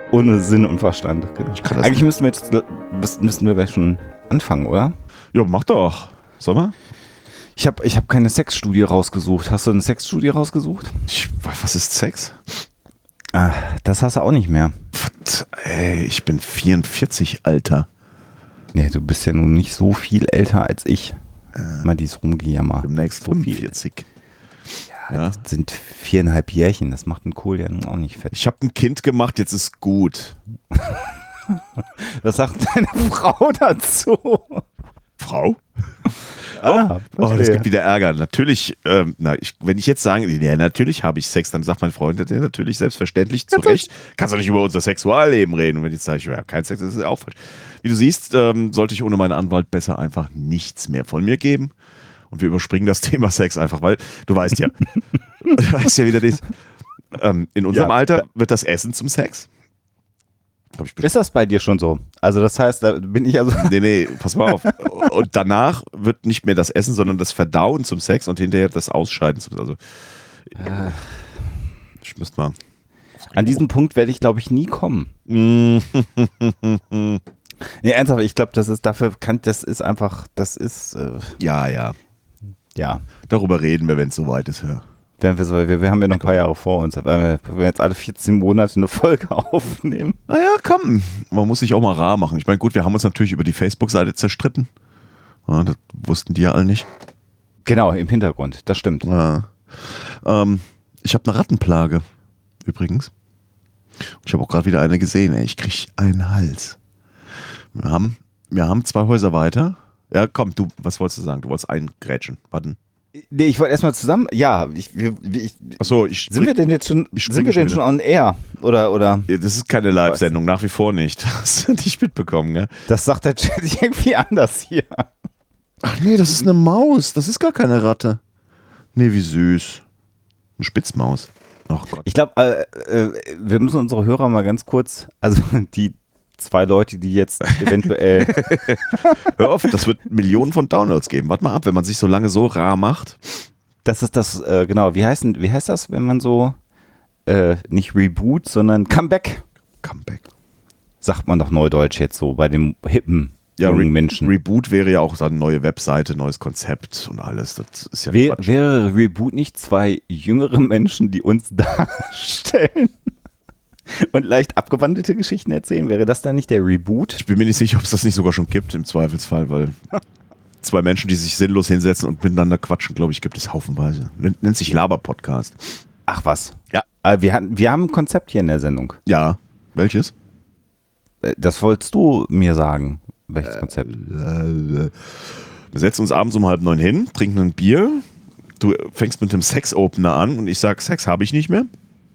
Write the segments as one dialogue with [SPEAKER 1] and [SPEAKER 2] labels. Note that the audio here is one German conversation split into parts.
[SPEAKER 1] ohne Sinn und Verstand. Genau. Eigentlich müssten wir gleich schon anfangen, oder?
[SPEAKER 2] Ja, mach doch. Sollen wir?
[SPEAKER 1] Ich hab keine Sexstudie rausgesucht. Hast du eine Sexstudie rausgesucht?
[SPEAKER 2] Was ist Sex?
[SPEAKER 1] Ah, das hast du auch nicht mehr.
[SPEAKER 2] Ey, ich bin 44, Alter.
[SPEAKER 1] Nee, du bist ja nun nicht so viel älter als ich. Mal dieses Rumgejammer.
[SPEAKER 2] Demnächst 45.
[SPEAKER 1] Ja, das sind 4,5 Jährchen. Das macht einen Kohl ja nun auch nicht fett.
[SPEAKER 2] Ich habe ein Kind gemacht, jetzt ist gut.
[SPEAKER 1] Was sagt deine Frau dazu?
[SPEAKER 2] Frau?
[SPEAKER 1] Ah,
[SPEAKER 2] das gibt wieder Ärger. Natürlich, wenn ich jetzt sage, ja, natürlich habe ich Sex, dann sagt mein Freund, ja, natürlich, selbstverständlich, zu Recht. Kannst du nicht über unser Sexualleben reden. Und wenn ich jetzt sage, ich habe keinen Sex, das ist auch falsch. Wie du siehst, sollte ich ohne meinen Anwalt besser einfach nichts mehr von mir geben. Und wir überspringen das Thema Sex einfach, weil du weißt ja, wie das ist. In unserem Alter wird das Essen zum Sex.
[SPEAKER 1] Ist das bei dir schon so? Also das heißt, da bin ich also...
[SPEAKER 2] Nee, pass mal auf. Und danach wird nicht mehr das Essen, sondern das Verdauen zum Sex und hinterher das Ausscheiden. Also, ich müsste mal...
[SPEAKER 1] An diesem Punkt werde ich, glaube ich, nie kommen. Nee, ernsthaft, ich glaube, das ist
[SPEAKER 2] Ja. Darüber reden wir, wenn es soweit ist. Ja.
[SPEAKER 1] Wir haben ja noch ein paar Jahre vor uns. Wenn wir jetzt alle 14 Monate eine Folge aufnehmen.
[SPEAKER 2] Naja, komm. Man muss sich auch mal rar machen. Ich meine, gut, wir haben uns natürlich über die Facebook-Seite zerstritten. Ja, das wussten die ja alle nicht.
[SPEAKER 1] Genau, im Hintergrund. Das stimmt.
[SPEAKER 2] Ja. Ich habe eine Rattenplage, übrigens. Ich habe auch gerade wieder eine gesehen. Ey. Ich kriege einen Hals. Wir haben 2 Häuser weiter. Ja, komm, was wolltest du sagen? Du wolltest eingrätschen. Warten.
[SPEAKER 1] Nee, ich wollte erstmal zusammen. Ja, sind wir denn jetzt schon on air? Oder?
[SPEAKER 2] Ja, das ist keine Live-Sendung, nach wie vor nicht. Hast du nicht mitbekommen, gell?
[SPEAKER 1] Das sagt der Chat irgendwie anders hier.
[SPEAKER 2] Ach nee, das ist eine Maus. Das ist gar keine Ratte. Nee, wie süß. Eine Spitzmaus. Ach Gott.
[SPEAKER 1] Ich glaube, wir müssen unsere Hörer mal ganz kurz, also die 2 Leute, die jetzt eventuell...
[SPEAKER 2] Hör auf, das wird Millionen von Downloads geben. Warte mal ab, wenn man sich so lange so rar macht.
[SPEAKER 1] Das ist das, genau, wie heißt das, wenn man so, nicht Reboot, sondern Comeback?
[SPEAKER 2] Comeback.
[SPEAKER 1] Sagt man doch neudeutsch jetzt so, bei dem hippen jungen Menschen.
[SPEAKER 2] Reboot wäre ja auch dann neue Webseite, neues Konzept und alles. Das ist ja
[SPEAKER 1] wäre Reboot nicht 2 jüngere Menschen, die uns darstellen? Und leicht abgewandelte Geschichten erzählen, wäre das dann nicht der Reboot?
[SPEAKER 2] Ich bin mir nicht sicher, ob es das nicht sogar schon gibt im Zweifelsfall, weil 2 Menschen, die sich sinnlos hinsetzen und miteinander quatschen, glaube ich, gibt es haufenweise. Nennt sich Laber-Podcast.
[SPEAKER 1] Ach was?
[SPEAKER 2] Ja.
[SPEAKER 1] Wir haben ein Konzept hier in der Sendung.
[SPEAKER 2] Ja. Welches?
[SPEAKER 1] Das wolltest du mir sagen. Welches Konzept?
[SPEAKER 2] Wir setzen uns abends um 8:30 hin, trinken ein Bier. Du fängst mit dem Sex-Opener an und ich sage, Sex habe ich nicht mehr.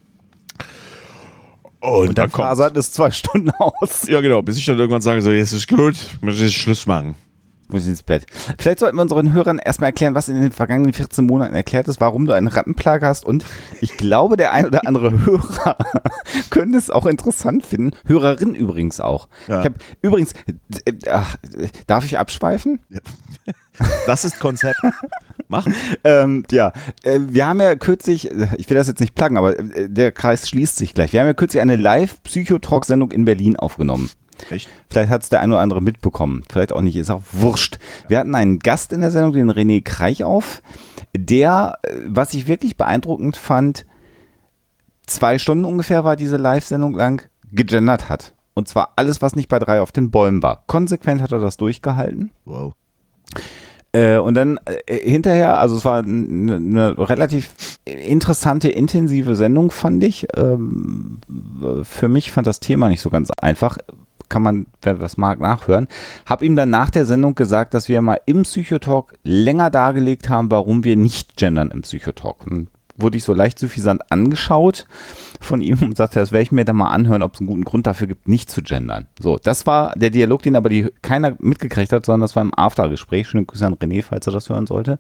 [SPEAKER 1] Und dann fasert es 2 Stunden aus.
[SPEAKER 2] Ja, genau, bis ich dann irgendwann sage, so, jetzt ist gut, muss ich Schluss machen.
[SPEAKER 1] Muss ich ins Bett. Vielleicht sollten wir unseren Hörern erstmal erklären, was in den vergangenen 14 Monaten erklärt ist, warum du eine Rattenplage hast. Und ich glaube, der ein oder andere Hörer könnte es auch interessant finden. Hörerin übrigens auch.
[SPEAKER 2] Ja.
[SPEAKER 1] Ich habe übrigens, darf ich abschweifen?
[SPEAKER 2] Ja. Das ist Konzept. Mach.
[SPEAKER 1] Wir haben ja kürzlich, ich will das jetzt nicht pluggen, aber der Kreis schließt sich gleich. Wir haben ja kürzlich eine Live-Psychotalk-Sendung in Berlin aufgenommen.
[SPEAKER 2] Echt?
[SPEAKER 1] Vielleicht hat es der eine oder andere mitbekommen. Vielleicht auch nicht, ist auch wurscht. Wir hatten einen Gast in der Sendung, den René Kreichauf, der, was ich wirklich beeindruckend fand, 2 Stunden ungefähr war diese Live-Sendung lang, gegendert hat. Und zwar alles, was nicht bei 3 auf den Bäumen war. Konsequent hat er das durchgehalten.
[SPEAKER 2] Wow.
[SPEAKER 1] Und dann hinterher, also es war eine relativ interessante, intensive Sendung, fand ich. Für mich fand das Thema nicht so ganz einfach. Kann man, wer das mag, nachhören. Hab ihm dann nach der Sendung gesagt, dass wir mal im Psychotalk länger dargelegt haben, warum wir nicht gendern im Psychotalk. Und wurde ich so leicht suffisant angeschaut von ihm und sagte, das werde ich mir dann mal anhören, ob es einen guten Grund dafür gibt, nicht zu gendern. So, das war der Dialog, den aber keiner mitgekriegt hat, sondern das war im Aftergespräch. Schöne Grüße an René, falls er das hören sollte.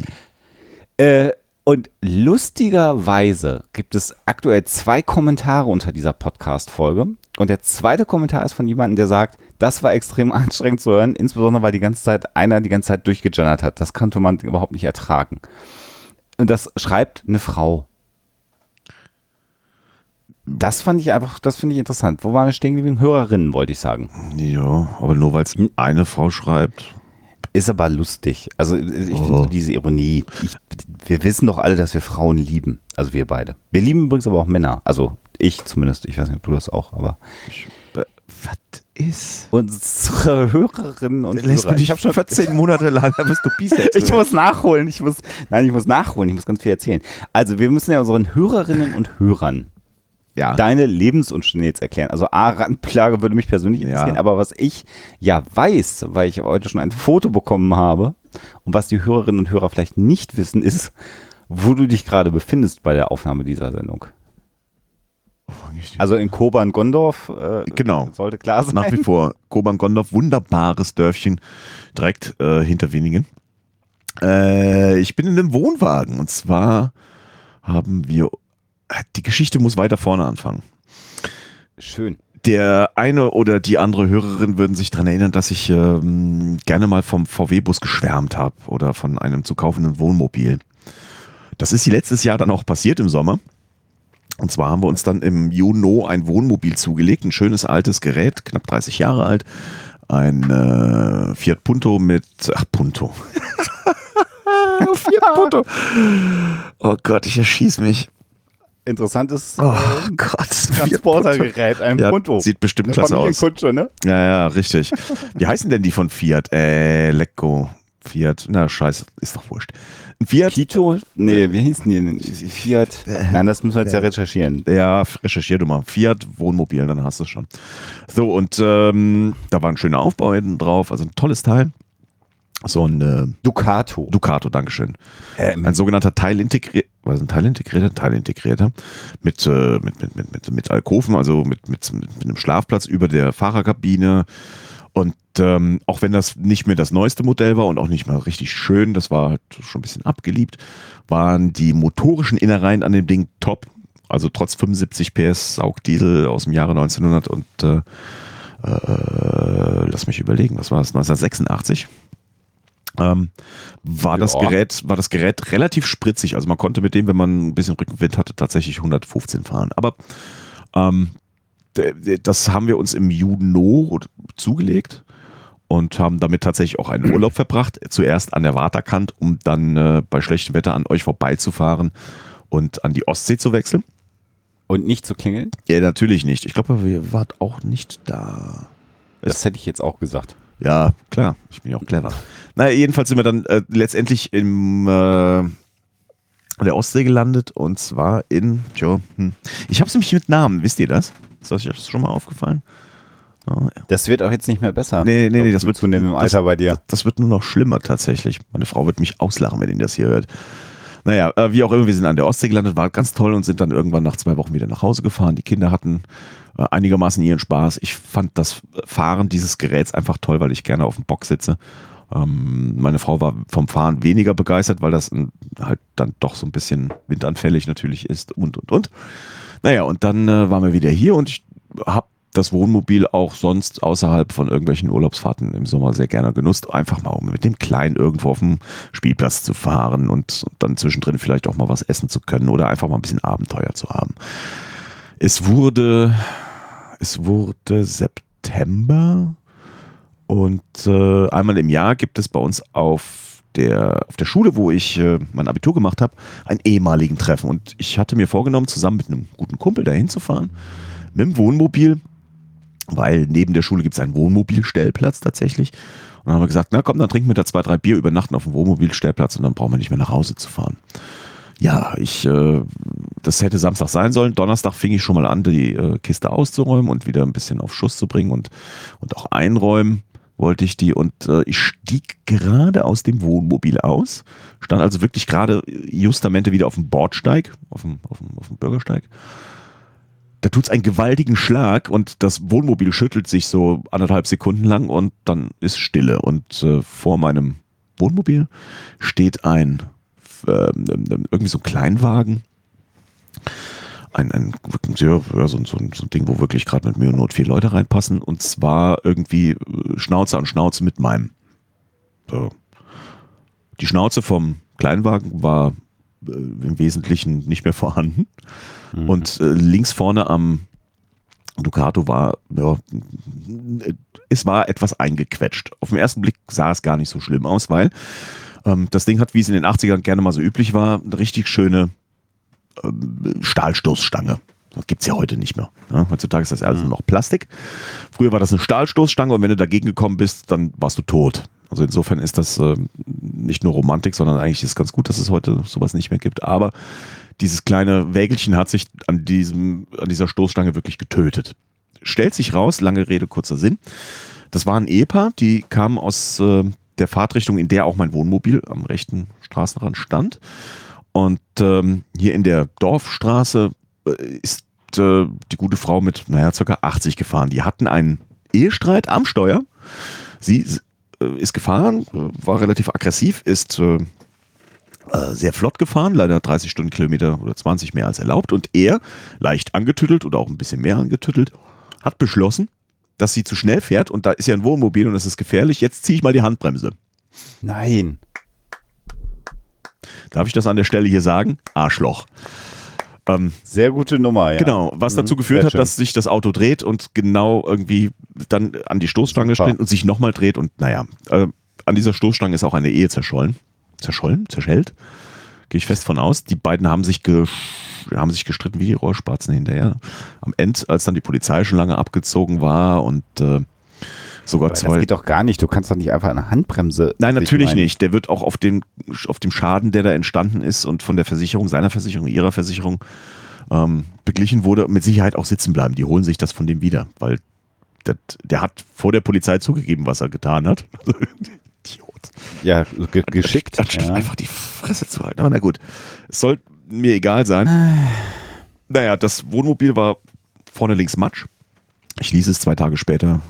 [SPEAKER 1] Und lustigerweise gibt es aktuell 2 Kommentare unter dieser Podcast-Folge. Und der zweite Kommentar ist von jemandem, der sagt, das war extrem anstrengend zu hören, insbesondere weil einer die ganze Zeit durchgegendert hat. Das konnte man überhaupt nicht ertragen. Und das schreibt eine Frau. Das fand ich einfach, das finde ich interessant. Wo waren wir stehen geblieben? Hörerinnen, wollte ich sagen.
[SPEAKER 2] Ja, aber nur weil es eine Frau schreibt.
[SPEAKER 1] Ist aber lustig. Also ich finde so diese Ironie. Wir wissen doch alle, dass wir Frauen lieben. Also wir beide. Wir lieben übrigens aber auch Männer. Also ich zumindest. Ich weiß nicht, ob du das auch, aber.
[SPEAKER 2] Was ist?
[SPEAKER 1] Unsere Hörerinnen und Hörer.
[SPEAKER 2] Ich habe schon 14 Monate lang, da bist du bisexuell.
[SPEAKER 1] Ich muss nachholen. Ich muss nachholen. Ich muss ganz viel erzählen. Also wir müssen ja unseren Hörerinnen und Hörern deine Lebensumstände jetzt erklären. Also Randplage würde mich persönlich interessieren, aber was ich ja weiß, weil ich heute schon ein Foto bekommen habe und was die Hörerinnen und Hörer vielleicht nicht wissen, ist, wo du dich gerade befindest bei der Aufnahme dieser Sendung. Also in Kobern-Gondorf,
[SPEAKER 2] genau.
[SPEAKER 1] Sollte klar sein.
[SPEAKER 2] Nach wie vor Kobern-Gondorf, wunderbares Dörfchen, direkt hinter Wenningen. Ich bin in einem Wohnwagen und zwar haben wir, die Geschichte muss weiter vorne anfangen.
[SPEAKER 1] Schön.
[SPEAKER 2] Der eine oder die andere Hörerin würden sich daran erinnern, dass ich gerne mal vom VW-Bus geschwärmt habe oder von einem zu kaufenden Wohnmobil. Das ist letztes Jahr dann auch passiert im Sommer. Und zwar haben wir uns dann im Juni ein Wohnmobil zugelegt, ein schönes altes Gerät, knapp 30 Jahre alt. Ein Fiat Punto Punto. Fiat Punto. Oh Gott, ich erschieß mich.
[SPEAKER 1] Interessantes
[SPEAKER 2] Transportergerät,
[SPEAKER 1] ein Punto.
[SPEAKER 2] Sieht bestimmt klasse aus.
[SPEAKER 1] Kutsche, ne?
[SPEAKER 2] Ja, richtig. Wie heißen denn die von Fiat? Lecco. Fiat, na scheiße, ist doch wurscht.
[SPEAKER 1] Fiat? Pito? Nee, wie hießen die denn? Fiat? Nein, das müssen wir jetzt ja recherchieren.
[SPEAKER 2] Ja, recherchier du mal. Fiat Wohnmobil, dann hast du es schon. So, und da war ein schöner Aufbau hinten drauf, also ein tolles Teil. So ein
[SPEAKER 1] Ducato.
[SPEAKER 2] Ducato, Dankeschön. Ein sogenannter Teilintegrierter mit Alkoven, also mit einem Schlafplatz über der Fahrerkabine. Und auch wenn das nicht mehr das neueste Modell war und auch nicht mal richtig schön, das war halt schon ein bisschen abgeliebt, waren die motorischen Innereien an dem Ding top. Also trotz 75 PS Saugdiesel aus dem Jahre 1900 und lass mich überlegen, was war das? 1986. War das Gerät relativ spritzig. Also man konnte mit dem, wenn man ein bisschen Rückenwind hatte, tatsächlich 115 fahren. Aber das haben wir uns im Juni zugelegt und haben damit tatsächlich auch einen Urlaub verbracht. Zuerst an der Waterkant, um dann bei schlechtem Wetter an euch vorbeizufahren und an die Ostsee zu wechseln.
[SPEAKER 1] Und nicht zu klingeln?
[SPEAKER 2] Ja, natürlich nicht. Ich glaube, ihr wart auch nicht da.
[SPEAKER 1] Das hätte ich jetzt auch gesagt.
[SPEAKER 2] Ja, klar. Ich bin ja auch clever. Naja, jedenfalls sind wir dann letztendlich in der Ostsee gelandet und zwar in, ich habe es nämlich mit Namen, wisst ihr das? Ist euch das schon mal aufgefallen?
[SPEAKER 1] Oh, ja. Das wird auch jetzt nicht mehr besser.
[SPEAKER 2] Nee, das wird
[SPEAKER 1] zunehmend im Alter bei dir.
[SPEAKER 2] Das wird nur noch schlimmer tatsächlich. Meine Frau wird mich auslachen, wenn ihr das hier hört. Naja, wie auch immer, wir sind an der Ostsee gelandet, war ganz toll und sind dann irgendwann nach 2 Wochen wieder nach Hause gefahren. Die Kinder hatten einigermaßen ihren Spaß. Ich fand das Fahren dieses Geräts einfach toll, weil ich gerne auf dem Bock sitze. Meine Frau war vom Fahren weniger begeistert, weil das halt dann doch so ein bisschen windanfällig natürlich ist und. Naja, und dann waren wir wieder hier und ich habe das Wohnmobil auch sonst außerhalb von irgendwelchen Urlaubsfahrten im Sommer sehr gerne genutzt, einfach mal um mit dem Kleinen irgendwo auf dem Spielplatz zu fahren und dann zwischendrin vielleicht auch mal was essen zu können oder einfach mal ein bisschen Abenteuer zu haben. Es wurde September und einmal im Jahr gibt es bei uns auf der Schule, wo ich mein Abitur gemacht habe, einen ehemaligen Treffen. Und ich hatte mir vorgenommen, zusammen mit einem guten Kumpel dahin zu fahren, mit dem Wohnmobil, weil neben der Schule gibt es einen Wohnmobilstellplatz tatsächlich. Und dann haben wir gesagt, na komm, dann trinken wir da 2, 3 Bier, übernachten auf dem Wohnmobilstellplatz und dann brauchen wir nicht mehr nach Hause zu fahren. Ja, das hätte Samstag sein sollen. Donnerstag fing ich schon mal an, die Kiste auszuräumen und wieder ein bisschen auf Schuss zu bringen und auch einräumen wollte ich die. Und ich stieg gerade aus dem Wohnmobil aus, stand also wirklich gerade justamente wieder auf dem Bordsteig, auf dem Bürgersteig. Da tut's einen gewaltigen Schlag und das Wohnmobil schüttelt sich so 1,5 Sekunden lang und dann ist Stille. Und vor meinem Wohnmobil steht irgendwie so ein Kleinwagen. So ein Ding, wo wirklich gerade mit Mühe und Not 4 Leute reinpassen. Und zwar irgendwie Schnauze an Schnauze mit meinem. So. Die Schnauze vom Kleinwagen war im Wesentlichen nicht mehr vorhanden. Und links vorne am Ducato war, ja, es war etwas eingequetscht. Auf den ersten Blick sah es gar nicht so schlimm aus, weil das Ding hat, wie es in den 80ern gerne mal so üblich war, eine richtig schöne Stahlstoßstange. Das gibt es ja heute nicht mehr. Ja, heutzutage ist das alles nur noch Plastik. Früher war das eine Stahlstoßstange und wenn du dagegen gekommen bist, dann warst du tot. Also insofern ist das nicht nur Romantik, sondern eigentlich ist es ganz gut, dass es heute sowas nicht mehr gibt. Aber dieses kleine Wägelchen hat sich an dieser Stoßstange wirklich getötet. Stellt sich raus, lange Rede, kurzer Sinn. Das war ein Ehepaar, die kamen aus der Fahrtrichtung, in der auch mein Wohnmobil am rechten Straßenrand stand. Und hier in der Dorfstraße ist die gute Frau mit, ca. 80 gefahren. Die hatten einen Ehestreit am Steuer. Sie ist gefahren, war relativ aggressiv, ist sehr flott gefahren, leider 30 Stundenkilometer oder 20 mehr als erlaubt. Und er, leicht angetüttelt oder auch ein bisschen mehr angetüttelt, hat beschlossen, dass sie zu schnell fährt und da ist ja ein Wohnmobil und das ist gefährlich. Jetzt ziehe ich mal die Handbremse.
[SPEAKER 1] Nein.
[SPEAKER 2] Darf ich das an der Stelle hier sagen? Arschloch.
[SPEAKER 1] Sehr gute Nummer, ja.
[SPEAKER 2] Genau, was dazu geführt hat, dass sich das Auto dreht und genau irgendwie dann an die Stoßstange springt und sich nochmal dreht und an dieser Stoßstange ist auch eine Ehe zerschollen. Zerschellt? Gehe ich fest von aus. Die beiden haben sich gestritten wie die Rohrspatzen hinterher. Am Ende, als dann die Polizei schon lange abgezogen war und sogar
[SPEAKER 1] Das geht doch gar nicht. Du kannst doch nicht einfach eine Handbremse.
[SPEAKER 2] Nein, natürlich nicht. Der wird auch auf dem Schaden, der da entstanden ist und von der Versicherung, seiner Versicherung, ihrer Versicherung beglichen wurde, mit Sicherheit auch sitzen bleiben. Die holen sich das von dem wieder, weil der hat vor der Polizei zugegeben, was er getan hat. Idiot.
[SPEAKER 1] Ja, geschickt.
[SPEAKER 2] Anstatt einfach die Fresse zu halten. Aber na gut, es soll mir egal sein. Naja, das Wohnmobil war vorne links Matsch. Ich ließ es 2 Tage später,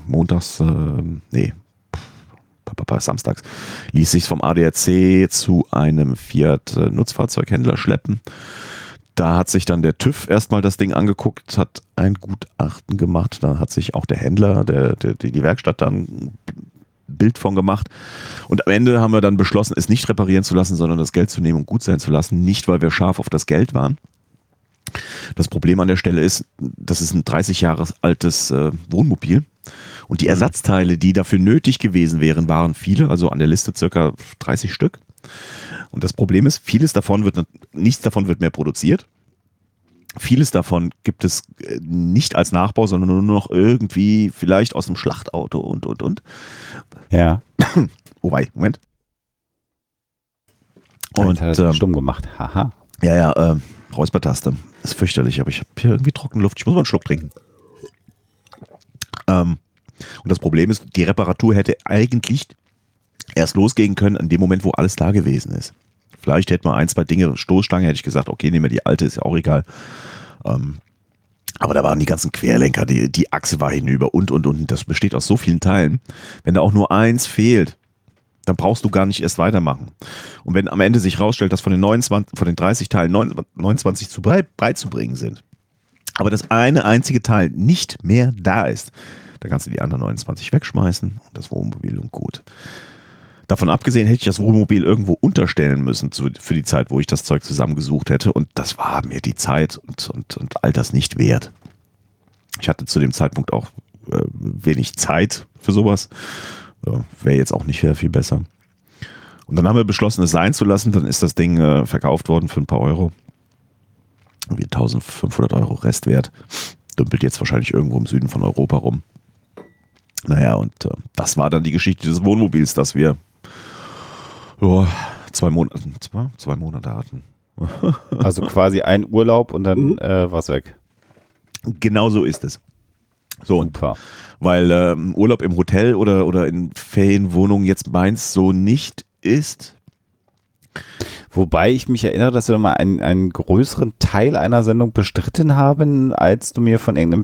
[SPEAKER 2] samstags, ließ sich vom ADAC zu einem Fiat Nutzfahrzeughändler schleppen. Da hat sich dann der TÜV erstmal das Ding angeguckt, hat ein Gutachten gemacht. Da hat sich auch der Händler, die Werkstatt dann ein Bild von gemacht. Und am Ende haben wir dann beschlossen, es nicht reparieren zu lassen, sondern das Geld zu nehmen und gut sein zu lassen. Nicht, weil wir scharf auf das Geld waren. Das Problem an der Stelle ist, das ist ein 30 Jahre altes Wohnmobil und die Ersatzteile, die dafür nötig gewesen wären, waren viele, also an der Liste circa 30 Stück. Und das Problem ist, nichts davon wird mehr produziert. Vieles davon gibt es nicht als Nachbau, sondern nur noch irgendwie vielleicht aus dem Schlachtauto und.
[SPEAKER 1] Ja.
[SPEAKER 2] Wobei, Moment.
[SPEAKER 1] Und hat das stumm gemacht. Haha.
[SPEAKER 2] Ja, Räuspertaste. Das ist fürchterlich, aber ich habe hier irgendwie trockene Luft. Ich muss mal einen Schluck trinken. Und das Problem ist, die Reparatur hätte eigentlich erst losgehen können in dem Moment, wo alles da gewesen ist. Vielleicht hätte man 1, 2 Dinge, Stoßstange, hätte ich gesagt, okay, nehmen wir die alte, ist ja auch egal. Aber da waren die ganzen Querlenker, die Achse war hinüber und. Das besteht aus so vielen Teilen. Wenn da auch nur eins fehlt, dann brauchst du gar nicht erst weitermachen. Und wenn am Ende sich rausstellt, dass von den 30 Teilen 29 zu breit zu bringen sind, aber das eine einzige Teil nicht mehr da ist, dann kannst du die anderen 29 wegschmeißen und das Wohnmobil und gut. Davon abgesehen hätte ich das Wohnmobil irgendwo unterstellen müssen für die Zeit, wo ich das Zeug zusammengesucht hätte und das war mir die Zeit und all das nicht wert. Ich hatte zu dem Zeitpunkt auch wenig Zeit für sowas. Wäre jetzt auch nicht viel besser. Und dann haben wir beschlossen, es sein zu lassen. Dann ist das Ding verkauft worden für ein paar Euro. Wie 1500 Euro Restwert. Dümpelt jetzt wahrscheinlich irgendwo im Süden von Europa rum. Naja, und das war dann die Geschichte des Wohnmobils, das wir 2 Monate hatten.
[SPEAKER 1] Also quasi ein Urlaub und dann war's weg.
[SPEAKER 2] Genau so ist es. So,
[SPEAKER 1] Super.
[SPEAKER 2] Weil Urlaub im Hotel oder in Ferienwohnungen jetzt meins so nicht ist.
[SPEAKER 1] Wobei ich mich erinnere, dass wir mal einen größeren Teil einer Sendung bestritten haben, als du mir von irgendeinem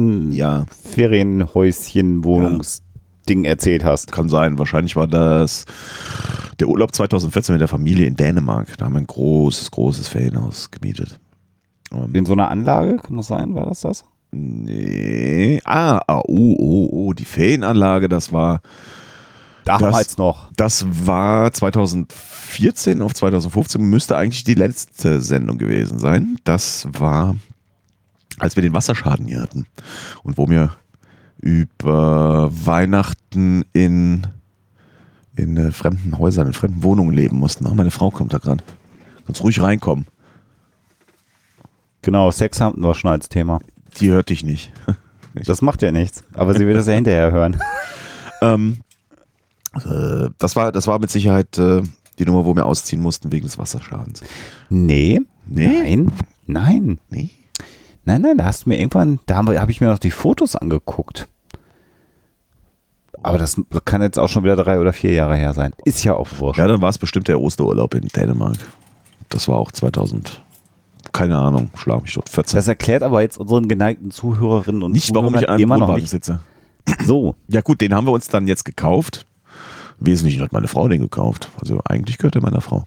[SPEAKER 1] Ferienhäuschen-Wohnungsding erzählt hast.
[SPEAKER 2] Kann sein. Wahrscheinlich war das der Urlaub 2014 mit der Familie in Dänemark. Da haben wir ein großes Ferienhaus gemietet.
[SPEAKER 1] In so einer Anlage, kann das sein? War das?
[SPEAKER 2] Nee. Die Ferienanlage, das war
[SPEAKER 1] Damals noch.
[SPEAKER 2] Das war 2014 auf 2015, müsste eigentlich die letzte Sendung gewesen sein. Das war, als wir den Wasserschaden hier hatten und wo wir über Weihnachten in fremden Häusern, in fremden Wohnungen leben mussten. Ach, meine Frau kommt da gerade. Kannst ruhig reinkommen.
[SPEAKER 1] Genau, Sex hatten wir schon als Thema.
[SPEAKER 2] Die hört dich nicht.
[SPEAKER 1] Das macht ja nichts, aber sie will das ja hinterher hören.
[SPEAKER 2] Das war mit Sicherheit die Nummer, wo wir ausziehen mussten wegen des Wasserschadens.
[SPEAKER 1] Nee.
[SPEAKER 2] Nee?
[SPEAKER 1] Nein.
[SPEAKER 2] Nee?
[SPEAKER 1] Nein, da hast du mir irgendwann, hab ich mir noch die Fotos angeguckt. Aber das kann jetzt auch schon wieder 3 oder 4 Jahre her sein. Ist ja auch wurscht.
[SPEAKER 2] Ja, dann war es bestimmt der Osterurlaub in Dänemark. Das war auch 2000, keine Ahnung, schlag mich dort, 14.
[SPEAKER 1] Das erklärt aber jetzt unseren geneigten Zuhörerinnen und
[SPEAKER 2] Nicht, warum ich an einem
[SPEAKER 1] immer noch
[SPEAKER 2] Wohnwagen
[SPEAKER 1] nicht.
[SPEAKER 2] sitze.
[SPEAKER 1] So.
[SPEAKER 2] Ja gut, den haben wir uns dann jetzt gekauft. Wesentlich hat meine Frau den gekauft. Also eigentlich gehört er meiner Frau.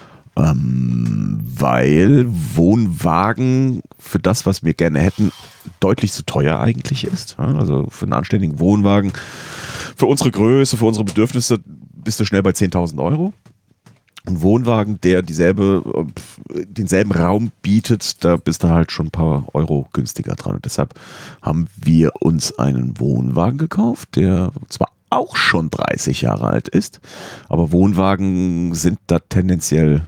[SPEAKER 2] Weil Wohnwagen für das, was wir gerne hätten, deutlich zu teuer eigentlich ist. Ja, also für einen anständigen Wohnwagen, für unsere Größe, für unsere Bedürfnisse bist du schnell bei 10.000 Euro. Ein Wohnwagen, der denselben Raum bietet, da bist du halt schon ein paar Euro günstiger dran. Und deshalb haben wir uns einen Wohnwagen gekauft, der zwar auch schon 30 Jahre alt ist, aber Wohnwagen sind da tendenziell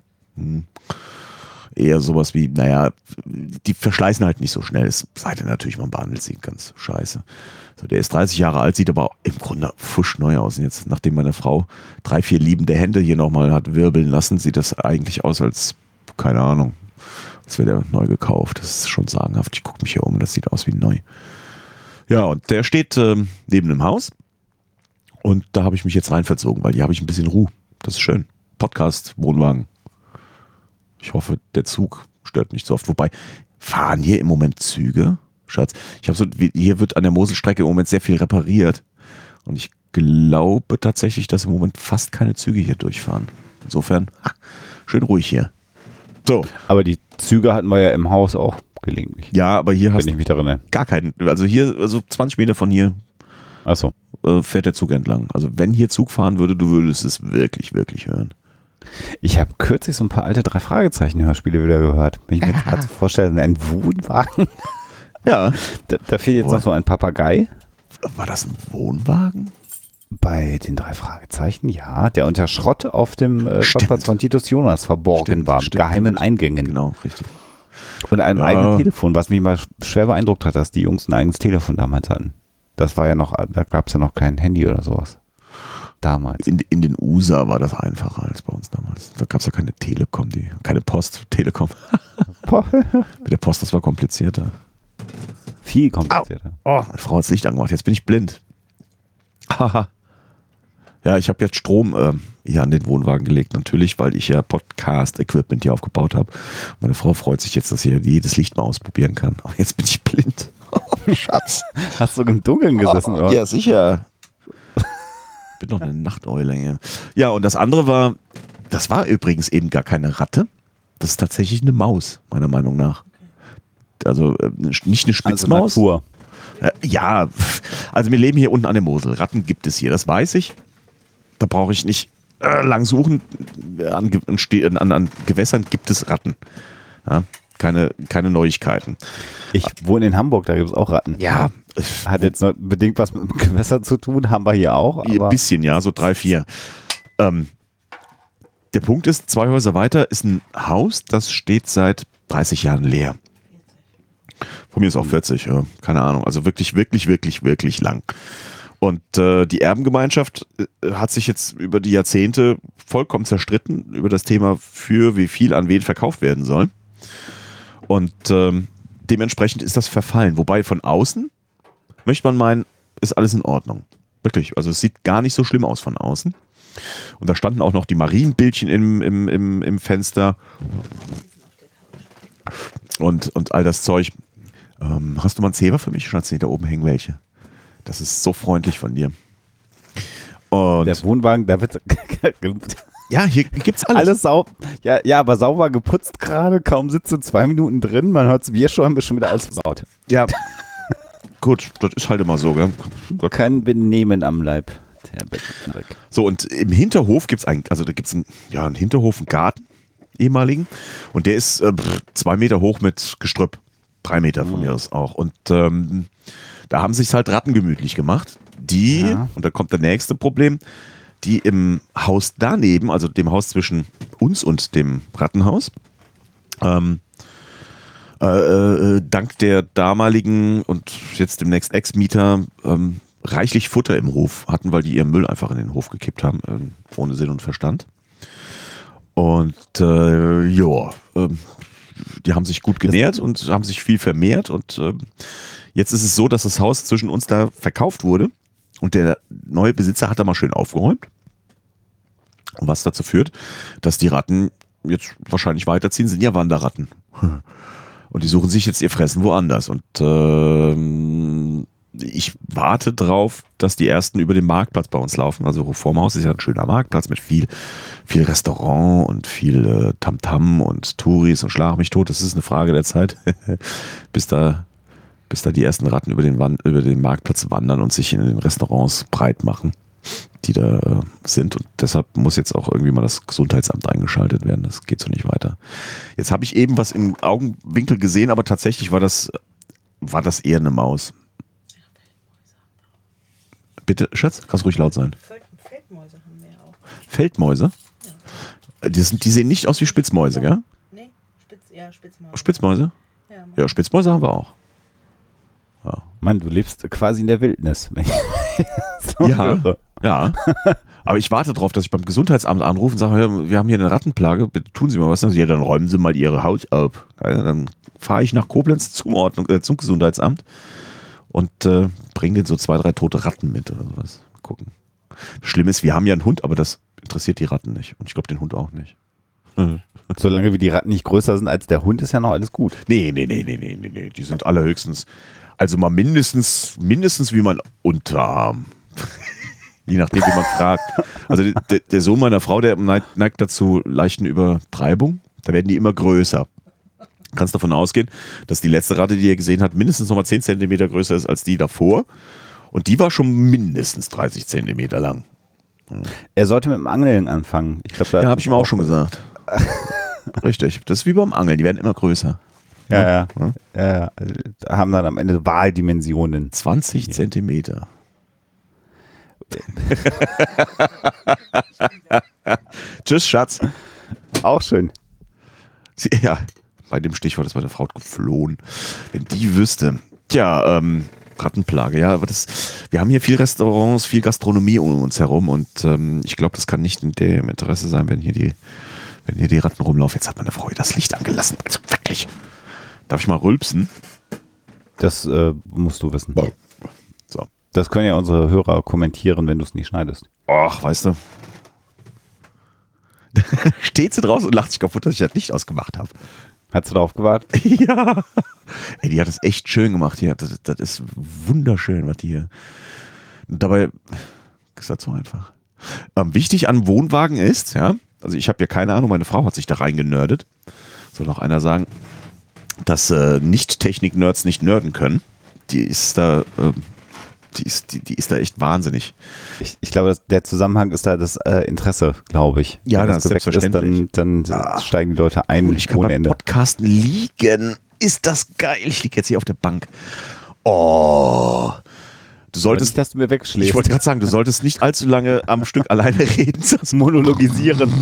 [SPEAKER 2] eher sowas wie, naja, die verschleißen halt nicht so schnell. Es sei denn natürlich, man behandelt sie ganz scheiße. So, der ist 30 Jahre alt, sieht aber im Grunde fuschneu aus. Und jetzt, nachdem meine Frau 3, 4 liebende Hände hier nochmal hat wirbeln lassen, sieht das eigentlich aus als, keine Ahnung, als wäre der neu gekauft. Das ist schon sagenhaft. Ich gucke mich hier um, das sieht aus wie neu. Ja, und der steht neben dem Haus. Und da habe ich mich jetzt reinverzogen, weil hier habe ich ein bisschen Ruhe. Das ist schön. Podcast, Wohnwagen. Ich hoffe, der Zug stört nicht so oft. Wobei, fahren hier im Moment Züge? Schatz, hier wird an der Moselstrecke im Moment sehr viel repariert. Und ich glaube tatsächlich, dass im Moment fast keine Züge hier durchfahren. Insofern, schön ruhig hier. So.
[SPEAKER 1] Aber die Züge hatten wir ja im Haus auch gelegentlich.
[SPEAKER 2] Ja, aber hier hast
[SPEAKER 1] du
[SPEAKER 2] gar keinen. Also hier, also 20 Meter von hier
[SPEAKER 1] Achso.
[SPEAKER 2] Fährt der Zug entlang. Also wenn hier Zug fahren würde, du würdest es wirklich, wirklich hören.
[SPEAKER 1] Ich habe kürzlich so ein paar alte 3-Fragezeichen-Hörspiele wieder gehört. Wenn ich mir jetzt gerade so vorstelle, ein Wohnwagen.
[SPEAKER 2] Ja.
[SPEAKER 1] Da fehlt jetzt noch so ein Papagei.
[SPEAKER 2] War das ein Wohnwagen?
[SPEAKER 1] Bei den 3 Fragezeichen, ja. Der unter Schrott auf dem Schrottplatz von Titus Jonas verborgen war. Mit geheimen Eingängen.
[SPEAKER 2] Genau, richtig.
[SPEAKER 1] Und einem eigenen Telefon, was mich mal schwer beeindruckt hat, dass die Jungs ein eigenes Telefon damals hatten. Das war ja noch, da gab es ja noch kein Handy oder sowas. Damals.
[SPEAKER 2] In den USA war das einfacher als bei uns damals. Da gab es ja keine Telekom, keine Post, Telekom. Mit der Post, das war komplizierter.
[SPEAKER 1] Viel komplizierter.
[SPEAKER 2] Oh, meine Frau hat das Licht angemacht, jetzt bin ich blind. Haha. Ja, ich habe jetzt Strom hier an den Wohnwagen gelegt, natürlich, weil ich ja Podcast-Equipment hier aufgebaut habe. Meine Frau freut sich jetzt, dass sie jedes Licht mal ausprobieren kann. Aber jetzt bin ich blind. Oh, Schatz.
[SPEAKER 1] Hast du im Dunkeln gesessen, oder?
[SPEAKER 2] Ja, sicher. Bin doch eine Nachteule hier. Ja, und das andere das war übrigens eben gar keine Ratte. Das ist tatsächlich eine Maus, meiner Meinung nach. Also nicht eine Spitzmaus.
[SPEAKER 1] Also
[SPEAKER 2] ja, also wir leben hier unten an der Mosel. Ratten gibt es hier, das weiß ich. Da brauche ich nicht lang suchen. An Gewässern gibt es Ratten. Ja, keine Neuigkeiten.
[SPEAKER 1] Ich wohne in Hamburg, da gibt es auch Ratten.
[SPEAKER 2] Ja.
[SPEAKER 1] Hat jetzt noch bedingt was mit dem Gewässer zu tun, haben wir hier auch.
[SPEAKER 2] Aber ein bisschen, ja, so 3, 4. Der Punkt ist, 2 Häuser weiter ist ein Haus, das steht seit 30 Jahren leer. Von mir ist auch 40, ja, keine Ahnung. Also wirklich, wirklich, wirklich, wirklich lang. Und die Erbengemeinschaft hat sich jetzt über die Jahrzehnte vollkommen zerstritten über das Thema, für wie viel an wen verkauft werden soll. Und dementsprechend ist das verfallen. Wobei von außen, möchte man meinen, ist alles in Ordnung. Wirklich, also es sieht gar nicht so schlimm aus von außen. Und da standen auch noch die Marienbildchen im Fenster und all das Zeug. Hast du mal einen Zeber für mich? Schatz, da oben hängen welche. Das ist so freundlich von dir. Und
[SPEAKER 1] der Wohnwagen, da wird
[SPEAKER 2] ja, hier gibt's alles.
[SPEAKER 1] Ja, aber sauber geputzt gerade, kaum sitzt du 2 Minuten drin, man hört es, wir schon wieder alles gebaut.
[SPEAKER 2] Ja, gut, das ist halt immer so, gell?
[SPEAKER 1] Kein Benehmen am Leib. Der Beckenberg.
[SPEAKER 2] So, und im Hinterhof gibt es einen Hinterhof, einen Garten, ehemaligen, und der ist 2 Meter hoch mit Gestrüpp. 3 Meter von mir aus auch. Und da haben sich halt Ratten gemütlich gemacht. Und da kommt das nächste Problem, die im Haus daneben, also dem Haus zwischen uns und dem Rattenhaus, dank der damaligen und jetzt demnächst Ex-Mieter reichlich Futter im Hof hatten, weil die ihren Müll einfach in den Hof gekippt haben, ohne Sinn und Verstand. Und die haben sich gut genährt und haben sich viel vermehrt. Und jetzt ist es so, dass das Haus zwischen uns da verkauft wurde und der neue Besitzer hat da mal schön aufgeräumt. Und was dazu führt, dass die Ratten jetzt wahrscheinlich weiterziehen, sind ja Wanderratten. Und die suchen sich jetzt ihr Fressen woanders. Und ich warte drauf, dass die ersten über den Marktplatz bei uns laufen. Also vorm Haus ist ja ein schöner Marktplatz mit viel Restaurant und viel Tamtam und Touris und Schlag mich tot. Das ist eine Frage der Zeit, bis da die ersten Ratten über den Marktplatz wandern und sich in den Restaurants breit machen, die da sind. Und deshalb muss jetzt auch irgendwie mal das Gesundheitsamt eingeschaltet werden. Das geht so nicht weiter. Jetzt habe ich eben was im Augenwinkel gesehen, aber tatsächlich war das eher eine Maus. Bitte, Schatz, kannst ruhig laut sein.
[SPEAKER 3] Feldmäuse haben wir auch.
[SPEAKER 2] Feldmäuse? Ja. Die sehen nicht aus wie Spitzmäuse, gell?
[SPEAKER 3] Nee, Spitzmäuse.
[SPEAKER 2] Spitzmäuse? Ja, Spitzmäuse haben wir auch.
[SPEAKER 1] Ja. Mann, du lebst quasi in der Wildnis.
[SPEAKER 2] Ja. Aber ich warte darauf, dass ich beim Gesundheitsamt anrufe und sage, wir haben hier eine Rattenplage, bitte tun Sie mal was. Ja, dann räumen Sie mal Ihre Haut ab. Dann fahre ich nach Koblenz zum Gesundheitsamt und bringe denen so 2, 3 tote Ratten mit oder sowas. Gucken. Schlimm ist, wir haben ja einen Hund, aber das interessiert die Ratten nicht. Und ich glaube den Hund auch nicht.
[SPEAKER 1] Solange wie die Ratten nicht größer sind als der Hund, ist ja noch alles gut.
[SPEAKER 2] Nee. Die sind allerhöchstens, also mal mindestens wie mein Unterarm. Je nachdem, wie man fragt. Also der Sohn meiner Frau, der neigt dazu leichten Übertreibung. Da werden die immer größer. Kannst davon ausgehen, dass die letzte Ratte, die er gesehen hat, mindestens nochmal 10 Zentimeter größer ist als die davor. Und die war schon mindestens 30 Zentimeter lang.
[SPEAKER 1] Er sollte mit dem Angeln anfangen. Ich glaub,
[SPEAKER 2] ja, habe ich ihm auch schon gesagt. Richtig. Das ist wie beim Angeln. Die werden immer größer.
[SPEAKER 1] Ja. Haben dann am Ende Wahldimensionen.
[SPEAKER 2] 20 Zentimeter. Tschüss, Schatz.
[SPEAKER 1] Auch schön.
[SPEAKER 2] Ja, bei dem Stichwort ist meine Frau geflohen. Wenn die wüsste. Tja, Rattenplage, ja, aber wir haben hier viel Restaurants, viel Gastronomie um uns herum und ich glaube, das kann nicht in dem Interesse sein, wenn hier die Ratten rumlaufen. Jetzt hat meine Frau hier das Licht angelassen. Also wirklich. Darf ich mal rülpsen?
[SPEAKER 1] Das musst du wissen.
[SPEAKER 2] So.
[SPEAKER 1] Das können ja unsere Hörer kommentieren, wenn du es nicht schneidest.
[SPEAKER 2] Ach, weißt du. Steht sie draußen und lacht sich kaputt, dass ich das Licht ausgemacht habe.
[SPEAKER 1] Hast du darauf gewartet?
[SPEAKER 2] Ja. Ey, die hat das echt schön gemacht hier. Das ist wunderschön, was die hier. Und dabei ist das so einfach. Wichtig an Wohnwagen ist, ja, also ich habe ja keine Ahnung, meine Frau hat sich da reingenördet. Soll noch einer sagen, dass Nicht-Technik-Nerds nicht nerden können. Die ist da echt wahnsinnig.
[SPEAKER 1] Ich glaube, der Zusammenhang ist da das Interesse, glaube ich.
[SPEAKER 2] Ja,
[SPEAKER 1] wenn
[SPEAKER 2] das ist selbstverständlich.
[SPEAKER 1] Dann steigen die Leute ein.
[SPEAKER 2] Und ich kann beim Podcasten liegen. Ist das geil. Ich liege jetzt hier auf der Bank. Oh. Du solltest,
[SPEAKER 1] dass du mir wegschläfst.
[SPEAKER 2] Ich wollte gerade sagen, du solltest nicht allzu lange am Stück alleine reden, sonst monologisieren.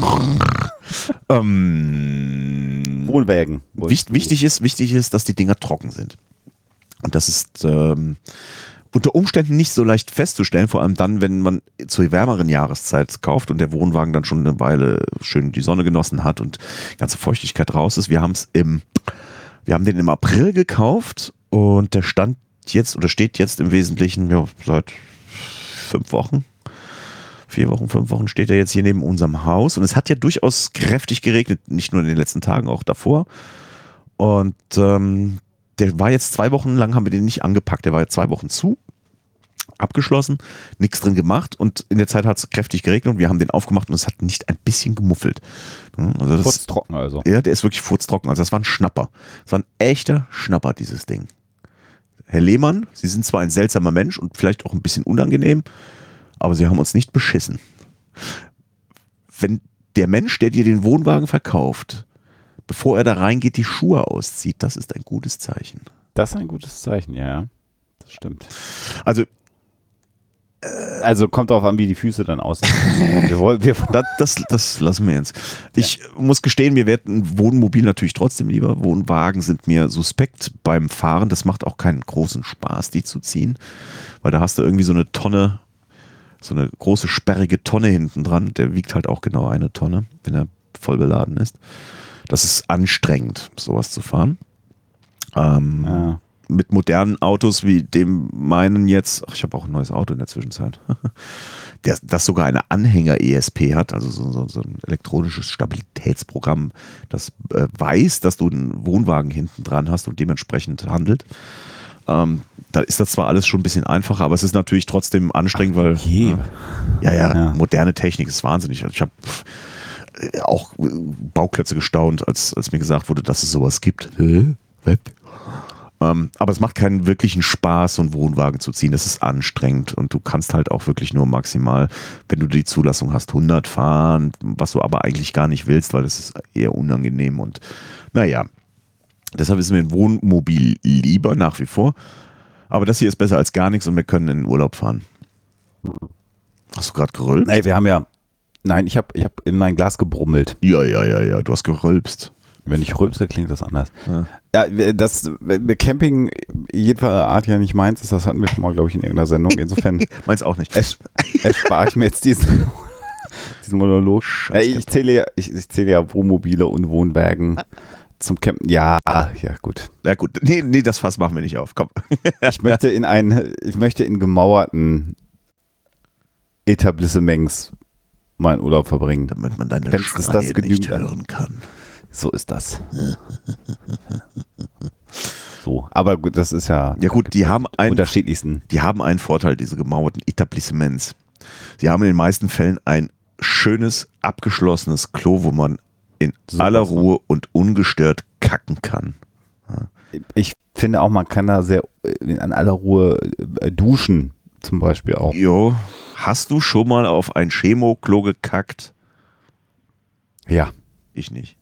[SPEAKER 1] Wohnwägen.
[SPEAKER 2] Wichtig ist, dass die Dinger trocken sind. Und das ist unter Umständen nicht so leicht festzustellen, vor allem dann, wenn man zur wärmeren Jahreszeit kauft und der Wohnwagen dann schon eine Weile schön die Sonne genossen hat und die ganze Feuchtigkeit raus ist. Wir haben den im April gekauft und der steht jetzt im Wesentlichen seit 5 Wochen. 4 Wochen, 5 Wochen steht er jetzt hier neben unserem Haus und es hat ja durchaus kräftig geregnet, nicht nur in den letzten Tagen, auch davor. Und der war jetzt 2 Wochen lang, haben wir den nicht angepackt, der war jetzt 2 Wochen zu, abgeschlossen, nichts drin gemacht und in der Zeit hat es kräftig geregnet und wir haben den aufgemacht und es hat nicht ein bisschen gemuffelt. Also
[SPEAKER 1] furztrocken also.
[SPEAKER 2] Ja, der ist wirklich furztrocken, also das war ein Schnapper. Das war ein echter Schnapper, dieses Ding. Herr Lehmann, Sie sind zwar ein seltsamer Mensch und vielleicht auch ein bisschen unangenehm, aber sie haben uns nicht beschissen. Wenn der Mensch, der dir den Wohnwagen verkauft, bevor er da reingeht, die Schuhe auszieht, das ist ein gutes Zeichen.
[SPEAKER 1] Das ist ein gutes Zeichen, ja. Das stimmt.
[SPEAKER 2] Also
[SPEAKER 1] Also kommt darauf an, wie die Füße dann aussehen.
[SPEAKER 2] das lassen wir jetzt. Ich muss gestehen, mir wird ein Wohnmobil natürlich trotzdem lieber. Wohnwagen sind mir suspekt beim Fahren. Das macht auch keinen großen Spaß, die zu ziehen, weil da hast du irgendwie so eine Tonne, so eine große sperrige Tonne hinten dran. Der wiegt halt auch genau 1 Tonne, wenn er voll beladen ist. Das ist anstrengend, sowas zu fahren.
[SPEAKER 1] Ja.
[SPEAKER 2] Mit modernen Autos wie dem meinen jetzt, ich habe auch ein neues Auto in der Zwischenzeit, das sogar eine Anhänger-ESP hat, also so ein elektronisches Stabilitätsprogramm, das weiß, dass du einen Wohnwagen hinten dran hast und dementsprechend handelt. Da ist das zwar alles schon ein bisschen einfacher, aber es ist natürlich trotzdem anstrengend, weil
[SPEAKER 1] Ja.
[SPEAKER 2] moderne Technik ist wahnsinnig. Ich habe auch Bauklötze gestaunt, als mir gesagt wurde, dass es sowas gibt. Aber es macht keinen wirklichen Spaß, so einen Wohnwagen zu ziehen. Das ist anstrengend und du kannst halt auch wirklich nur maximal, wenn du die Zulassung hast, 100 fahren, was du aber eigentlich gar nicht willst, weil das ist eher unangenehm und naja. Deshalb ist mir ein Wohnmobil lieber nach wie vor. Aber das hier ist besser als gar nichts und wir können in den Urlaub fahren. Hast du gerade gerülpst?
[SPEAKER 1] Nee, ich hab in mein Glas gebrummelt.
[SPEAKER 2] Ja, du hast gerülpst.
[SPEAKER 1] Wenn ich rülpse, klingt das anders.
[SPEAKER 2] Ja.
[SPEAKER 1] Ja, das Camping jedenfalls Art ja nicht meins ist, das hatten wir schon mal, glaube ich, in irgendeiner Sendung. Insofern
[SPEAKER 2] Meins auch nicht.
[SPEAKER 1] erspare ich mir jetzt diesen Monolog. Ich zähle ja Wohnmobile und Wohnwagen zum Campen. Ja, gut.
[SPEAKER 2] Ja gut, nee, das Fass machen wir nicht auf. Komm.
[SPEAKER 1] Ich möchte in gemauerten Etablissements meinen Urlaub verbringen.
[SPEAKER 2] Damit man deine
[SPEAKER 1] Wenn es
[SPEAKER 2] Schreie
[SPEAKER 1] das
[SPEAKER 2] nicht
[SPEAKER 1] genügend
[SPEAKER 2] hören kann.
[SPEAKER 1] So ist das. So, aber gut, das ist ja
[SPEAKER 2] gut, die haben
[SPEAKER 1] unterschiedlichsten.
[SPEAKER 2] Die haben einen Vorteil, diese gemauerten Etablissements. Sie haben in den meisten Fällen ein schönes, abgeschlossenes Klo, wo man in aller Ruhe und ungestört kacken kann.
[SPEAKER 1] Ich finde auch, man kann da sehr in aller Ruhe duschen, zum Beispiel auch.
[SPEAKER 2] Jo, hast du schon mal auf ein Chemo-Klo gekackt?
[SPEAKER 1] Ja.
[SPEAKER 2] Ich nicht.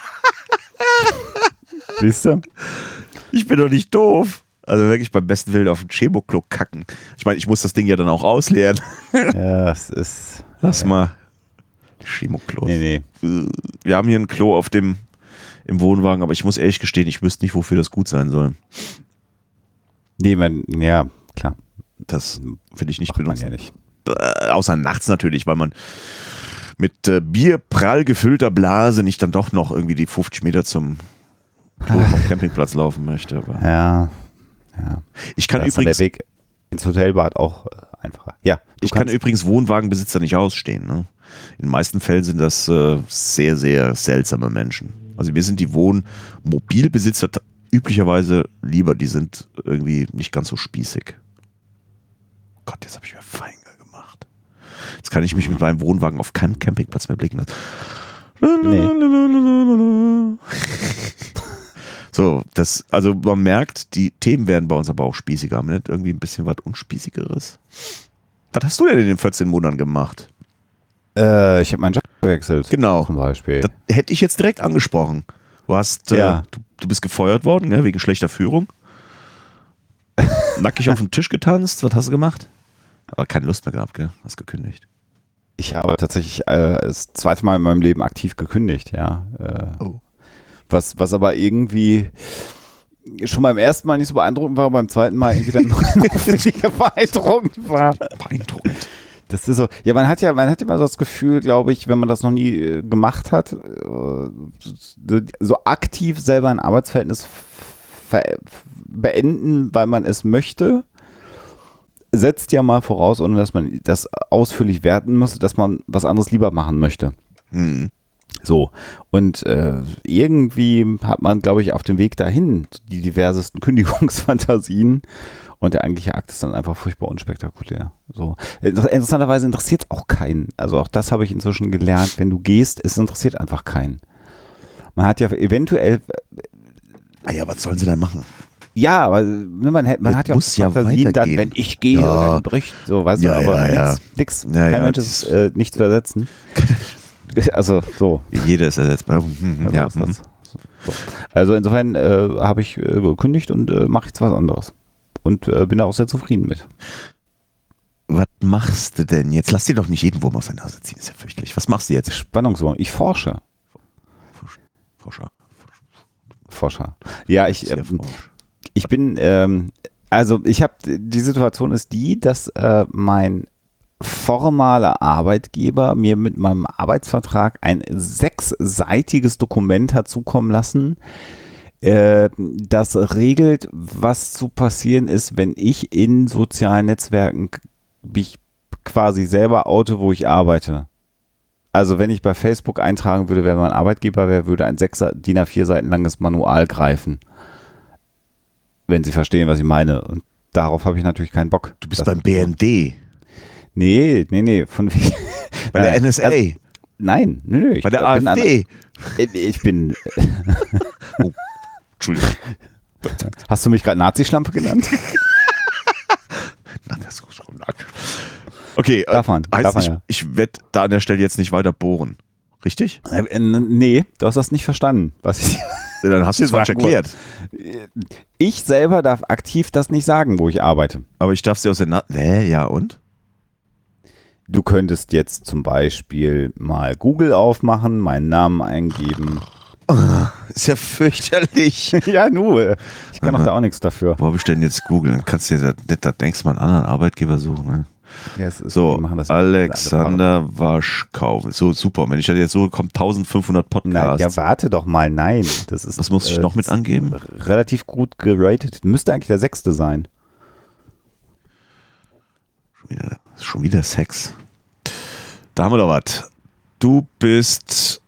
[SPEAKER 1] Siehst du?
[SPEAKER 2] Ich bin doch nicht doof. Also wirklich beim besten Willen auf ein Chemo-Klo kacken. Ich meine, ich muss das Ding ja dann auch ausleeren.
[SPEAKER 1] Ja, es ist.
[SPEAKER 2] Lass mal. Chemo-Klo.
[SPEAKER 1] Nee.
[SPEAKER 2] Wir haben hier ein Klo im Wohnwagen, aber ich muss ehrlich gestehen, ich wüsste nicht, wofür das gut sein soll.
[SPEAKER 1] Nee, ja, klar.
[SPEAKER 2] Das will ich nicht
[SPEAKER 1] Macht man
[SPEAKER 2] benutzen.
[SPEAKER 1] ja nicht.
[SPEAKER 2] Außer nachts natürlich, weil man mit Bier prall gefüllter Blase nicht dann doch noch irgendwie die 50 Meter zum Klo vom Campingplatz laufen möchte. Aber
[SPEAKER 1] Ja.
[SPEAKER 2] ich kann
[SPEAKER 1] Da ist dann
[SPEAKER 2] übrigens,
[SPEAKER 1] der Weg ins Hotelbad auch einfacher. Ja.
[SPEAKER 2] ich kann übrigens Wohnwagenbesitzer nicht ausstehen. Ne? In den meisten Fällen sind das sehr, sehr seltsame Menschen. Also mir sind die Wohnmobilbesitzer üblicherweise lieber, die sind irgendwie nicht ganz so spießig. Gott, jetzt habe ich mir Feinde gemacht. Jetzt kann ich mich mit meinem Wohnwagen auf keinen Campingplatz mehr blicken lassen. So, also man merkt, die Themen werden bei uns aber auch spießiger. Haben wir nicht irgendwie ein bisschen was Unspießigeres? Was hast du denn in den 14 Monaten gemacht?
[SPEAKER 1] Ich habe meinen Job gewechselt.
[SPEAKER 2] Genau.
[SPEAKER 1] Zum Beispiel.
[SPEAKER 2] Das hätte ich jetzt direkt angesprochen. Du hast, du bist gefeuert worden, ne, wegen schlechter Führung. Nackig auf den Tisch getanzt. Was hast du gemacht? Aber keine Lust mehr gehabt, gell? Hast gekündigt.
[SPEAKER 1] Ich habe tatsächlich das zweite Mal in meinem Leben aktiv gekündigt, ja. Was aber irgendwie schon beim ersten Mal nicht so beeindruckend war, beim zweiten Mal irgendwie dann noch weniger beeindruckend war.
[SPEAKER 2] Beeindruckend.
[SPEAKER 1] Das ist so, ja, man hat immer so das Gefühl, glaube ich, wenn man das noch nie gemacht hat, so aktiv selber ein Arbeitsverhältnis beenden, weil man es möchte, setzt ja mal voraus, ohne dass man das ausführlich werten muss, dass man was anderes lieber machen möchte.
[SPEAKER 2] Hm.
[SPEAKER 1] So, und irgendwie hat man, glaube ich, auf dem Weg dahin die diversesten Kündigungsfantasien und der eigentliche Akt ist dann einfach furchtbar unspektakulär. So. Interessanterweise interessiert es auch keinen. Also auch das habe ich inzwischen gelernt, wenn du gehst, es interessiert einfach keinen. Man hat ja eventuell...
[SPEAKER 2] Ah ja, was sollen sie denn machen?
[SPEAKER 1] Ja, aber ne, man hat ja
[SPEAKER 2] muss ja
[SPEAKER 1] Fantasien dann,
[SPEAKER 2] weitergehen.
[SPEAKER 1] wenn ich gehe,
[SPEAKER 2] Ja.
[SPEAKER 1] dann bricht, so, weißt
[SPEAKER 2] Ja,
[SPEAKER 1] du, aber
[SPEAKER 2] ja,
[SPEAKER 1] nix,
[SPEAKER 2] Ja,
[SPEAKER 1] kein
[SPEAKER 2] ja,
[SPEAKER 1] Mensch
[SPEAKER 2] das-
[SPEAKER 1] ist nicht zu ersetzen. Also, so.
[SPEAKER 2] Jeder ist ersetzbar.
[SPEAKER 1] Also,
[SPEAKER 2] Ja.
[SPEAKER 1] ist das. So. Also insofern habe ich gekündigt und mache jetzt was anderes. Und bin da auch sehr zufrieden mit.
[SPEAKER 2] Was machst du denn jetzt? Lass dir doch nicht jeden Wurm aus der Nase ziehen, ist ja fürchterlich. Was machst du jetzt?
[SPEAKER 1] Spannungswohnung. Ich forsche. Forscher. Ja, ich bin, also ich habe, die Situation ist die, dass mein formaler Arbeitgeber mir mit meinem Arbeitsvertrag ein 6-seitiges Dokument hat zukommen lassen, das regelt, was zu passieren ist, wenn ich in sozialen Netzwerken mich quasi selber oute, wo ich arbeite. Also wenn ich bei Facebook eintragen würde, wer mein Arbeitgeber wäre, würde ein 6 DIN A4 Seiten langes Manual greifen. Wenn Sie verstehen, was ich meine. Und darauf habe ich natürlich keinen Bock.
[SPEAKER 2] Du bist beim BND,
[SPEAKER 1] Nee. Von wegen.
[SPEAKER 2] bei der NSA,
[SPEAKER 1] Also, nein, nö.
[SPEAKER 2] bei der AfD.
[SPEAKER 1] Ich bin.
[SPEAKER 2] Entschuldigung.
[SPEAKER 1] Hast du mich gerade Nazi-Schlampe genannt?
[SPEAKER 2] Na, das ist schon arg. Okay,
[SPEAKER 1] Darf man ja.
[SPEAKER 2] ich werde da an der Stelle jetzt nicht weiter bohren. Richtig?
[SPEAKER 1] Nee, du hast das nicht verstanden. Was ich,
[SPEAKER 2] Dann hast du es falsch
[SPEAKER 1] Sag
[SPEAKER 2] erklärt.
[SPEAKER 1] ich selber darf aktiv das nicht sagen, wo ich arbeite.
[SPEAKER 2] Aber ich darf sie aus der ja und?
[SPEAKER 1] Du könntest jetzt zum Beispiel mal Google aufmachen, meinen Namen eingeben.
[SPEAKER 2] Ist ja fürchterlich.
[SPEAKER 1] Ja, nur. Ich kann doch da auch nichts dafür.
[SPEAKER 2] Wo habe ich denn jetzt Google? Dann kannst du dir da denkst du mal einen anderen Arbeitgeber suchen. Ne?
[SPEAKER 1] Ja, es ist,
[SPEAKER 2] So,
[SPEAKER 1] wir machen das
[SPEAKER 2] Alexander Waschkau. So, super. Wenn ich da jetzt so kommt 1500
[SPEAKER 1] Nein,
[SPEAKER 2] Podcasts.
[SPEAKER 1] ja, warte doch mal, nein. Das ist,
[SPEAKER 2] Was muss ich noch mit angeben?
[SPEAKER 1] relativ gut geratet. Müsste eigentlich der 6. sein.
[SPEAKER 2] Schon wieder Sex. Da haben wir doch was. Du bist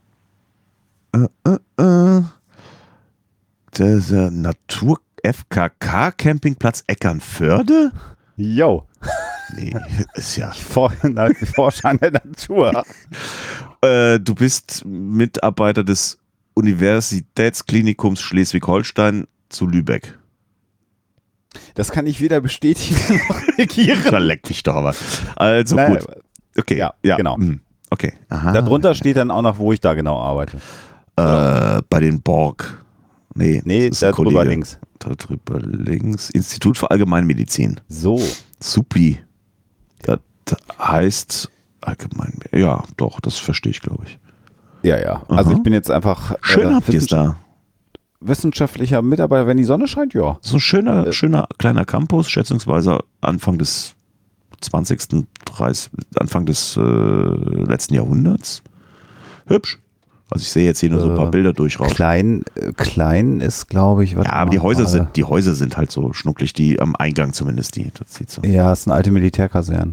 [SPEAKER 2] der Natur FKK Campingplatz Eckernförde?
[SPEAKER 1] Jo.
[SPEAKER 2] Nee, ist ja.
[SPEAKER 1] Forscher an der Natur.
[SPEAKER 2] Du bist Mitarbeiter des Universitätsklinikums Schleswig-Holstein zu Lübeck.
[SPEAKER 1] Das kann ich weder bestätigen noch negieren.
[SPEAKER 2] Verleck dich doch aber. Also
[SPEAKER 1] Nein,
[SPEAKER 2] gut. Okay,
[SPEAKER 1] Ja,
[SPEAKER 2] ja.
[SPEAKER 1] genau.
[SPEAKER 2] Okay. Aha.
[SPEAKER 1] Darunter steht dann auch noch, wo ich da genau arbeite.
[SPEAKER 2] Bei den Borg. Nee, das ist ein
[SPEAKER 1] darüber
[SPEAKER 2] Kollege.
[SPEAKER 1] links.
[SPEAKER 2] Da drüber links. Institut für Allgemeinmedizin.
[SPEAKER 1] So.
[SPEAKER 2] Supi. Das heißt allgemein. Ja, doch, das verstehe ich, glaube ich.
[SPEAKER 1] Ja. Also
[SPEAKER 2] Aha.
[SPEAKER 1] ich bin jetzt einfach
[SPEAKER 2] Schön habt ihr es da.
[SPEAKER 1] wissenschaftlicher Mitarbeiter, wenn die Sonne scheint, ja.
[SPEAKER 2] So ein schöner kleiner Campus, schätzungsweise Anfang des 20., Anfang des letzten Jahrhunderts. Hübsch. Also ich sehe jetzt hier nur so ein paar Bilder durchrauschen.
[SPEAKER 1] Klein ist, glaube ich, was.
[SPEAKER 2] Ja, aber die Häuser sind halt so schnucklig, die am Eingang zumindest, das sieht so.
[SPEAKER 1] Ja, es sind alte Militärkasernen.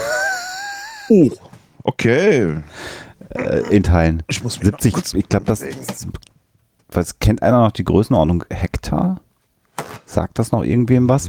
[SPEAKER 2] Okay.
[SPEAKER 1] In Teilen.
[SPEAKER 2] Ich muss
[SPEAKER 1] 70, ich glaube, was kennt einer noch die Größenordnung Hektar? Sagt das noch irgendwem was?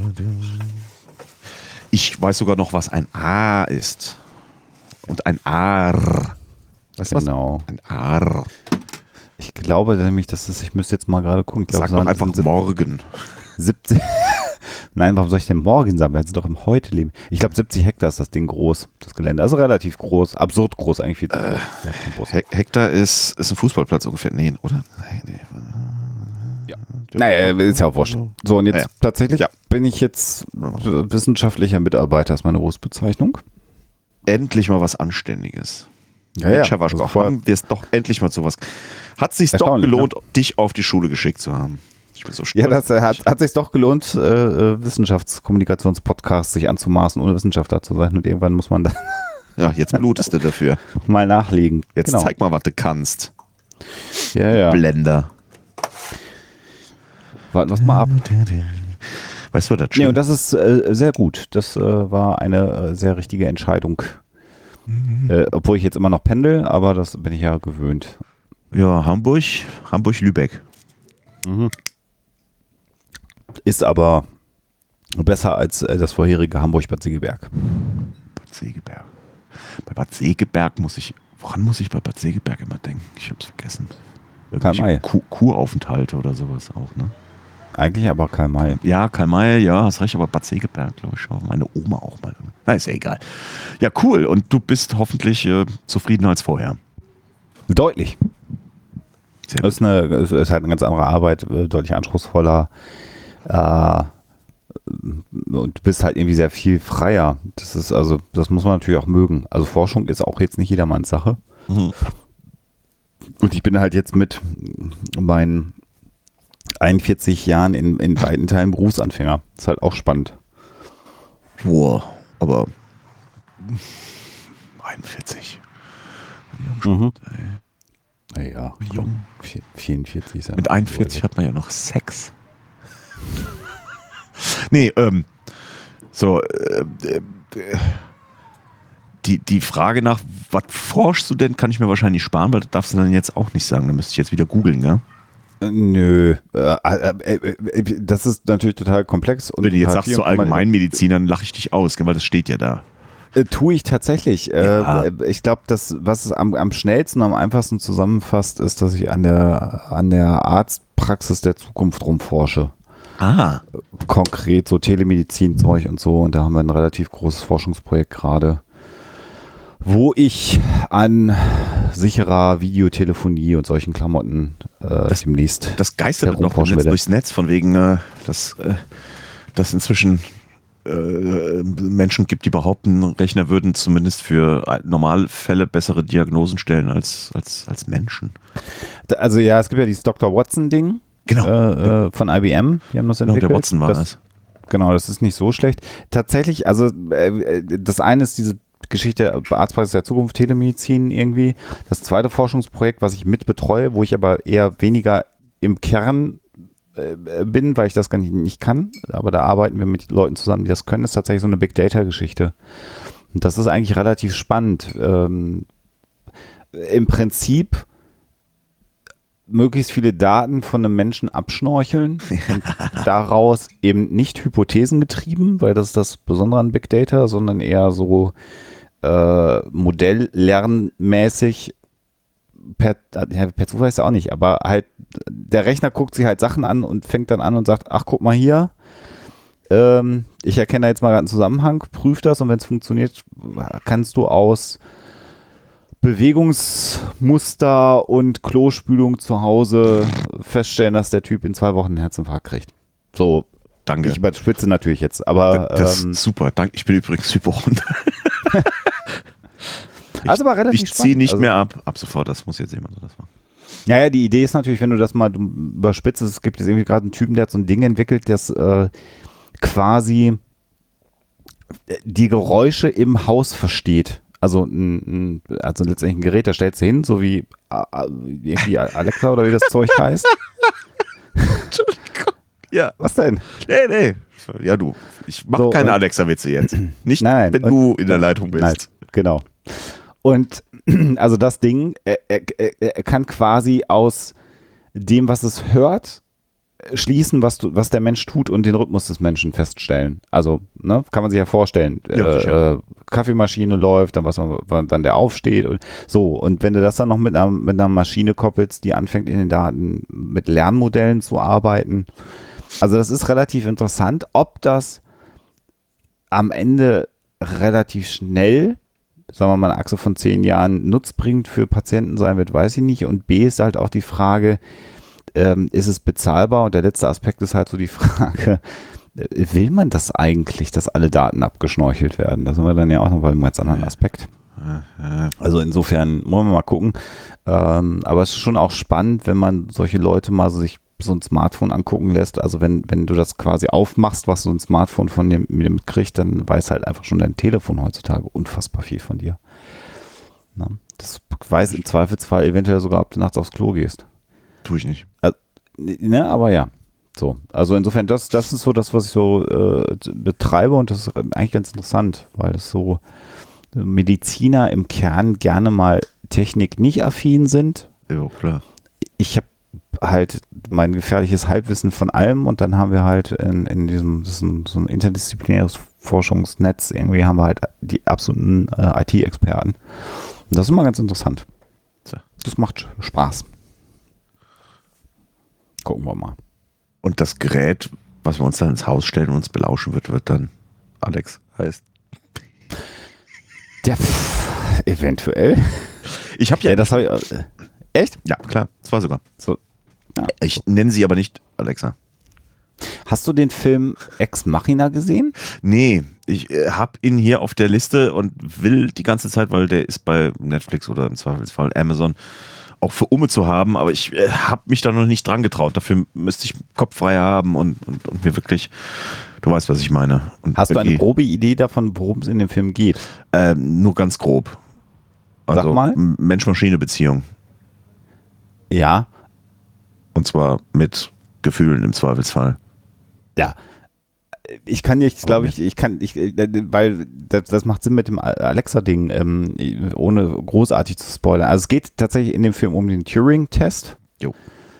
[SPEAKER 2] Ich weiß sogar noch, was ein A ist. Und ein Ar. Weißt du was?
[SPEAKER 1] Genau.
[SPEAKER 2] Ein Ar.
[SPEAKER 1] Ich glaube nämlich, ich müsste jetzt mal gerade gucken. Ich glaube,
[SPEAKER 2] Sag doch einfach morgen.
[SPEAKER 1] 70. Nein, warum soll ich denn morgen sagen? Wir sind doch im Heute leben. Ich glaube, 70 Hektar ist das Ding groß, das Gelände. Also relativ groß, absurd groß eigentlich. Viel zu groß.
[SPEAKER 2] Hektar ist ein Fußballplatz ungefähr. Nee, oder? Nee.
[SPEAKER 1] Ja. Naja, ist ja auch wurscht. So, und jetzt
[SPEAKER 2] Ja.
[SPEAKER 1] tatsächlich bin ich jetzt wissenschaftlicher Mitarbeiter, ist meine Berufsbezeichnung.
[SPEAKER 2] Endlich mal was Anständiges.
[SPEAKER 1] Ja,
[SPEAKER 2] Mensch, Herr Waschkau, haben wir es doch endlich mal sowas. Hat sich doch
[SPEAKER 1] Erstaunlich,
[SPEAKER 2] gelohnt, dich auf die Schule geschickt zu haben. Ich bin so stolz.
[SPEAKER 1] Ja, das hat sich doch gelohnt, Wissenschaftskommunikationspodcasts sich anzumaßen, ohne Wissenschaftler zu sein. Und irgendwann muss man da
[SPEAKER 2] Ja, jetzt blutest du dafür.
[SPEAKER 1] mal nachlegen.
[SPEAKER 2] Jetzt
[SPEAKER 1] Genau.
[SPEAKER 2] zeig mal, was du kannst.
[SPEAKER 1] Ja.
[SPEAKER 2] Blender.
[SPEAKER 1] Warten wir es mal ab.
[SPEAKER 2] Weißt du, was das
[SPEAKER 1] Nee,
[SPEAKER 2] schön
[SPEAKER 1] und das ist sehr gut. Das war eine sehr richtige Entscheidung. Obwohl ich jetzt immer noch pendel, aber das bin ich ja gewöhnt.
[SPEAKER 2] Ja, Hamburg, Lübeck.
[SPEAKER 1] Ist aber besser als das vorherige Hamburg-Bad Segeberg.
[SPEAKER 2] Bad Segeberg. Bei Bad Segeberg woran muss ich bei Bad Segeberg immer denken? Ich hab's vergessen.
[SPEAKER 1] Karl May.
[SPEAKER 2] Kuraufenthalte oder sowas auch, ne?
[SPEAKER 1] Eigentlich aber Karl May.
[SPEAKER 2] Ja, Karl May, ja, hast recht, aber Bad Segeberg, glaube ich, auch. Meine Oma auch mal. Na, ist ja egal. Ja, cool. Und du bist hoffentlich zufriedener als vorher.
[SPEAKER 1] Deutlich.
[SPEAKER 2] Sehr
[SPEAKER 1] Das ist halt eine ganz andere Arbeit, deutlich anspruchsvoller. Und du bist halt irgendwie sehr viel freier. Das muss man natürlich auch mögen. Also Forschung ist auch jetzt nicht jedermanns Sache.
[SPEAKER 2] Mhm.
[SPEAKER 1] Und ich bin halt jetzt mit meinen 41 Jahren in weiten Teilen Berufsanfänger. Das ist halt auch spannend.
[SPEAKER 2] Boah, aber 41.
[SPEAKER 1] Mhm. Naja,
[SPEAKER 2] Jung.
[SPEAKER 1] 44 ist ja
[SPEAKER 2] Mit
[SPEAKER 1] noch
[SPEAKER 2] 41 hat man ja noch Sex. Nee, so, die Frage nach, was forschst du denn, kann ich mir wahrscheinlich sparen, weil das darfst du dann jetzt auch nicht sagen. Da müsste ich jetzt wieder googeln, ja?
[SPEAKER 1] Nö. Das ist natürlich total komplex. Und
[SPEAKER 2] Wenn du jetzt
[SPEAKER 1] total
[SPEAKER 2] sagst
[SPEAKER 1] viel
[SPEAKER 2] zu
[SPEAKER 1] und man-
[SPEAKER 2] Allgemeinmedizin, dann lache ich dich aus, gell, weil das steht ja da.
[SPEAKER 1] Tue ich tatsächlich.
[SPEAKER 2] Ja.
[SPEAKER 1] Ich glaube, was es am schnellsten, am einfachsten zusammenfasst, ist, dass ich an der Arztpraxis der Zukunft rumforsche.
[SPEAKER 2] Ah,
[SPEAKER 1] Konkret so Telemedizin-Zeug und so. Und da haben wir ein relativ großes Forschungsprojekt gerade, wo ich an sicherer Videotelefonie und solchen Klamotten demnächst
[SPEAKER 2] das geistert noch
[SPEAKER 1] herumforschen
[SPEAKER 2] jetzt
[SPEAKER 1] werde.
[SPEAKER 2] durchs Netz, von wegen, dass inzwischen Menschen gibt, die behaupten, Rechner würden zumindest für Normalfälle bessere Diagnosen stellen als Menschen.
[SPEAKER 1] Also ja, es gibt ja dieses Dr. Watson-Ding
[SPEAKER 2] Genau.
[SPEAKER 1] von IBM. Die haben das
[SPEAKER 2] Genau,
[SPEAKER 1] entwickelt.
[SPEAKER 2] der Watson war das.
[SPEAKER 1] Genau, das ist nicht so schlecht. Tatsächlich, also das eine ist diese Geschichte Arztpraxis der Zukunft, Telemedizin irgendwie. Das zweite Forschungsprojekt, was ich mit betreue, wo ich aber eher weniger im Kern bin, weil ich das gar nicht kann, aber da arbeiten wir mit Leuten zusammen, die das können, ist tatsächlich so eine Big Data Geschichte. Und das ist eigentlich relativ spannend. Im Prinzip möglichst viele Daten von einem Menschen abschnorcheln und daraus eben nicht hypothesengetrieben, weil das ist das Besondere an Big Data, sondern eher so modelllernmäßig per Zufall ist ja auch nicht, aber halt der Rechner guckt sich halt Sachen an und fängt dann an und sagt, ach guck mal hier, ich erkenne da jetzt mal gerade einen Zusammenhang, prüf das und wenn es funktioniert, kannst du aus Bewegungsmuster und Klospülung zu Hause feststellen, dass der Typ in 2 Wochen einen Herzinfarkt kriegt. So,
[SPEAKER 2] Danke.
[SPEAKER 1] ich überspitze natürlich jetzt, aber
[SPEAKER 2] Das ist super. Danke. Ich bin übrigens Hypochonder.
[SPEAKER 1] also war relativ
[SPEAKER 2] Ich ziehe nicht
[SPEAKER 1] spannend.
[SPEAKER 2] mehr ab. Ab sofort, das muss jetzt jemand so das machen.
[SPEAKER 1] Ja, die Idee ist natürlich, wenn du das mal überspitzt, es gibt jetzt irgendwie gerade einen Typen, der hat so ein Ding entwickelt, das quasi die Geräusche im Haus versteht. Also also letztendlich ein Gerät, da stellst du hin, so wie irgendwie Alexa oder wie das Zeug heißt.
[SPEAKER 2] Entschuldigung. Ja.
[SPEAKER 1] Was denn?
[SPEAKER 2] Nee. Ja, du. Ich mache
[SPEAKER 1] So,
[SPEAKER 2] keine
[SPEAKER 1] und-
[SPEAKER 2] Alexa-Witze jetzt. Nicht,
[SPEAKER 1] Nein,
[SPEAKER 2] wenn
[SPEAKER 1] und-
[SPEAKER 2] du in der Leitung bist.
[SPEAKER 1] Nein, genau. Und also das Ding, er kann quasi aus dem, was es hört, schließen, was der Mensch tut und den Rhythmus des Menschen feststellen. Also, ne, kann man sich ja vorstellen.
[SPEAKER 2] Ja, sicher.
[SPEAKER 1] Kaffeemaschine läuft, dann wann der aufsteht und so. Und wenn du das dann noch mit einer Maschine koppelst, die anfängt in den Daten mit Lernmodellen zu arbeiten. Also das ist relativ interessant. Ob das am Ende relativ schnell, sagen wir mal, eine Achse von 10 Jahren nutzbringend für Patienten sein wird, weiß ich nicht. Und B ist halt auch die Frage, ist es bezahlbar? Und der letzte Aspekt ist halt so die Frage, will man das eigentlich, dass alle Daten abgeschnorchelt werden? Da sind wir dann ja auch noch bei einem ganz anderen Aspekt. Also insofern wollen wir mal gucken. Aber es ist schon auch spannend, wenn man solche Leute mal sich so ein Smartphone angucken lässt. Also wenn du das quasi aufmachst, was so ein Smartphone von dir mitkriegt, dann weiß halt einfach schon dein Telefon heutzutage unfassbar viel von dir. Na, das weiß im Zweifelsfall eventuell sogar, ob du nachts aufs Klo gehst.
[SPEAKER 2] Tue ich nicht.
[SPEAKER 1] Ne, aber ja. So, also insofern, das ist so das, was ich so betreibe und das ist eigentlich ganz interessant, weil es so Mediziner im Kern gerne mal Technik nicht affin sind.
[SPEAKER 2] Ja, klar.
[SPEAKER 1] Ich habe halt mein gefährliches Halbwissen von allem und dann haben wir halt in diesem, das ist so ein interdisziplinäres Forschungsnetz, irgendwie haben wir halt die absoluten IT-Experten. Und das ist immer ganz interessant.
[SPEAKER 2] So.
[SPEAKER 1] Das macht Spaß. Gucken wir mal.
[SPEAKER 2] Und das Gerät, was wir uns dann ins Haus stellen und uns belauschen wird dann Alex heißt.
[SPEAKER 1] Ja, eventuell.
[SPEAKER 2] Ich habe ja,
[SPEAKER 1] Das habe ich. Echt?
[SPEAKER 2] ja klar, das war sogar.
[SPEAKER 1] So. Ja.
[SPEAKER 2] Ich nenne sie aber nicht Alexa.
[SPEAKER 1] Hast du den Film Ex Machina gesehen?
[SPEAKER 2] Nee, ich habe ihn hier auf der Liste und will die ganze Zeit, weil der ist bei Netflix oder im Zweifelsfall Amazon auch für Umme zu haben, aber ich habe mich da noch nicht dran getraut. Dafür müsste ich Kopf frei haben und mir wirklich, du weißt, was ich meine. Und
[SPEAKER 1] Hast du eine grobe Idee davon, worum es in dem Film geht?
[SPEAKER 2] Nur ganz grob. Also
[SPEAKER 1] Sag mal.
[SPEAKER 2] Mensch-Maschine-Beziehung.
[SPEAKER 1] Ja.
[SPEAKER 2] Und zwar mit Gefühlen im Zweifelsfall.
[SPEAKER 1] Ja. Ich kann nicht, glaube ich, weil das macht Sinn mit dem Alexa-Ding, ohne großartig zu spoilern. Also es geht tatsächlich in dem Film um den Turing-Test,
[SPEAKER 2] Jo.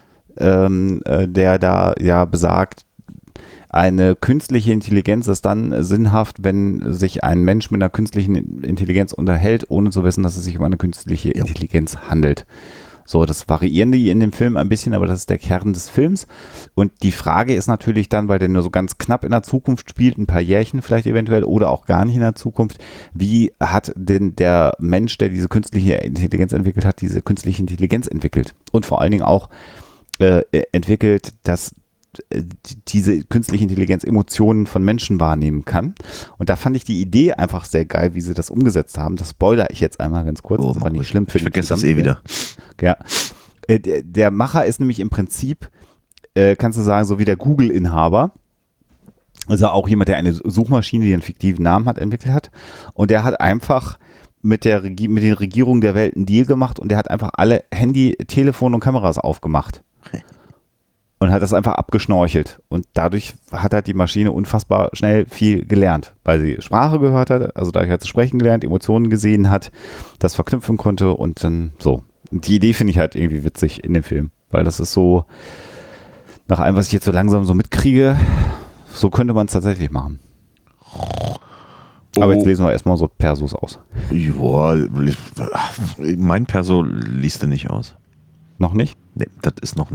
[SPEAKER 1] der da ja besagt, eine künstliche Intelligenz ist dann sinnhaft, wenn sich ein Mensch mit einer künstlichen Intelligenz unterhält, ohne zu wissen, dass es sich um eine künstliche Intelligenz handelt. So, das variieren die in dem Film ein bisschen, aber das ist der Kern des Films. Und die Frage ist natürlich dann, weil der nur so ganz knapp in der Zukunft spielt, ein paar Jährchen vielleicht eventuell oder auch gar nicht in der Zukunft, wie hat denn der Mensch, der diese künstliche Intelligenz entwickelt hat, diese künstliche Intelligenz entwickelt? Und vor allen Dingen auch entwickelt, dass diese künstliche Intelligenz Emotionen von Menschen wahrnehmen kann. Und da fand ich die Idee einfach sehr geil, wie sie das umgesetzt haben. Das spoilere ich jetzt einmal ganz kurz. Das war nicht schlimm für
[SPEAKER 2] Ich vergesse das eh wieder.
[SPEAKER 1] Ja. Der Macher ist nämlich im Prinzip, kannst du sagen, so wie der Google-Inhaber. Also auch jemand, der eine Suchmaschine, die einen fiktiven Namen hat, entwickelt hat. Und der hat einfach mit den Regierungen der Welt einen Deal gemacht und der hat einfach alle Handy, Telefon und Kameras aufgemacht. Und hat das einfach abgeschnorchelt. Und dadurch hat halt die Maschine unfassbar schnell viel gelernt, weil sie Sprache gehört hat, also dadurch hat sie sprechen gelernt, Emotionen gesehen hat, das verknüpfen konnte und dann so. Und die Idee finde ich halt irgendwie witzig in dem Film, weil das ist so, nach allem, was ich jetzt so langsam so mitkriege, so könnte man es tatsächlich machen. Aber jetzt lesen wir erstmal so Persos aus.
[SPEAKER 2] Ja, mein Perso liest er nicht aus.
[SPEAKER 1] Noch nicht?
[SPEAKER 2] Nee, das ist noch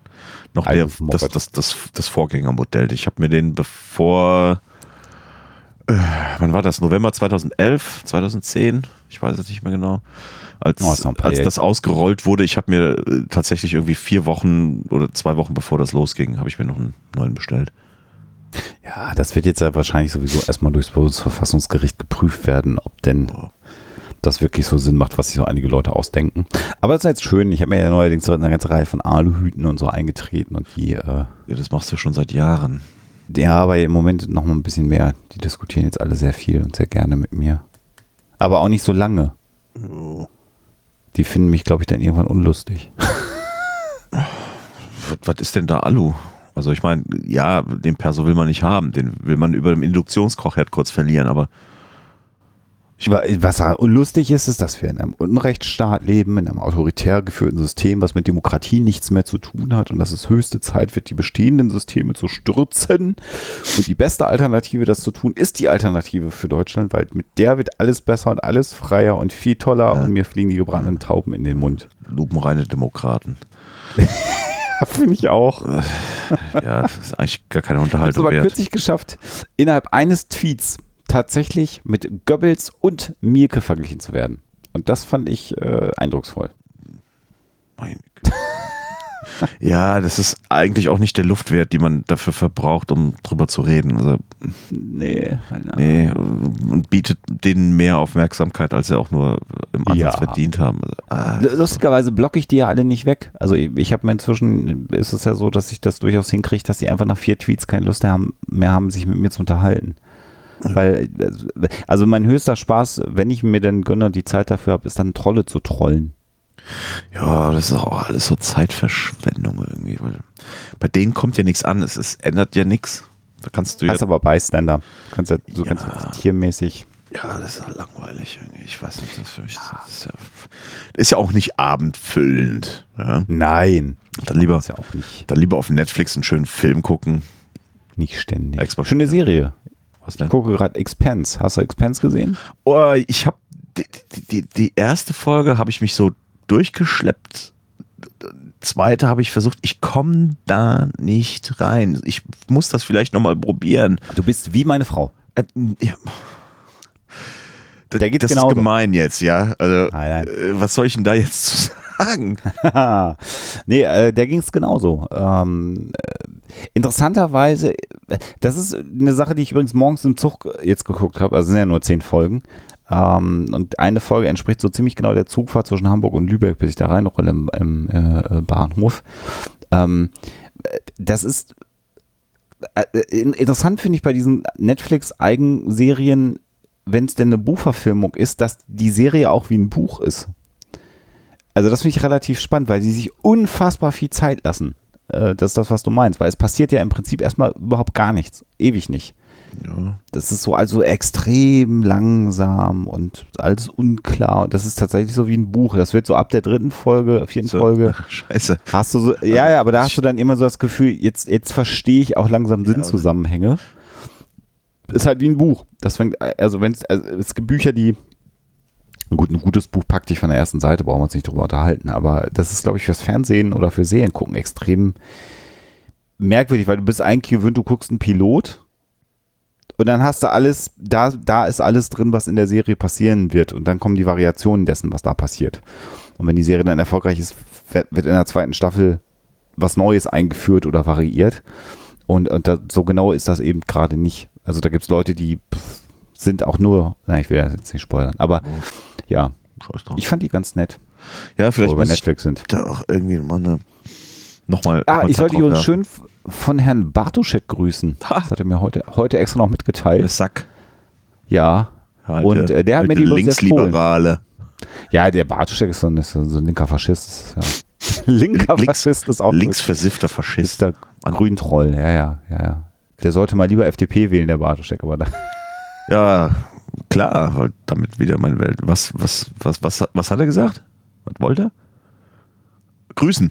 [SPEAKER 2] das Vorgängermodell. Ich habe mir den bevor, wann war das? November 2011, 2010? Ich weiß es nicht mehr genau. Als das ausgerollt wurde, ich habe mir tatsächlich irgendwie 4 Wochen oder 2 Wochen bevor das losging, habe ich mir noch einen neuen bestellt.
[SPEAKER 1] Ja, das wird jetzt ja wahrscheinlich sowieso erstmal durchs Bundesverfassungsgericht geprüft werden, ob denn das wirklich so Sinn macht, was sich so einige Leute ausdenken. Aber es ist jetzt schön, ich habe mir ja neuerdings so eine ganze Reihe von Aluhüten und so eingetreten und die
[SPEAKER 2] ja, das machst du schon seit Jahren.
[SPEAKER 1] Ja, aber im Moment noch mal ein bisschen mehr. Die diskutieren jetzt alle sehr viel und sehr gerne mit mir. Aber auch nicht so lange.
[SPEAKER 2] Oh.
[SPEAKER 1] Die finden mich, glaube ich, dann irgendwann unlustig.
[SPEAKER 2] Was ist denn da Alu? Also ich meine, ja, den Perso will man nicht haben. Den will man über dem Induktionskochherd kurz verlieren, aber
[SPEAKER 1] Was unlustig ist, ist, dass wir in einem Unrechtsstaat leben, in einem autoritär geführten System, was mit Demokratie nichts mehr zu tun hat und dass es höchste Zeit wird, die bestehenden Systeme zu stürzen. Und die beste Alternative, das zu tun, ist die Alternative für Deutschland, weil mit der wird alles besser und alles freier und viel toller und mir fliegen die gebrannten Tauben in den Mund.
[SPEAKER 2] lupenreine Demokraten.
[SPEAKER 1] Finde ich auch.
[SPEAKER 2] Ja, das ist eigentlich gar keine
[SPEAKER 1] Ich habe es
[SPEAKER 2] Unterhaltung
[SPEAKER 1] aber
[SPEAKER 2] wert.
[SPEAKER 1] kürzlich geschafft, innerhalb eines Tweets tatsächlich mit Goebbels und Mielke verglichen zu werden. Und das fand ich eindrucksvoll.
[SPEAKER 2] Meine Güte. Ja, das ist eigentlich auch nicht der Luftwert, die man dafür verbraucht, um drüber zu reden. Also,
[SPEAKER 1] Nee.
[SPEAKER 2] nee, und bietet denen mehr Aufmerksamkeit, als sie auch nur im Ansatz verdient haben. Also,
[SPEAKER 1] Lustigerweise blocke ich die ja alle nicht weg. Also ich habe mir inzwischen, ist es ja so, dass ich das durchaus hinkriege, dass die einfach nach 4 Tweets keine Lust mehr haben, sich mit mir zu unterhalten. Weil, also mein höchster Spaß, wenn ich mir denn gönne und die Zeit dafür habe, ist dann Trolle zu trollen.
[SPEAKER 2] ja, das ist auch alles so Zeitverschwendung irgendwie. Weil bei denen kommt ja nichts an. Es ändert ja nichts. Da kannst du
[SPEAKER 1] Du hast aber Bystander. Du
[SPEAKER 2] Ja.
[SPEAKER 1] kannst tiermäßig.
[SPEAKER 2] Ja, das ist ja langweilig irgendwie. Ich weiß nicht, das für mich ist ja auch nicht abendfüllend. Ja?
[SPEAKER 1] Nein.
[SPEAKER 2] Dann lieber,
[SPEAKER 1] Ist ja auch
[SPEAKER 2] dann lieber auf Netflix einen schönen Film gucken.
[SPEAKER 1] nicht ständig.
[SPEAKER 2] Extra
[SPEAKER 1] Schöne Serie.
[SPEAKER 2] Was
[SPEAKER 1] Ich
[SPEAKER 2] denn?
[SPEAKER 1] gucke gerade Expanse. Hast du Expanse gesehen?
[SPEAKER 2] Oh, ich habe die erste Folge habe ich mich so durchgeschleppt. zweite habe ich versucht, ich komme da nicht rein. Ich muss das vielleicht nochmal probieren.
[SPEAKER 1] Du bist wie meine Frau.
[SPEAKER 2] Ja.
[SPEAKER 1] Der geht
[SPEAKER 2] das
[SPEAKER 1] genauso.
[SPEAKER 2] ist gemein jetzt, ja. Also,
[SPEAKER 1] Nein.
[SPEAKER 2] was soll ich denn da jetzt zu sagen?
[SPEAKER 1] Nee, der ging es genauso. Interessanterweise, das ist eine Sache, die ich übrigens morgens im Zug jetzt geguckt habe. Also es sind ja nur 10 Folgen. Und eine Folge entspricht so ziemlich genau der Zugfahrt zwischen Hamburg und Lübeck, bis ich da reinrolle im Bahnhof. Das ist interessant, finde ich, bei diesen Netflix-Eigenserien, wenn es denn eine Buchverfilmung ist, dass die Serie auch wie ein Buch ist. Also das finde ich relativ spannend, weil die sich unfassbar viel Zeit lassen. Das ist das, was du meinst, weil es passiert ja im Prinzip erstmal überhaupt gar nichts. Ewig nicht.
[SPEAKER 2] Ja.
[SPEAKER 1] Das ist so also extrem langsam und alles unklar. Das ist tatsächlich so wie ein Buch. Das wird so ab der 3. Folge, 4. Folge.
[SPEAKER 2] Scheiße.
[SPEAKER 1] Hast du so, ja, aber da hast du dann immer so das Gefühl, jetzt verstehe ich auch langsam Sinnzusammenhänge. Ist halt wie ein Buch. Das fängt, also es gibt Bücher, die, gut, ein gutes Buch packt dich von der ersten Seite, brauchen wir uns nicht drüber unterhalten, aber das ist, glaube ich, fürs Fernsehen oder für Serien gucken extrem merkwürdig, weil du bist eigentlich gewöhnt, du guckst einen Pilot und dann hast du alles, da ist alles drin, was in der Serie passieren wird und dann kommen die Variationen dessen, was da passiert. Und wenn die Serie dann erfolgreich ist, wird in der 2. Staffel was Neues eingeführt oder variiert und so genau ist das eben gerade nicht. Also da gibt es Leute, die sind auch nur, nein, ich will jetzt nicht spoilern, aber ja, ich fand die ganz nett,
[SPEAKER 2] Ja, vielleicht
[SPEAKER 1] wo wir bei
[SPEAKER 2] muss ich
[SPEAKER 1] Netflix sind.
[SPEAKER 2] da auch irgendwie mal nochmal.
[SPEAKER 1] Ich sollte übrigens schön von Herrn Bartoschek grüßen. Das hat er mir heute extra noch mitgeteilt.
[SPEAKER 2] Sack.
[SPEAKER 1] Ja. Und der hat mir die Lust empfohlen.
[SPEAKER 2] Linksliberale.
[SPEAKER 1] Ja, der Bartoschek ist so ein linker Faschist. Ja. Linker Faschist ist auch
[SPEAKER 2] linksversiffter Faschist.
[SPEAKER 1] ist der Grüntroll. Ja. Der sollte mal lieber FDP wählen, der Bartoschek, aber da.
[SPEAKER 2] Ja, klar, weil damit wieder meine Welt. Was hat er gesagt? Was wollte er? Grüßen.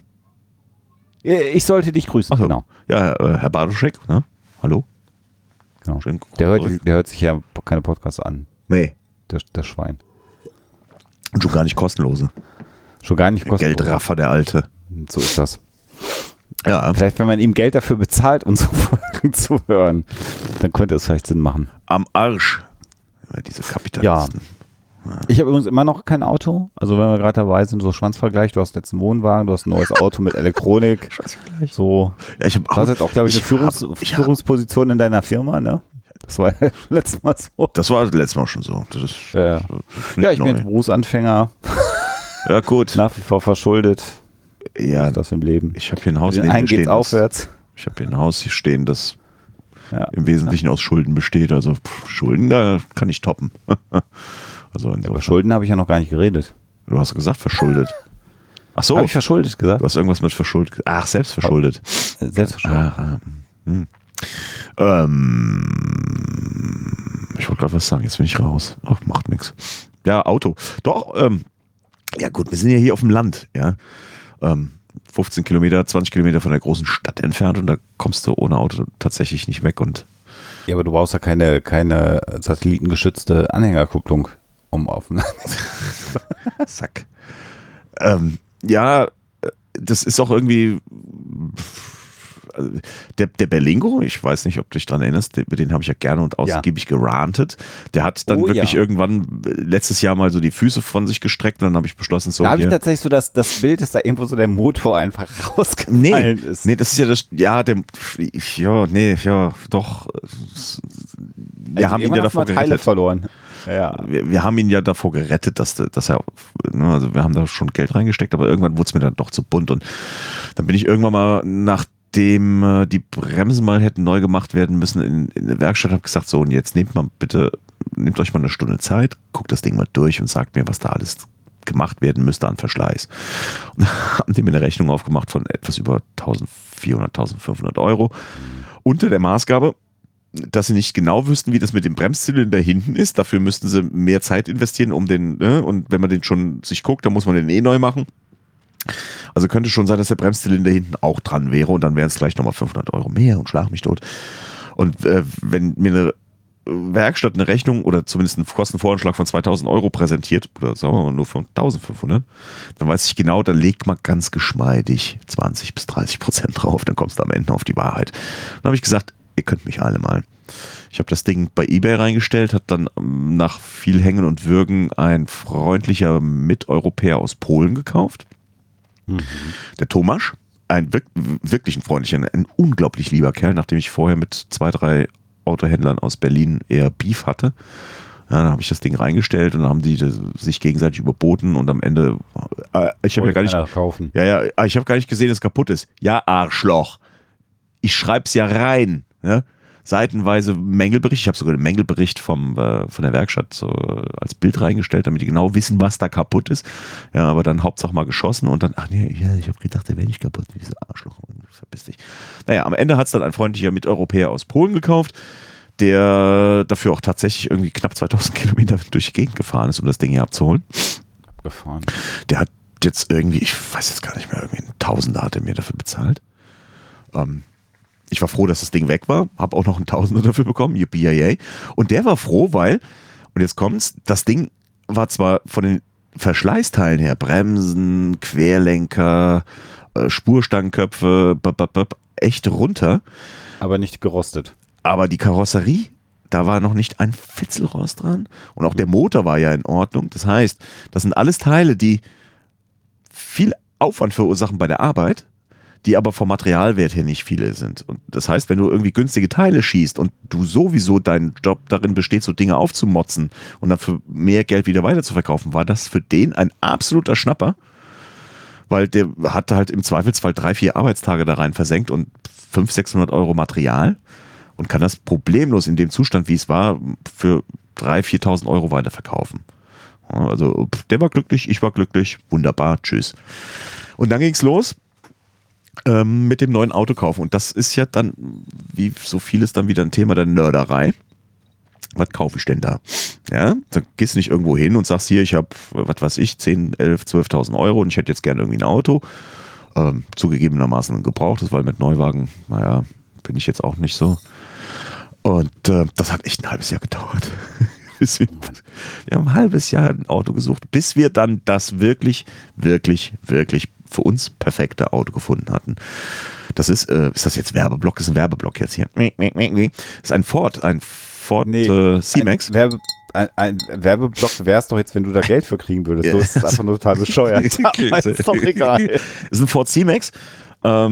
[SPEAKER 1] Ich sollte dich grüßen,
[SPEAKER 2] Ach so.
[SPEAKER 1] genau.
[SPEAKER 2] Ja, Herr Bartoschek, ne? Hallo?
[SPEAKER 1] Genau.
[SPEAKER 2] Schön.
[SPEAKER 1] Der hört sich ja keine Podcasts an,
[SPEAKER 2] Nee.
[SPEAKER 1] das Schwein.
[SPEAKER 2] Und schon gar nicht kostenlose.
[SPEAKER 1] Schon gar nicht kostenlos.
[SPEAKER 2] Geldraffer, der Alte.
[SPEAKER 1] So ist das.
[SPEAKER 2] Ja,
[SPEAKER 1] Vielleicht, wenn man ihm Geld dafür bezahlt, unsere Folgen zu hören, dann könnte es vielleicht Sinn machen.
[SPEAKER 2] am Arsch. Ja, diese Kapitalisten.
[SPEAKER 1] Ich habe übrigens immer noch kein Auto. Also wenn wir gerade dabei sind, so Schwanzvergleich, du hast jetzt einen Wohnwagen, du hast ein neues Auto mit Elektronik. So.
[SPEAKER 2] Ja, ich
[SPEAKER 1] Du hast jetzt auch, glaube ich, eine Führungsposition in deiner Firma, ne? Das war ja letztes Mal so.
[SPEAKER 2] Das war das letzte Mal schon so. Das ist
[SPEAKER 1] Ja, ich bin jetzt Berufsanfänger,
[SPEAKER 2] ja, gut.
[SPEAKER 1] nach wie vor verschuldet.
[SPEAKER 2] Ja,
[SPEAKER 1] Das im Leben.
[SPEAKER 2] ich habe hier ein Haus
[SPEAKER 1] Den
[SPEAKER 2] neben mir
[SPEAKER 1] einen geht's
[SPEAKER 2] stehen.
[SPEAKER 1] aufwärts.
[SPEAKER 2] Ich habe hier ein Haus hier stehen, das
[SPEAKER 1] Ja.
[SPEAKER 2] im Wesentlichen aus Schulden besteht. Also Schulden, da kann ich toppen. Also
[SPEAKER 1] Über
[SPEAKER 2] insofern.
[SPEAKER 1] Schulden habe ich ja noch gar nicht geredet.
[SPEAKER 2] Du hast gesagt verschuldet. Ach so,
[SPEAKER 1] Habe ich verschuldet gesagt?
[SPEAKER 2] du hast irgendwas mit verschuldet. Ach, selbst verschuldet.
[SPEAKER 1] Selbstverständlich.
[SPEAKER 2] Ich wollte gerade was sagen, jetzt bin ich raus. Ach, macht nichts. Ja, Auto. Doch, ja gut, wir sind ja hier auf dem Land, ja. 15 Kilometer, 20 Kilometer von der großen Stadt entfernt und da kommst du ohne Auto tatsächlich nicht weg und
[SPEAKER 1] Ja, aber du brauchst ja keine satellitengeschützte Anhängerkupplung, um auf.
[SPEAKER 2] zack. Ja, das ist auch irgendwie der Berlingo, ich weiß nicht, ob du dich dran erinnerst, über den habe ich ja gerne und ausgiebig gerantet. Der hat dann wirklich irgendwann letztes Jahr mal so die Füße von sich gestreckt und dann habe ich beschlossen, so
[SPEAKER 1] Da habe ich
[SPEAKER 2] hier.
[SPEAKER 1] tatsächlich so das Bild, dass da irgendwo so der Motor einfach rausgefallen ist.
[SPEAKER 2] Nee, das ist ja das, doch. Wir haben ihn ja davor
[SPEAKER 1] Teile
[SPEAKER 2] gerettet.
[SPEAKER 1] verloren. Ja.
[SPEAKER 2] Wir haben ihn ja davor gerettet, dass er, also wir haben da schon Geld reingesteckt, aber irgendwann wurde es mir dann doch zu bunt und dann bin ich irgendwann mal, nachdem die Bremsen mal hätten neu gemacht werden müssen, in der Werkstatt, habe gesagt, so und jetzt nehmt euch mal eine Stunde Zeit, guckt das Ding mal durch und sagt mir, was da alles gemacht werden müsste an Verschleiß. Und haben die mir eine Rechnung aufgemacht von etwas über 1.400, 1.500 Euro unter der Maßgabe, dass sie nicht genau wüssten, wie das mit dem Bremszylinder hinten ist. Dafür müssten sie mehr Zeit investieren, und wenn man den schon sich guckt, dann muss man den neu machen. Also könnte schon sein, dass der Bremszylinder hinten auch dran wäre und dann wären es gleich nochmal 500 Euro mehr und schlag mich tot. Und wenn mir eine Werkstatt eine Rechnung oder zumindest einen Kostenvoranschlag von 2.000 Euro präsentiert, oder sagen wir mal nur von 1.500, dann weiß ich genau, da legt man ganz geschmeidig 20-30% drauf, dann kommst du am Ende auf die Wahrheit. Dann habe ich gesagt, ihr könnt mich alle mal. Ich habe das Ding bei eBay reingestellt, hat dann nach viel Hängen und Würgen ein freundlicher Miteuropäer aus Polen gekauft. Der Tomasz, wirklich ein freundlicher, ein unglaublich lieber Kerl, nachdem ich vorher mit 2, 3 Autohändlern aus Berlin eher Beef hatte. Ja, dann habe ich das Ding reingestellt und dann haben die sich gegenseitig überboten und am Ende, ich habe ja gar nicht,
[SPEAKER 1] kaufen.
[SPEAKER 2] ich habe gar nicht gesehen, dass es kaputt ist. Ja, Arschloch. Ich schreib's ja rein. Ja? Seitenweise Mängelbericht. Ich habe sogar den Mängelbericht von der Werkstatt so als Bild reingestellt, damit die genau wissen, was da kaputt ist. Ja, aber dann Hauptsache mal geschossen und dann, ach nee, ja, ich habe gedacht, der wäre nicht kaputt. Diese Arschloch, verpiss dich. Naja, am Ende hat es dann ein freundlicher Miteuropäer aus Polen gekauft, der dafür auch tatsächlich irgendwie knapp 2.000 Kilometer durch die Gegend gefahren ist, um das Ding hier abzuholen.
[SPEAKER 1] Abgefahren.
[SPEAKER 2] Der hat jetzt irgendwie, ich weiß jetzt gar nicht mehr, irgendwie ein Tausender hat er mir dafür bezahlt. Ich war froh, dass das Ding weg war, habe auch noch einen Tausender dafür bekommen, yippie. Und der war froh, weil, und jetzt kommt's, das Ding war zwar von den Verschleißteilen her, Bremsen, Querlenker, Spurstangenköpfe, echt runter.
[SPEAKER 1] Aber nicht gerostet.
[SPEAKER 2] Aber die Karosserie, da war noch nicht ein Fitzelrost dran. Und auch der Motor war ja in Ordnung. Das heißt, das sind alles Teile, die viel Aufwand verursachen bei der Arbeit, die aber vom Materialwert her nicht viele sind. Und das heißt, wenn du irgendwie günstige Teile schießt und du sowieso dein Job darin besteht, so Dinge aufzumotzen und dann für mehr Geld wieder weiter zu verkaufen, war das für den ein absoluter Schnapper, weil der hatte halt im Zweifelsfall 3, 4 Arbeitstage da rein versenkt und 500, 600 Euro Material und kann das problemlos in dem Zustand, wie es war, für 3.000, 4.000 Euro weiterverkaufen. Also der war glücklich, ich war glücklich, wunderbar, tschüss. Und dann ging's los mit dem neuen Autokauf. Und das ist ja dann, wie so vieles, dann wieder ein Thema der Nörderei. Was kaufe ich denn da? Ja, da gehst du nicht irgendwo hin und sagst, hier, ich habe, was weiß ich, 10, 11, 12.000 Euro und ich hätte jetzt gerne irgendwie ein Auto. Zugegebenermaßen ein gebrauchtes, weil mit Neuwagen, naja, bin ich jetzt auch nicht so. Und das hat echt ein halbes Jahr gedauert. Wir haben ein halbes Jahr ein Auto gesucht, bis wir dann das wirklich, wirklich, wirklich für uns perfekte Auto gefunden hatten. Das ist das jetzt Werbeblock? Das ist ein Werbeblock jetzt hier. Das ist ein Ford C-Max.
[SPEAKER 1] Ein Werbeblock wäre es doch jetzt, wenn du da Geld für kriegen würdest. So ist es einfach nur total bescheuert. Ist doch egal.
[SPEAKER 2] Das ist ein Ford C-Max. Da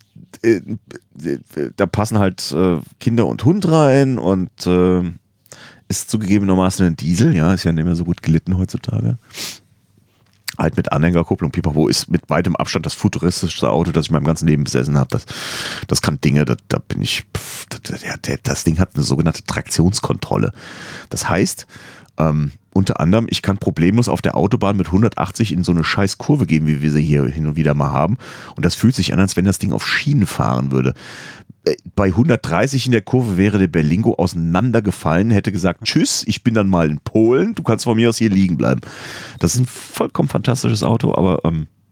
[SPEAKER 2] passen halt Kinder und Hund rein und ist zugegebenermaßen ein Diesel, ja, ist ja nicht mehr so gut gelitten heutzutage. Halt mit Anhängerkupplung, Pipapo, ist mit weitem Abstand das futuristischste Auto, das ich in meinem ganzen Leben besessen habe. Das kann Dinge, da bin ich, das Ding hat eine sogenannte Traktionskontrolle. Das heißt, unter anderem, ich kann problemlos auf der Autobahn mit 180 in so eine scheiß Kurve gehen, wie wir sie hier hin und wieder mal haben. Und das fühlt sich an, als wenn das Ding auf Schienen fahren würde. Bei 130 in der Kurve wäre der Berlingo auseinandergefallen, hätte gesagt, tschüss, ich bin dann mal in Polen, du kannst von mir aus hier liegen bleiben. Das ist ein vollkommen fantastisches Auto, aber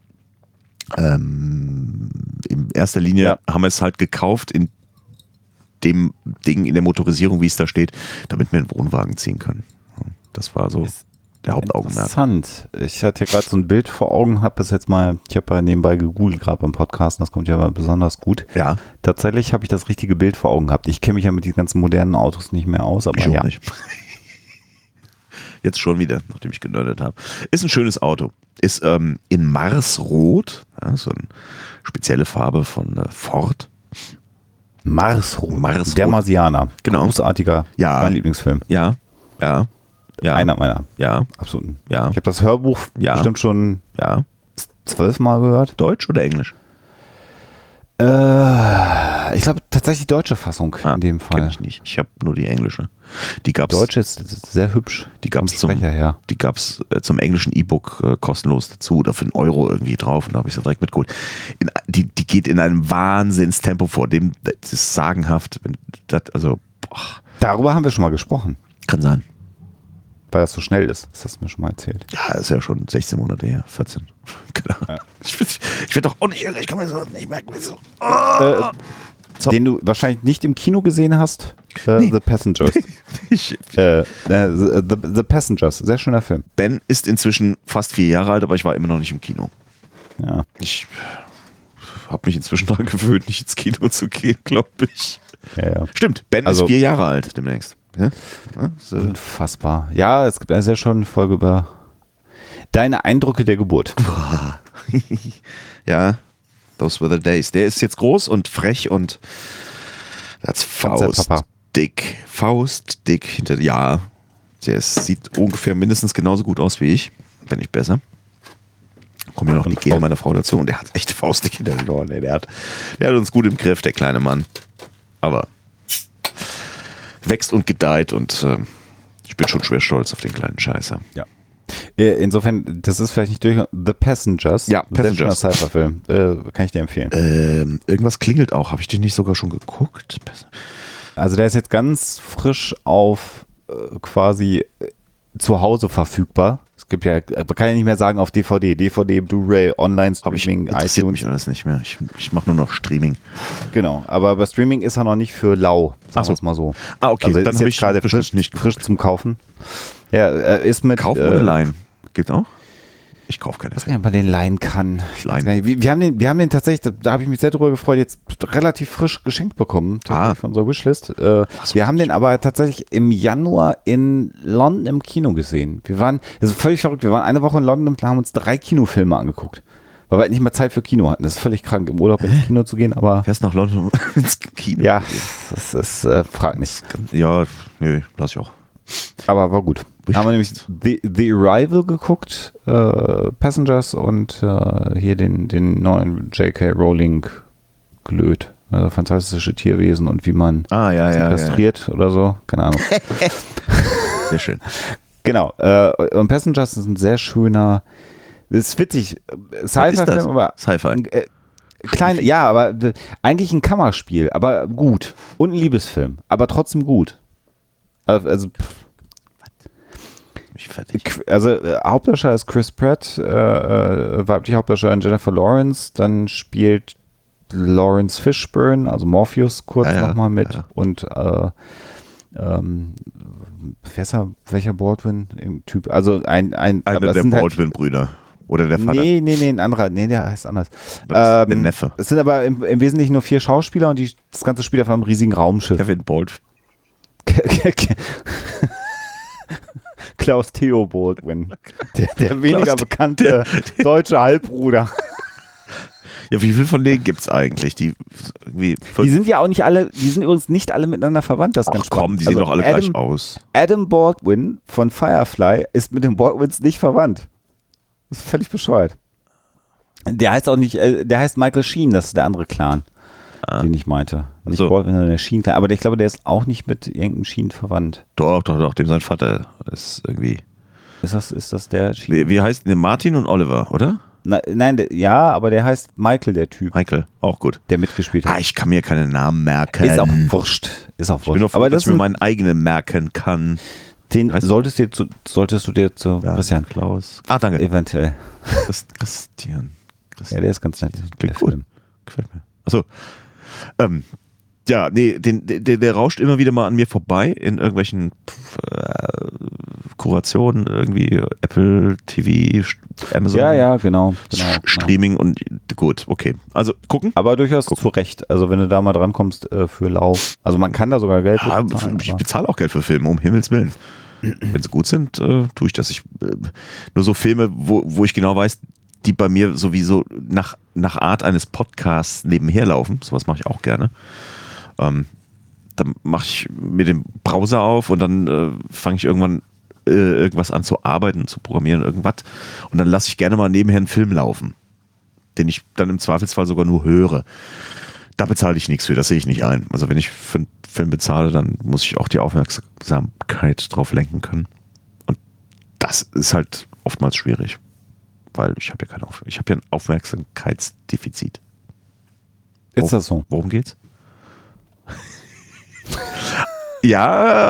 [SPEAKER 2] in erster Linie haben wir es halt gekauft in dem Ding, in der Motorisierung, wie es da steht, damit wir einen Wohnwagen ziehen können. Das war so der Hauptaugenmerk.
[SPEAKER 1] Interessant. Ich hatte ja gerade so ein Bild vor Augen, habe das jetzt mal, ich habe ja nebenbei gegoogelt, gerade beim Podcast, das kommt ja mal besonders gut.
[SPEAKER 2] Ja.
[SPEAKER 1] Tatsächlich habe ich das richtige Bild vor Augen gehabt. Ich kenne mich ja mit diesen ganzen modernen Autos nicht mehr aus, aber
[SPEAKER 2] ich
[SPEAKER 1] ja.
[SPEAKER 2] Nicht. Jetzt schon wieder, nachdem ich genördet habe. Ist ein schönes Auto. Ist in Marsrot, ja, so eine spezielle Farbe von Ford.
[SPEAKER 1] Marsrot. Der Marsianer.
[SPEAKER 2] Genau.
[SPEAKER 1] Großartiger, mein Lieblingsfilm.
[SPEAKER 2] Ja.
[SPEAKER 1] Einer meiner.
[SPEAKER 2] Ja.
[SPEAKER 1] Absoluten.
[SPEAKER 2] Ja.
[SPEAKER 1] Ich habe das Hörbuch bestimmt schon 12 Mal gehört.
[SPEAKER 2] Deutsch oder Englisch?
[SPEAKER 1] Ich glaube tatsächlich die deutsche Fassung in dem Fall.
[SPEAKER 2] Kenn ich nicht. Ich habe nur die englische. Die gab's.
[SPEAKER 1] Deutsche ist sehr hübsch.
[SPEAKER 2] Die gab's zum englischen E-Book kostenlos dazu oder für €1 irgendwie drauf und da habe ich sie direkt mitgeholt. Die geht in einem Wahnsinnstempo vor, dem das ist sagenhaft.
[SPEAKER 1] Darüber haben wir schon mal gesprochen.
[SPEAKER 2] Kann sein.
[SPEAKER 1] Weil das so schnell ist. Das hast du mir schon mal erzählt.
[SPEAKER 2] Ja, ist ja schon 16 Monate her, 14. Genau. Ja. Ich werde doch auch nicht irre, ich kann mir so nicht merken, wieso.
[SPEAKER 1] den du wahrscheinlich nicht im Kino gesehen hast.
[SPEAKER 2] Nee.
[SPEAKER 1] The Passengers. The Passengers, sehr schöner Film.
[SPEAKER 2] Ben ist inzwischen fast 4 Jahre alt, aber ich war immer noch nicht im Kino.
[SPEAKER 1] Ja.
[SPEAKER 2] Ich habe mich inzwischen daran gewöhnt, nicht ins Kino zu gehen, glaube ich.
[SPEAKER 1] Ja.
[SPEAKER 2] Stimmt, Ben
[SPEAKER 1] Also-
[SPEAKER 2] ist 4 Jahre alt demnächst. Ja? Ja, so.
[SPEAKER 1] Unfassbar. Ja, es gibt eine sehr schöne Folge über deine Eindrücke der Geburt.
[SPEAKER 2] Ja, those were the days. Der ist jetzt groß und frech und als
[SPEAKER 1] Papa.
[SPEAKER 2] Faustdick hinter, ja, sieht ungefähr mindestens genauso gut aus wie ich, wenn nicht besser. Kommt ja noch die Gene meiner Frau dazu und der hat echt faustdick hinter den Ohren. Der hat uns gut im Griff, der kleine Mann. Aber wächst und gedeiht und ich bin schon schwer stolz auf den kleinen Scheißer.
[SPEAKER 1] Ja. Insofern, das ist vielleicht nicht durch The Passengers.
[SPEAKER 2] Ja, Passengers.
[SPEAKER 1] Sehr schöner Cypher-Film. Kann ich dir empfehlen.
[SPEAKER 2] Irgendwas klingelt auch. Habe ich den nicht sogar schon geguckt?
[SPEAKER 1] Also der ist jetzt ganz frisch auf quasi zu Hause verfügbar. Es gibt ja, man kann ja nicht mehr sagen auf DVD, Blu-ray, Online-Streaming,
[SPEAKER 2] Interessiert
[SPEAKER 1] iTunes.
[SPEAKER 2] mich alles nicht mehr. Ich mache nur noch Streaming.
[SPEAKER 1] Genau, aber bei Streaming ist er noch nicht für lau, sagen wir es mal so.
[SPEAKER 2] Ah, okay,
[SPEAKER 1] Also
[SPEAKER 2] dann
[SPEAKER 1] ist
[SPEAKER 2] habe
[SPEAKER 1] jetzt
[SPEAKER 2] ich
[SPEAKER 1] gerade
[SPEAKER 2] bestimmt
[SPEAKER 1] frisch zum Kaufen. Ja, er ist mit
[SPEAKER 2] Kaufen oder leihen? Geht auch? Ich kaufe keine.
[SPEAKER 1] Ich weiß gar nicht, ob man den leihen kann.
[SPEAKER 2] Leihen.
[SPEAKER 1] Wir haben den tatsächlich, da habe ich mich sehr darüber gefreut, jetzt relativ frisch geschenkt bekommen von unserer Wishlist. Wir haben den aber tatsächlich im Januar in London im Kino gesehen. Das ist völlig verrückt, wir waren eine Woche in London und haben uns 3 Kinofilme angeguckt. Weil wir halt nicht mehr Zeit für Kino hatten. Das ist völlig krank, im Urlaub ins Kino zu gehen, aber
[SPEAKER 2] Fährst nach London ins Kino?
[SPEAKER 1] ja, das ist, frag nicht.
[SPEAKER 2] Ja, nö, lass ich auch.
[SPEAKER 1] Aber war gut. Haben wir nämlich The Arrival geguckt, Passengers und hier den neuen J.K. Rowling gelöt. Fantastische Tierwesen und wie man sie kastriert oder so. Keine Ahnung.
[SPEAKER 2] Sehr schön.
[SPEAKER 1] Genau. Und Passengers ist ein sehr schöner, das ist witzig, Sci-Fi-Film, aber
[SPEAKER 2] Sci-Fi.
[SPEAKER 1] klein, ja, aber eigentlich ein Kammerspiel, aber gut. Und ein Liebesfilm, aber trotzdem gut. Also
[SPEAKER 2] Ich fertig.
[SPEAKER 1] Also Hauptdarsteller ist Chris Pratt, weibliche Hauptdarstellerin Jennifer Lawrence, dann spielt Lawrence Fishburne, also Morpheus kurz nochmal mit und welcher Baldwin im Typ, also einer
[SPEAKER 2] der Baldwin-Brüder. Oder der Vater.
[SPEAKER 1] Nee, ein anderer, der heißt anders.
[SPEAKER 2] Der Neffe.
[SPEAKER 1] Es sind aber im Wesentlichen nur 4 Schauspieler und das Ganze spielt auf einem riesigen Raumschiff.
[SPEAKER 2] Kevin Baldwin.
[SPEAKER 1] Klaus Theo Baldwin, der weniger bekannte deutsche Halbbruder.
[SPEAKER 2] Ja, wie viele von denen gibt es eigentlich? Die
[SPEAKER 1] sind ja auch nicht alle, die sind übrigens nicht alle miteinander verwandt. Das ist ganz
[SPEAKER 2] komm,
[SPEAKER 1] spannend.
[SPEAKER 2] die sehen doch alle gleich aus.
[SPEAKER 1] Adam Baldwin von Firefly ist mit den Baldwins nicht verwandt. Das ist völlig bescheuert. Der heißt auch nicht, der heißt Michael Sheen, das ist der andere Clan, den ich meinte. Nicht Baldwin, sondern der Sheen-Clan. Aber ich glaube, der ist auch nicht mit irgendeinem Sheen verwandt.
[SPEAKER 2] Doch, dem sein Vater ist irgendwie.
[SPEAKER 1] Ist das der Sheen?
[SPEAKER 2] Wie heißt der? Martin und Oliver, oder?
[SPEAKER 1] Nein, aber der heißt Michael, der Typ.
[SPEAKER 2] Michael, auch gut.
[SPEAKER 1] Der mitgespielt hat.
[SPEAKER 2] Ich kann mir keine Namen merken.
[SPEAKER 1] Ist auch wurscht.
[SPEAKER 2] Ich bin doch froh,
[SPEAKER 1] aber
[SPEAKER 2] dass ich mir meinen eigenen merken kann.
[SPEAKER 1] Den solltest du dir zu Christian
[SPEAKER 2] Klaus. Danke.
[SPEAKER 1] Eventuell.
[SPEAKER 2] Christian.
[SPEAKER 1] Ja, der ist ganz nett.
[SPEAKER 2] Klingt gut. Gefällt mir. Achso. Ja, nee, der rauscht immer wieder mal an mir vorbei in irgendwelchen Kurationen, irgendwie Apple TV, Amazon.
[SPEAKER 1] Ja, genau.
[SPEAKER 2] Streaming und gut, okay. Also gucken.
[SPEAKER 1] Aber durchaus zu Recht. Also wenn du da mal dran kommst für Lauf. Also man kann da sogar Geld
[SPEAKER 2] bezahlen. Ich bezahle auch Geld für Filme, um Himmels Willen. Wenn sie gut sind, tue ich das. Nur so Filme, wo ich genau weiß, die bei mir sowieso nach Art eines Podcasts nebenher laufen. Sowas mache ich auch gerne. Dann mache ich mir den Browser auf und dann fange ich irgendwann irgendwas an zu arbeiten, zu programmieren, irgendwas. Und dann lasse ich gerne mal nebenher einen Film laufen, den ich dann im Zweifelsfall sogar nur höre. Da bezahle ich nichts für, das sehe ich nicht ein. Also wenn ich für einen Film bezahle, dann muss ich auch die Aufmerksamkeit drauf lenken können. Und das ist halt oftmals schwierig, weil ich habe ja ein Aufmerksamkeitsdefizit.
[SPEAKER 1] Ist das so?
[SPEAKER 2] Worum geht's?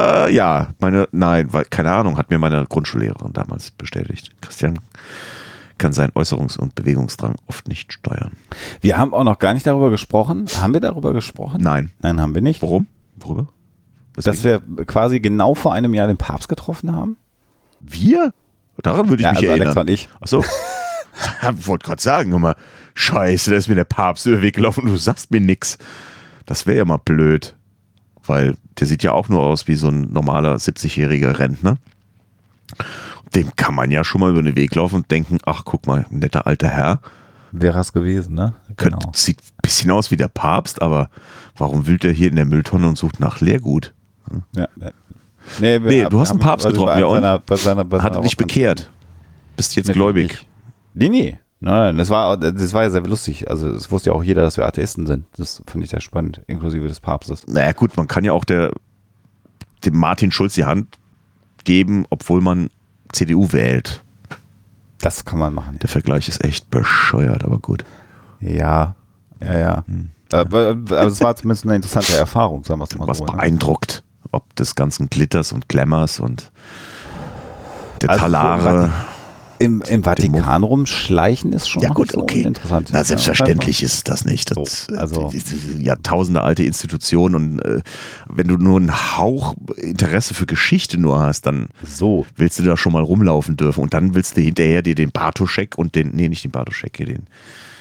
[SPEAKER 2] Ja, keine Ahnung, hat mir meine Grundschullehrerin damals bestätigt. kann seinen Äußerungs- und Bewegungsdrang oft nicht steuern.
[SPEAKER 1] Wir haben auch noch gar nicht darüber gesprochen. Haben wir darüber gesprochen?
[SPEAKER 2] Nein.
[SPEAKER 1] Nein, haben wir nicht.
[SPEAKER 2] Warum? Worüber?
[SPEAKER 1] Dass wir quasi genau vor einem Jahr den Papst getroffen haben?
[SPEAKER 2] Wir? Daran würde ich mich
[SPEAKER 1] also
[SPEAKER 2] erinnern.
[SPEAKER 1] Alexa und ich.
[SPEAKER 2] Achso. Ich wollte gerade sagen, guck mal, scheiße, da ist mir der Papst über den Weg gelaufen und du sagst mir nix. Das wäre ja mal blöd. Weil der sieht ja auch nur aus wie so ein normaler 70-jähriger Rentner. Dem kann man ja schon mal über den Weg laufen und denken, ach, guck mal, ein netter alter Herr.
[SPEAKER 1] Wäre es gewesen, ne? Genau.
[SPEAKER 2] Sieht ein bisschen aus wie der Papst, aber warum wühlt er hier in der Mülltonne und sucht nach Leergut?
[SPEAKER 1] Ja. Nee,
[SPEAKER 2] Du hast einen Papst getroffen, ja, und? Hat er dich
[SPEAKER 1] Woche-
[SPEAKER 2] bekehrt? Bist jetzt
[SPEAKER 1] Nee,
[SPEAKER 2] gläubig?
[SPEAKER 1] Nee. Nein, das war ja sehr lustig. Also es wusste ja auch jeder, dass wir Atheisten sind. Das fand ich sehr spannend, inklusive des Papstes.
[SPEAKER 2] Naja gut, man kann ja auch dem Martin Schulz die Hand geben, obwohl man CDU wählt.
[SPEAKER 1] Das kann man machen.
[SPEAKER 2] Der Vergleich ist echt bescheuert, aber gut.
[SPEAKER 1] Ja. Aber es war zumindest eine interessante Erfahrung, sagen wir es mal
[SPEAKER 2] Was
[SPEAKER 1] so. Ne?
[SPEAKER 2] beeindruckt, ob des ganzen Glitters und Glamours und der
[SPEAKER 1] Also
[SPEAKER 2] Talare.
[SPEAKER 1] Im Vatikan rumschleichen ist schon
[SPEAKER 2] Ja
[SPEAKER 1] noch
[SPEAKER 2] gut,
[SPEAKER 1] so
[SPEAKER 2] okay.
[SPEAKER 1] interessant.
[SPEAKER 2] Na, selbstverständlich ist das nicht. Das,
[SPEAKER 1] So, also-
[SPEAKER 2] das ist eine Jahrtausende alte Institution und wenn du nur einen Hauch Interesse für Geschichte nur hast, dann
[SPEAKER 1] So.
[SPEAKER 2] willst du da schon mal rumlaufen dürfen und dann willst du hinterher dir den Bartoschek und nicht den Bartoschek, hier den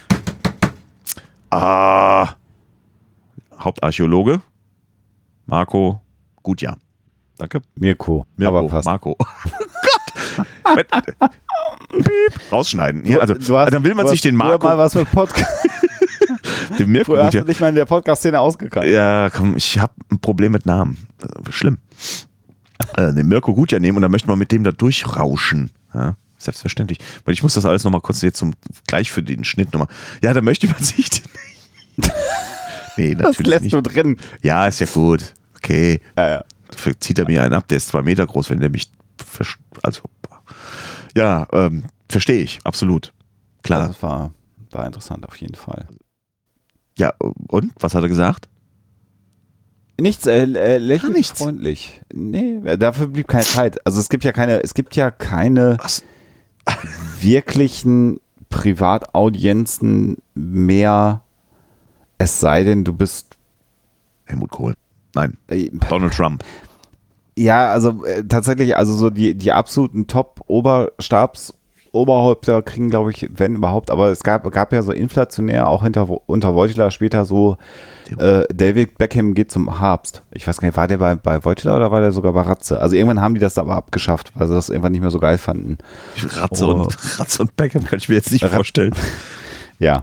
[SPEAKER 2] Hauptarchäologe Marco Gutjahr. Danke.
[SPEAKER 1] Mirko.
[SPEAKER 2] Mirko,
[SPEAKER 1] Aber passt.
[SPEAKER 2] Marco. Oh Gott! Piep. Rausschneiden. Ja, also, dann will man sich den
[SPEAKER 1] Marco.
[SPEAKER 2] Marco.
[SPEAKER 1] Mal was mit Podcast.
[SPEAKER 2] Den Mirko
[SPEAKER 1] Früher hast du
[SPEAKER 2] Gutjahr.
[SPEAKER 1] dich mal in der Podcast-Szene ausgekannt.
[SPEAKER 2] Ja, komm, ich habe ein Problem mit Namen. Schlimm. Den Mirko Gutjahr nehmen und dann möchte man mit dem da durchrauschen. Ja, selbstverständlich. Weil ich muss das alles nochmal kurz jetzt gleich für den Schnitt nochmal. Ja, da möchte man sich den. Nee,
[SPEAKER 1] Das
[SPEAKER 2] natürlich
[SPEAKER 1] lässt
[SPEAKER 2] nicht.
[SPEAKER 1] du drin.
[SPEAKER 2] Ja, ist ja gut. Okay.
[SPEAKER 1] Ja.
[SPEAKER 2] Dafür zieht er mir einen ab, der ist 2 Meter groß, wenn der mich. Also. Ja, verstehe ich, absolut. Klar.
[SPEAKER 1] Das war interessant auf jeden Fall.
[SPEAKER 2] Ja, und? Was hat er gesagt?
[SPEAKER 1] Nichts, lächelnd
[SPEAKER 2] nichts.
[SPEAKER 1] freundlich. Nee, dafür blieb keine Zeit. Also es gibt ja keine
[SPEAKER 2] Was?
[SPEAKER 1] wirklichen Privataudienzen mehr, es sei denn, du bist
[SPEAKER 2] Helmut Kohl. Nein, Donald Trump.
[SPEAKER 1] ja, also tatsächlich, also so die absoluten Top-Oberhäupter kriegen, glaube ich, wenn überhaupt, aber es gab ja so inflationär auch unter Wojtyla später so David Beckham geht zum Papst. Ich weiß gar nicht, war der bei Wojtyla oder war der sogar bei Ratze? Also irgendwann haben die das aber abgeschafft, weil sie das irgendwann nicht mehr so geil fanden.
[SPEAKER 2] Ratze und Beckham kann ich mir jetzt nicht vorstellen.
[SPEAKER 1] Ja.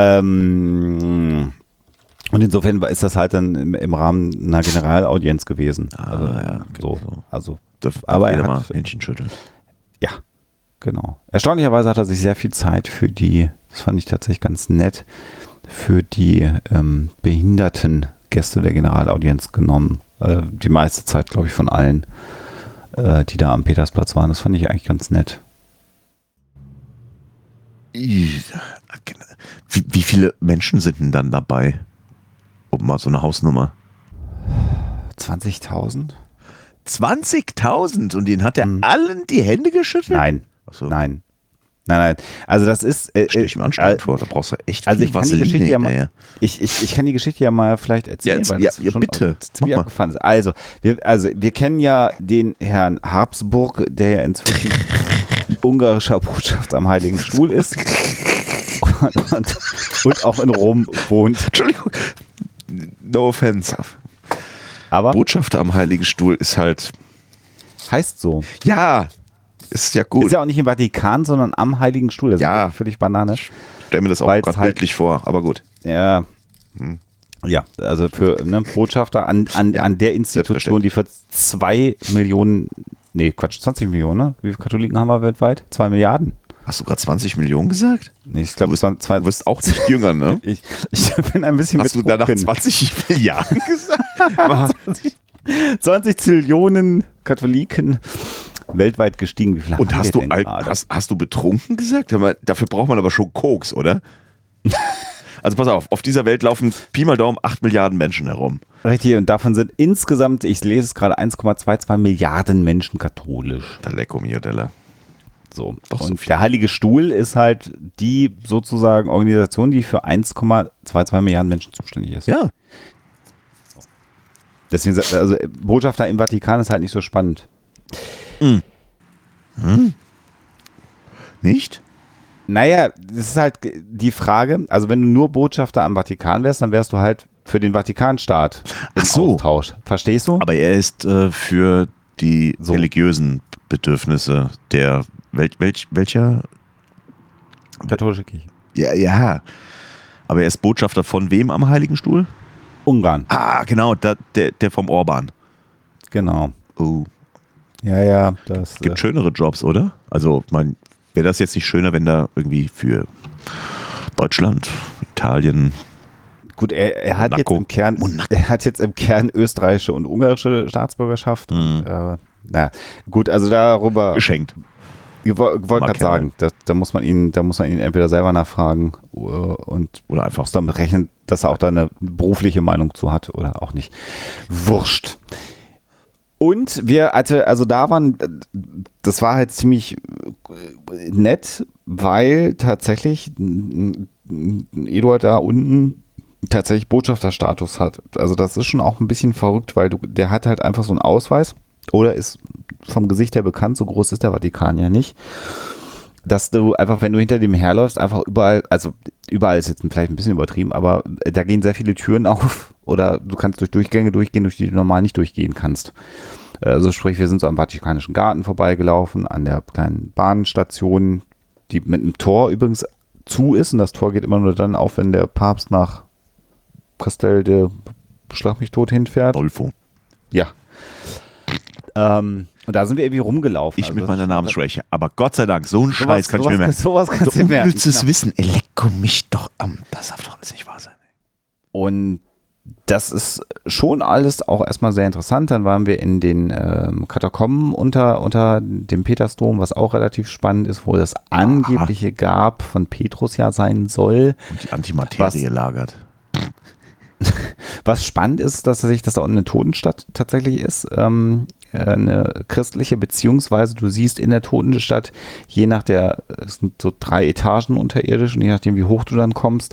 [SPEAKER 1] Und insofern ist das halt dann im Rahmen einer Generalaudienz gewesen.
[SPEAKER 2] Ja,
[SPEAKER 1] so.
[SPEAKER 2] genau.
[SPEAKER 1] Also,
[SPEAKER 2] Darf
[SPEAKER 1] aber
[SPEAKER 2] jeder
[SPEAKER 1] er
[SPEAKER 2] mal
[SPEAKER 1] hat,
[SPEAKER 2] Händchen schütteln.
[SPEAKER 1] ja, genau. Erstaunlicherweise hat er sich sehr viel Zeit für die, das fand ich tatsächlich ganz nett, für die behinderten Gäste der Generalaudienz genommen. Die meiste Zeit, glaube ich, von allen, die da am Petersplatz waren. Das fand ich eigentlich ganz nett.
[SPEAKER 2] Wie viele Menschen sind denn dann dabei? Um mal so eine Hausnummer.
[SPEAKER 1] 20.000?
[SPEAKER 2] 20.000 und den hat er allen die Hände geschüttelt?
[SPEAKER 1] Nein.
[SPEAKER 2] Ach so.
[SPEAKER 1] Nein. Also das ist.
[SPEAKER 2] Stell ich mir anstrengend vor, da brauchst du echt
[SPEAKER 1] Also
[SPEAKER 2] viel
[SPEAKER 1] ich kann die
[SPEAKER 2] Vaseline
[SPEAKER 1] Geschichte ja
[SPEAKER 2] hinterher.
[SPEAKER 1] mal, ich kann die Geschichte ja mal vielleicht erzählen,
[SPEAKER 2] Ja,
[SPEAKER 1] weil
[SPEAKER 2] ja,
[SPEAKER 1] das
[SPEAKER 2] ja,
[SPEAKER 1] schon
[SPEAKER 2] bitte.
[SPEAKER 1] ziemlich
[SPEAKER 2] Mach mal.
[SPEAKER 1] abgefahren ist. Also wir kennen ja den Herrn Habsburg, der ja inzwischen ungarischer Botschafter am Heiligen Stuhl ist und auch in Rom wohnt.
[SPEAKER 2] Entschuldigung. No offense.
[SPEAKER 1] Aber
[SPEAKER 2] Botschafter am Heiligen Stuhl ist halt.
[SPEAKER 1] heißt so.
[SPEAKER 2] Ja, ist ja gut.
[SPEAKER 1] Ist ja auch nicht im Vatikan, sondern am Heiligen Stuhl. Das
[SPEAKER 2] Ja.
[SPEAKER 1] ist völlig Banane.
[SPEAKER 2] Stell mir das auch
[SPEAKER 1] Weil's
[SPEAKER 2] gerade
[SPEAKER 1] halt-
[SPEAKER 2] bildlich vor, aber gut.
[SPEAKER 1] Ja. Ja, also für Botschafter an der Institution, die für 2 Millionen, 20 Millionen, ne? Wie viele Katholiken haben wir weltweit? 2 Milliarden.
[SPEAKER 2] Hast du gerade 20 Millionen gesagt?
[SPEAKER 1] Nee, ich glaube, es waren
[SPEAKER 2] Du wirst auch nicht jünger, ne?
[SPEAKER 1] ich bin ein bisschen
[SPEAKER 2] Hast du danach
[SPEAKER 1] betrunken.
[SPEAKER 2] 20 Milliarden gesagt? Aber
[SPEAKER 1] 20 Zillionen Katholiken weltweit gestiegen. Wie viel
[SPEAKER 2] und
[SPEAKER 1] haben
[SPEAKER 2] hast
[SPEAKER 1] wir
[SPEAKER 2] du,
[SPEAKER 1] denn gerade?
[SPEAKER 2] hast du betrunken gesagt? Hör mal, dafür braucht man aber schon Koks, oder? Also pass auf dieser Welt laufen Pi mal Daumen 8 Milliarden Menschen herum.
[SPEAKER 1] Richtig, und davon sind insgesamt, ich lese es gerade, 1,22 Milliarden Menschen katholisch.
[SPEAKER 2] Da lecco mio della.
[SPEAKER 1] So.
[SPEAKER 2] Doch, so
[SPEAKER 1] Und
[SPEAKER 2] viel.
[SPEAKER 1] der Heilige Stuhl ist halt die sozusagen Organisation, die für 1,22 Milliarden Menschen zuständig ist.
[SPEAKER 2] Ja.
[SPEAKER 1] Deswegen, also Botschafter im Vatikan ist halt nicht so spannend.
[SPEAKER 2] Nicht?
[SPEAKER 1] Naja, das ist halt die Frage, also wenn du nur Botschafter am Vatikan wärst, dann wärst du halt für den Vatikanstaat im
[SPEAKER 2] Ach so.
[SPEAKER 1] Austausch. Verstehst du?
[SPEAKER 2] Aber er ist für die
[SPEAKER 1] So.
[SPEAKER 2] religiösen Bedürfnisse der welcher?
[SPEAKER 1] Katholische Kirche.
[SPEAKER 2] Ja. Aber er ist Botschafter von wem am Heiligen Stuhl?
[SPEAKER 1] Ungarn,
[SPEAKER 2] Ah, genau, der vom Orban.
[SPEAKER 1] genau.
[SPEAKER 2] Oh.
[SPEAKER 1] Ja, das
[SPEAKER 2] Gibt schönere Jobs, oder? Also, wäre das jetzt nicht schöner, wenn da irgendwie für Deutschland, Italien,
[SPEAKER 1] gut, er hat jetzt
[SPEAKER 2] Monaco.
[SPEAKER 1] er hat jetzt im Kern österreichische und ungarische Staatsbürgerschaft. Na gut, also darüber
[SPEAKER 2] geschenkt?
[SPEAKER 1] ich wollte
[SPEAKER 2] Mag
[SPEAKER 1] gerade
[SPEAKER 2] ja
[SPEAKER 1] sagen, da muss man ihn entweder selber nachfragen und
[SPEAKER 2] Oder einfach
[SPEAKER 1] muss damit rechnen, dass er auch da eine berufliche Meinung zu hat oder auch nicht. Wurscht. Und also da waren, das war halt ziemlich nett, weil tatsächlich Eduard da unten tatsächlich Botschafterstatus hat. Also das ist schon auch ein bisschen verrückt, weil der hat halt einfach so einen Ausweis oder ist vom Gesicht her bekannt, so groß ist der Vatikan ja nicht, dass du einfach, wenn du hinter dem herläufst, einfach überall, also überall ist jetzt vielleicht ein bisschen übertrieben, aber da gehen sehr viele Türen auf oder du kannst durch Durchgänge durchgehen, durch die du normal nicht durchgehen kannst. Also sprich, wir sind so am Vatikanischen Garten vorbeigelaufen, an der kleinen Bahnstation, die mit einem Tor übrigens zu ist und das Tor geht immer nur dann auf, wenn der Papst nach Castel de Schlag mich tot hinfährt.
[SPEAKER 2] Adolfo.
[SPEAKER 1] Ja. Und da sind wir irgendwie rumgelaufen.
[SPEAKER 2] Ich mit meiner Namensschwäche. Aber Gott sei Dank, so einen Scheiß kann ich mir merken.
[SPEAKER 1] Sowas kannst
[SPEAKER 2] So
[SPEAKER 1] du merken.
[SPEAKER 2] unnützes Wissen. Lecko mich doch am. Das darf doch alles nicht wahr sein.
[SPEAKER 1] Und das ist schon alles auch erstmal sehr interessant. Dann waren wir in den Katakomben unter dem Petersdom, was auch relativ spannend ist, wo das angebliche Grab von Petrus ja sein soll.
[SPEAKER 2] Und die Antimaterie lagert.
[SPEAKER 1] Was spannend ist, dass das da unten eine Totenstadt tatsächlich ist, eine christliche, beziehungsweise du siehst in der Totenstadt, es sind so 3 Etagen unterirdisch und je nachdem, wie hoch du dann kommst,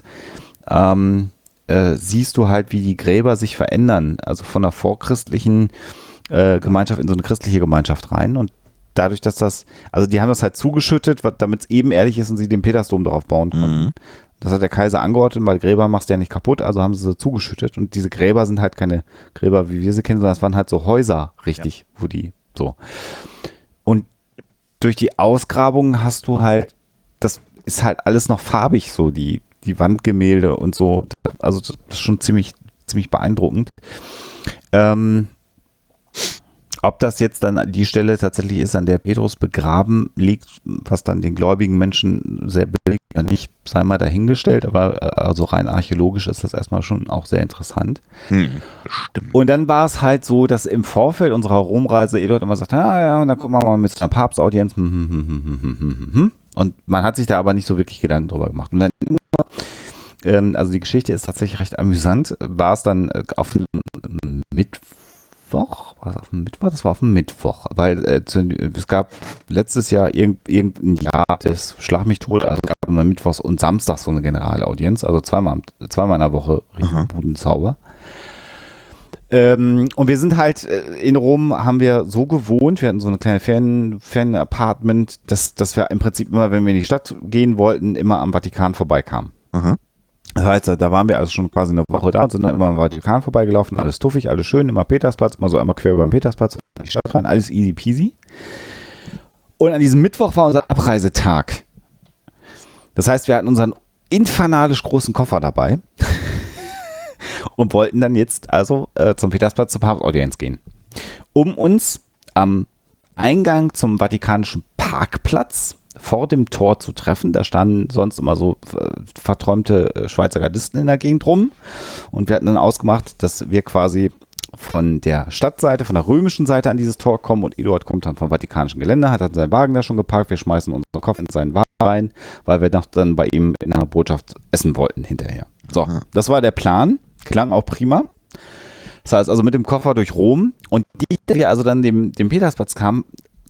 [SPEAKER 1] siehst du halt, wie die Gräber sich verändern, also von einer vorchristlichen Gemeinschaft in so eine christliche Gemeinschaft rein und dadurch, dass also die haben das halt zugeschüttet, damit es ebenerdig ist und sie den Petersdom darauf bauen konnten.
[SPEAKER 2] Mhm.
[SPEAKER 1] Das hat der Kaiser angeordnet, weil Gräber machst du ja nicht kaputt, also haben sie zugeschüttet und diese Gräber sind halt keine Gräber, wie wir sie kennen, sondern es waren halt so Häuser, richtig, wo die so. Und durch die Ausgrabungen hast du halt, das ist halt alles noch farbig, so die Wandgemälde und so, also das ist schon ziemlich beeindruckend. Ob das jetzt dann die Stelle tatsächlich ist, an der Petrus begraben liegt, was dann den gläubigen Menschen sehr billig nicht, sei mal dahingestellt, aber also rein archäologisch ist das erstmal schon auch sehr interessant.
[SPEAKER 2] Bestimmt.
[SPEAKER 1] Und dann war es halt so, dass im Vorfeld unserer Romreise Eduard immer sagt, ja, und dann gucken wir mal mit einer Papstaudienz. Und man hat sich da aber nicht so wirklich Gedanken drüber gemacht. Und dann, also die Geschichte ist tatsächlich recht amüsant, war es dann auf dem Mittwoch, war das auf dem Mittwoch? Das war auf dem Mittwoch, weil es gab letztes Jahr irgendein Jahr des Schlag mich tot, also es gab immer Mittwochs und Samstags so eine Generalaudienz, also zweimal in der Woche richtig Budenzauber. Und wir sind halt in Rom, haben wir so gewohnt, wir hatten so eine kleine Ferien-Apartment, dass wir im Prinzip immer, wenn wir in die Stadt gehen wollten, immer am Vatikan vorbeikamen.
[SPEAKER 2] Aha.
[SPEAKER 1] Das heißt, da waren wir also schon quasi eine Woche da und sind dann immer am Vatikan vorbeigelaufen, alles tuffig, alles schön, immer Petersplatz, immer so einmal quer über den Petersplatz, in die Stadt rein, alles easy peasy. Und an diesem Mittwoch war unser Abreisetag. Das heißt, wir hatten unseren infernalisch großen Koffer dabei und wollten dann jetzt also zum Petersplatz zur Papstaudienz gehen, um uns am Eingang zum Vatikanischen Parkplatz vor dem Tor zu treffen. Da standen sonst immer so verträumte Schweizer Gardisten in der Gegend rum und wir hatten dann ausgemacht, dass wir quasi von der Stadtseite, von der römischen Seite an dieses Tor kommen und Eduard kommt dann vom vatikanischen Gelände, hat dann seinen Wagen da schon geparkt, wir schmeißen unseren Koffer in seinen Wagen rein, weil wir dann bei ihm in einer Botschaft essen wollten hinterher. So, das war der Plan, klang auch prima. Das heißt also mit dem Koffer durch Rom und die wir also dann dem Petersplatz kamen,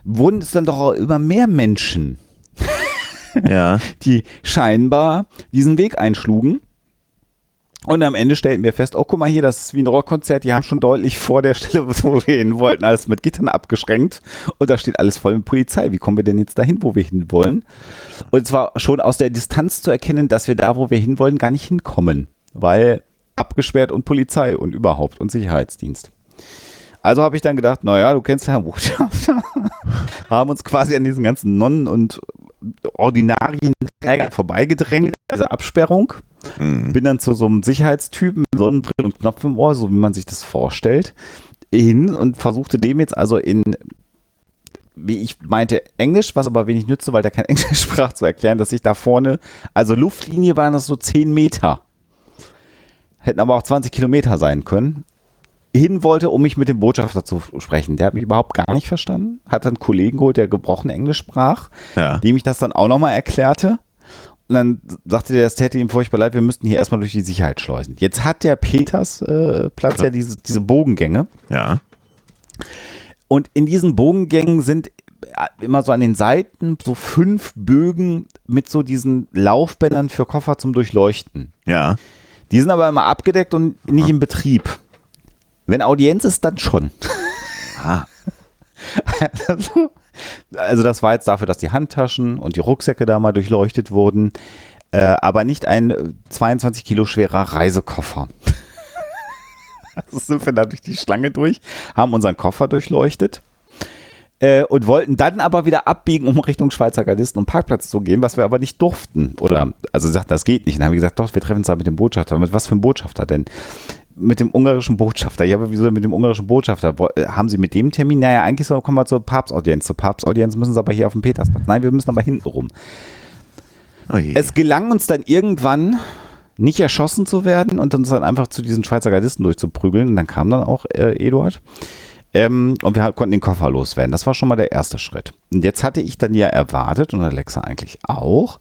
[SPEAKER 1] wurden es dann doch auch immer mehr Menschen,
[SPEAKER 2] Ja.
[SPEAKER 1] die scheinbar diesen Weg einschlugen. Und am Ende stellten wir fest, oh, guck mal hier, das ist wie ein Rockkonzert, die haben schon deutlich vor der Stelle, wo wir hin wollten, alles mit Gittern abgeschränkt. Und da steht alles voll mit Polizei. Wie kommen wir denn jetzt dahin, wo wir hin wollen? Und zwar schon aus der Distanz zu erkennen, dass wir da, wo wir hin wollen, gar nicht hinkommen. Weil abgesperrt und Polizei und überhaupt und Sicherheitsdienst. Also habe ich dann gedacht, naja, du kennst Herrn Botschafter, haben uns quasi an diesen ganzen Nonnen und Ordinarienträgern vorbeigedrängt, also Absperrung. Bin dann zu so einem Sicherheitstypen mit Sonnenbrille und Knopf im Ohr, so wie man sich das vorstellt, hin und versuchte dem jetzt also in, wie ich meinte, Englisch, was aber wenig nützte, weil der kein Englisch sprach, zu erklären, dass ich da vorne, also Luftlinie waren das so 10 Meter. Hätten aber auch 20 Kilometer sein können. Hin wollte, um mich mit dem Botschafter zu sprechen. Der hat mich überhaupt gar nicht verstanden. Hat dann einen Kollegen geholt, der gebrochen Englisch sprach, dem ich das dann auch nochmal erklärte. Und dann sagte der, es täte ihm furchtbar leid, wir müssten hier erstmal durch die Sicherheit schleusen. Jetzt hat der Petersplatz ja diese Bogengänge.
[SPEAKER 2] Ja.
[SPEAKER 1] Und in diesen Bogengängen sind immer so an den Seiten so 5 Bögen mit so diesen Laufbändern für Koffer zum Durchleuchten.
[SPEAKER 2] Ja.
[SPEAKER 1] Die sind aber immer abgedeckt und nicht in Betrieb. Wenn Audienz ist, dann schon. Also das war jetzt dafür, dass die Handtaschen und die Rucksäcke da mal durchleuchtet wurden, aber nicht ein 22 Kilo schwerer Reisekoffer. Also sind wir da durch die Schlange durch, haben unseren Koffer durchleuchtet und wollten dann aber wieder abbiegen, um Richtung Schweizer Gardisten und Parkplatz zu gehen, was wir aber nicht durften. Oder, also sagt, das geht nicht. Dann haben wir gesagt, doch, wir treffen uns da mit dem Botschafter. Mit was für einem Botschafter denn? Mit dem ungarischen Botschafter. Ja, aber wieso mit dem ungarischen Botschafter? Haben Sie mit dem Termin? Naja, eigentlich kommen wir zur Papstaudienz. Zur Papstaudienz müssen Sie aber hier auf dem Petersplatz. Nein, wir müssen aber hinten rum.
[SPEAKER 2] Oh je.
[SPEAKER 1] Es gelang uns dann irgendwann, nicht erschossen zu werden und uns dann einfach zu diesen Schweizer Gardisten durchzuprügeln. Und dann kam dann auch Eduard. Und wir konnten den Koffer loswerden. Das war schon mal der erste Schritt. Und jetzt hatte ich dann ja erwartet, und Alexa eigentlich auch,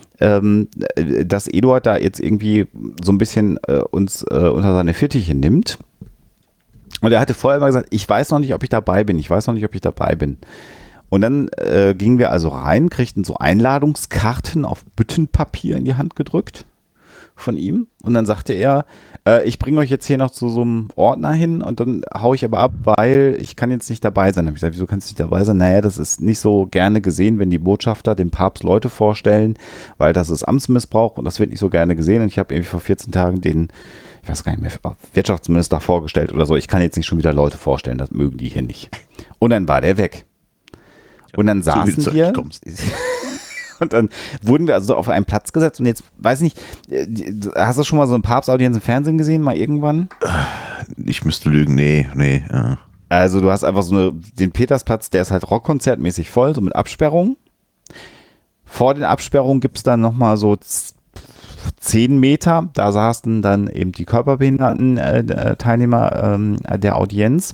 [SPEAKER 1] dass Eduard da jetzt irgendwie so ein bisschen uns unter seine Fittiche nimmt. Und er hatte vorher immer gesagt, ich weiß noch nicht, ob ich dabei bin. Ich weiß noch nicht, ob ich dabei bin. Und dann gingen wir also rein, kriegten so Einladungskarten auf Büttenpapier in die Hand gedrückt von ihm. Und dann sagte er, ich bringe euch jetzt hier noch zu so einem Ordner hin und dann haue ich aber ab, weil ich kann jetzt nicht dabei sein. Da habe ich gesagt, wieso kannst du nicht dabei sein? Naja, das ist nicht so gerne gesehen, wenn die Botschafter dem Papst Leute vorstellen, weil das ist Amtsmissbrauch und das wird nicht so gerne gesehen. Und ich habe irgendwie vor 14 Tagen den, ich weiß gar nicht mehr, Wirtschaftsminister vorgestellt oder so. Ich kann jetzt nicht schon wieder Leute vorstellen, das mögen die hier nicht. Und dann war der weg. Und dann saßen wir. Und dann wurden wir also so auf einen Platz gesetzt und jetzt, weiß ich nicht, hast du schon mal so eine Papstaudienz im Fernsehen gesehen, mal irgendwann?
[SPEAKER 2] Ich müsste lügen, nee. Ja.
[SPEAKER 1] Also du hast einfach so den Petersplatz, der ist halt rockkonzertmäßig voll, so mit Absperrungen. Vor den Absperrungen gibt es dann nochmal so 10 Meter, da saßen dann eben die körperbehinderten Teilnehmer der Audienz.